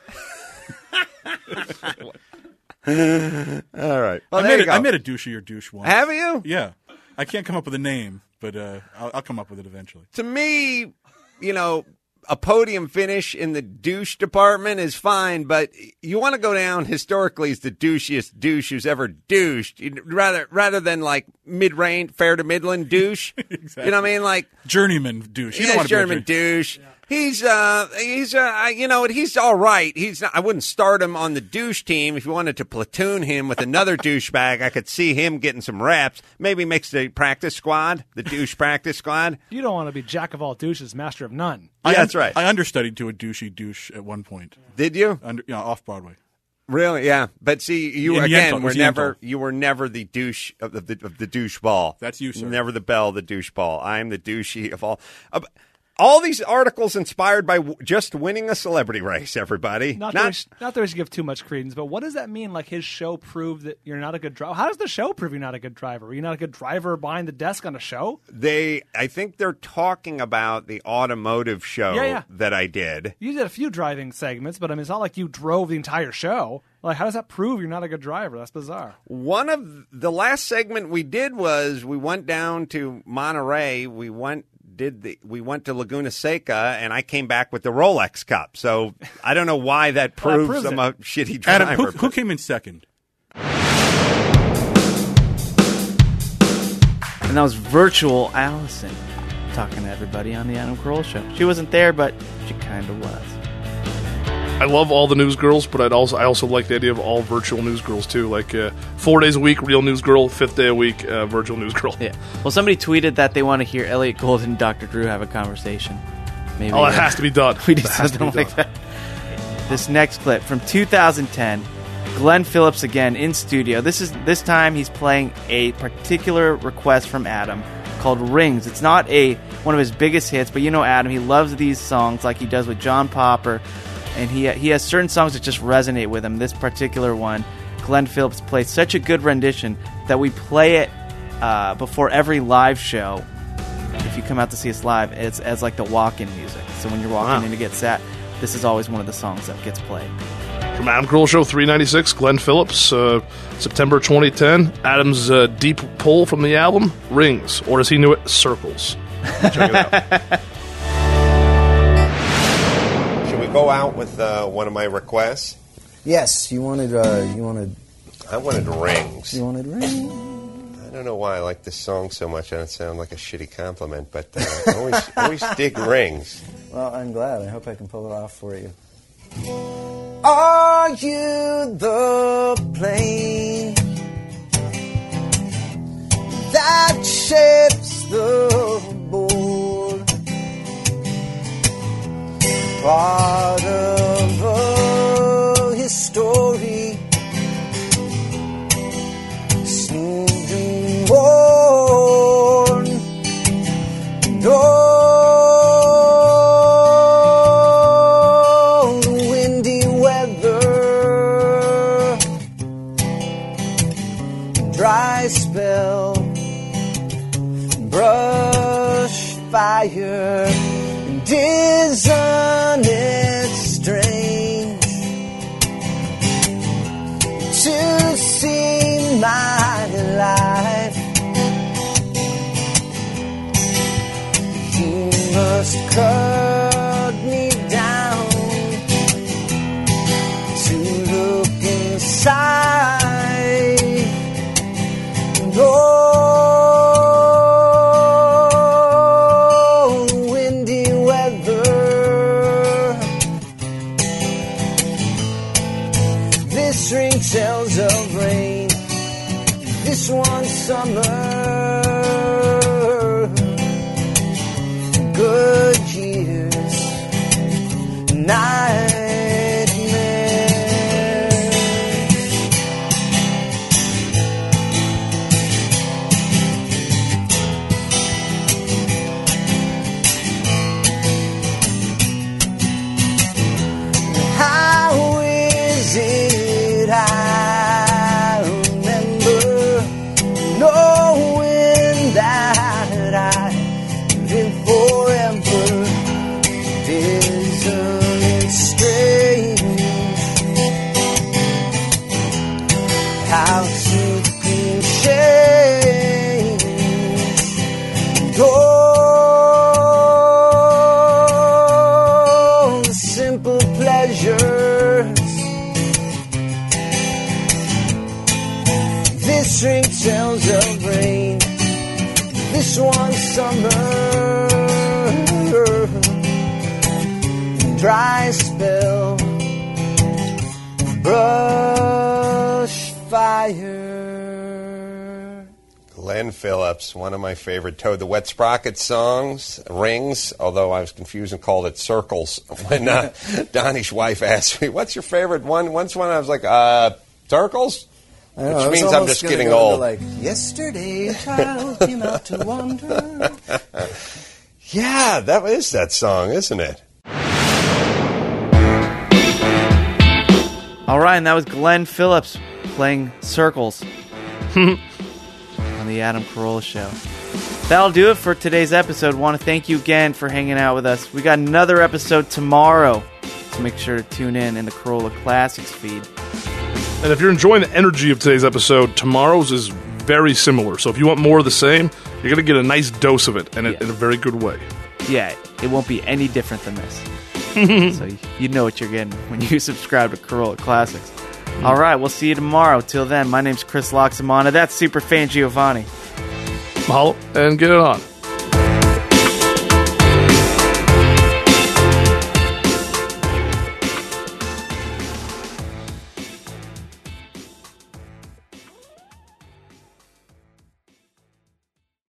Speaker 19: All right. Well,
Speaker 1: I,
Speaker 19: there
Speaker 1: made
Speaker 19: you
Speaker 1: a,
Speaker 19: go.
Speaker 1: I made a douchier douche once.
Speaker 19: Have you?
Speaker 1: Yeah. I can't come up with a name, but uh, I'll, I'll come up with it eventually.
Speaker 19: To me, you know, a podium finish in the douche department is fine, but you want to go down historically as the douchiest douche who's ever douched, You'd rather rather than like mid-range, fair to Midland douche.
Speaker 1: Exactly.
Speaker 19: You know what I mean? Like
Speaker 1: journeyman douche. You
Speaker 19: yeah,
Speaker 1: don't want to be a
Speaker 19: journeyman
Speaker 1: douche.
Speaker 19: douche. He's uh he's uh you know he's all right. He's not, I wouldn't start him on the douche team. If you wanted to platoon him with another douchebag, I could see him getting some reps. Maybe mix the practice squad, the douche practice squad.
Speaker 6: You don't want to be jack of all douches, master of none.
Speaker 1: I,
Speaker 19: that's right.
Speaker 1: I understudied to a douchey douche at one point.
Speaker 19: Did you?
Speaker 1: Under, you know, off Broadway.
Speaker 19: Really? Yeah. But see, you
Speaker 1: In
Speaker 19: again
Speaker 1: Yentl,
Speaker 19: were
Speaker 1: was
Speaker 19: never
Speaker 1: Yentl.
Speaker 19: you were never the douche of the, of the douche ball.
Speaker 1: That's you, sir.
Speaker 19: Never the bell, the douche ball. I am the douchey of all. Uh, all these articles inspired by w- just winning a celebrity race. Everybody,
Speaker 6: Not, that we sh- not that we should give too much credence, but what does that mean? Like his show proved that you're not a good driver. How does the show prove you're not a good driver? Are you not a good driver behind the desk on a show?
Speaker 19: they. I think they're talking about the automotive show
Speaker 6: Yeah, yeah.
Speaker 19: that I did.
Speaker 6: You did a few driving segments, but I mean, it's not like you drove the entire show. Like, how does that prove you're not a good driver? That's bizarre.
Speaker 19: One of the last segment we did was we went down to Monterey. We went did the we went to Laguna Seca, and I came back with the Rolex Cup. So I don't know why that
Speaker 6: Well, that
Speaker 19: proves
Speaker 6: proves
Speaker 19: I'm
Speaker 6: it.
Speaker 19: a shitty driver.
Speaker 1: Adam, who, who came in second?
Speaker 2: And that was virtual Allison talking to everybody on the Adam Carolla Show. She wasn't there, but she kind of was.
Speaker 3: I love all the news girls, but I'd also I also like the idea of all virtual news girls too. Like uh, four days a week, real news girl. Fifth day a week, uh, virtual news girl.
Speaker 2: Yeah. Well, somebody tweeted that they want to hear Elliot Gould and Doctor Drew have a conversation. Maybe
Speaker 3: Oh, it
Speaker 2: uh,
Speaker 3: has to be done.
Speaker 2: We need
Speaker 3: It has to
Speaker 2: something
Speaker 3: be
Speaker 2: like that. This next clip from two thousand ten, Glenn Phillips again in studio. This is this time he's playing a particular request from Adam called Rings. It's not a one of his biggest hits, but you know Adam, he loves these songs like he does with John Popper, and he he has certain songs that just resonate with him. This particular one, Glenn Phillips plays such a good rendition that we play it uh, before every live show. If you come out to see us live, it's as like the walk-in music. So when you're walking
Speaker 19: Wow.
Speaker 2: in to get set, this is always one of the songs that gets played.
Speaker 3: From Adam Carolla Show three ninety-six, Glenn Phillips, uh, September twenty ten. Adam's uh, deep pull from the album, Rings, or as he knew it, Circles. Check it out.
Speaker 19: Should we go out with uh, one of my requests?
Speaker 16: Yes, you wanted. Uh, you wanted.
Speaker 19: I wanted Rings.
Speaker 16: You wanted Rings.
Speaker 19: I don't know why I like this song so much. I don't sound like a shitty compliment, but uh, I always, always dig Rings.
Speaker 16: Well, I'm glad. I hope I can pull it off for you. Are you the plane that shapes the board? Part of a history, smooth and worn. No. Spell, brush fire, and isn't it strange to see my life? You must cut me down to look inside. Oh, windy weather. This ring tells of rain. This one summer. Good years. Nightmares. Tells of rain. This one summer, dry spell, brush fire.
Speaker 19: Glenn Phillips, one of my favorite Toad the Wet Sprocket songs, Rings, although I was confused and called it Circles when uh, Donnie's wife asked me, what's your favorite one? Once one I was like, uh, Circles?
Speaker 16: I know,
Speaker 19: Which
Speaker 16: I
Speaker 19: means I'm just getting
Speaker 16: go
Speaker 19: old.
Speaker 16: Like, yesterday a child came out to wander.
Speaker 19: Yeah, that is that song, isn't it?
Speaker 2: All right, and that was Glenn Phillips playing Circles on the Adam Carolla Show. That'll do it for today's episode. Want to thank you again for hanging out with us. We got another episode tomorrow, so make sure to tune in in the Carolla Classics feed.
Speaker 3: And if you're enjoying the energy of today's episode, tomorrow's is very similar. So if you want more of the same, you're going to get a nice dose of it, and yeah. in a very good way.
Speaker 2: Yeah, it won't be any different than this. So you know what you're getting when you subscribe to Carolla Classics. Mm. All right, we'll see you tomorrow. Till then, my name's Chris Loxamana. That's Superfan Giovanni.
Speaker 3: Mahalo, and get it on.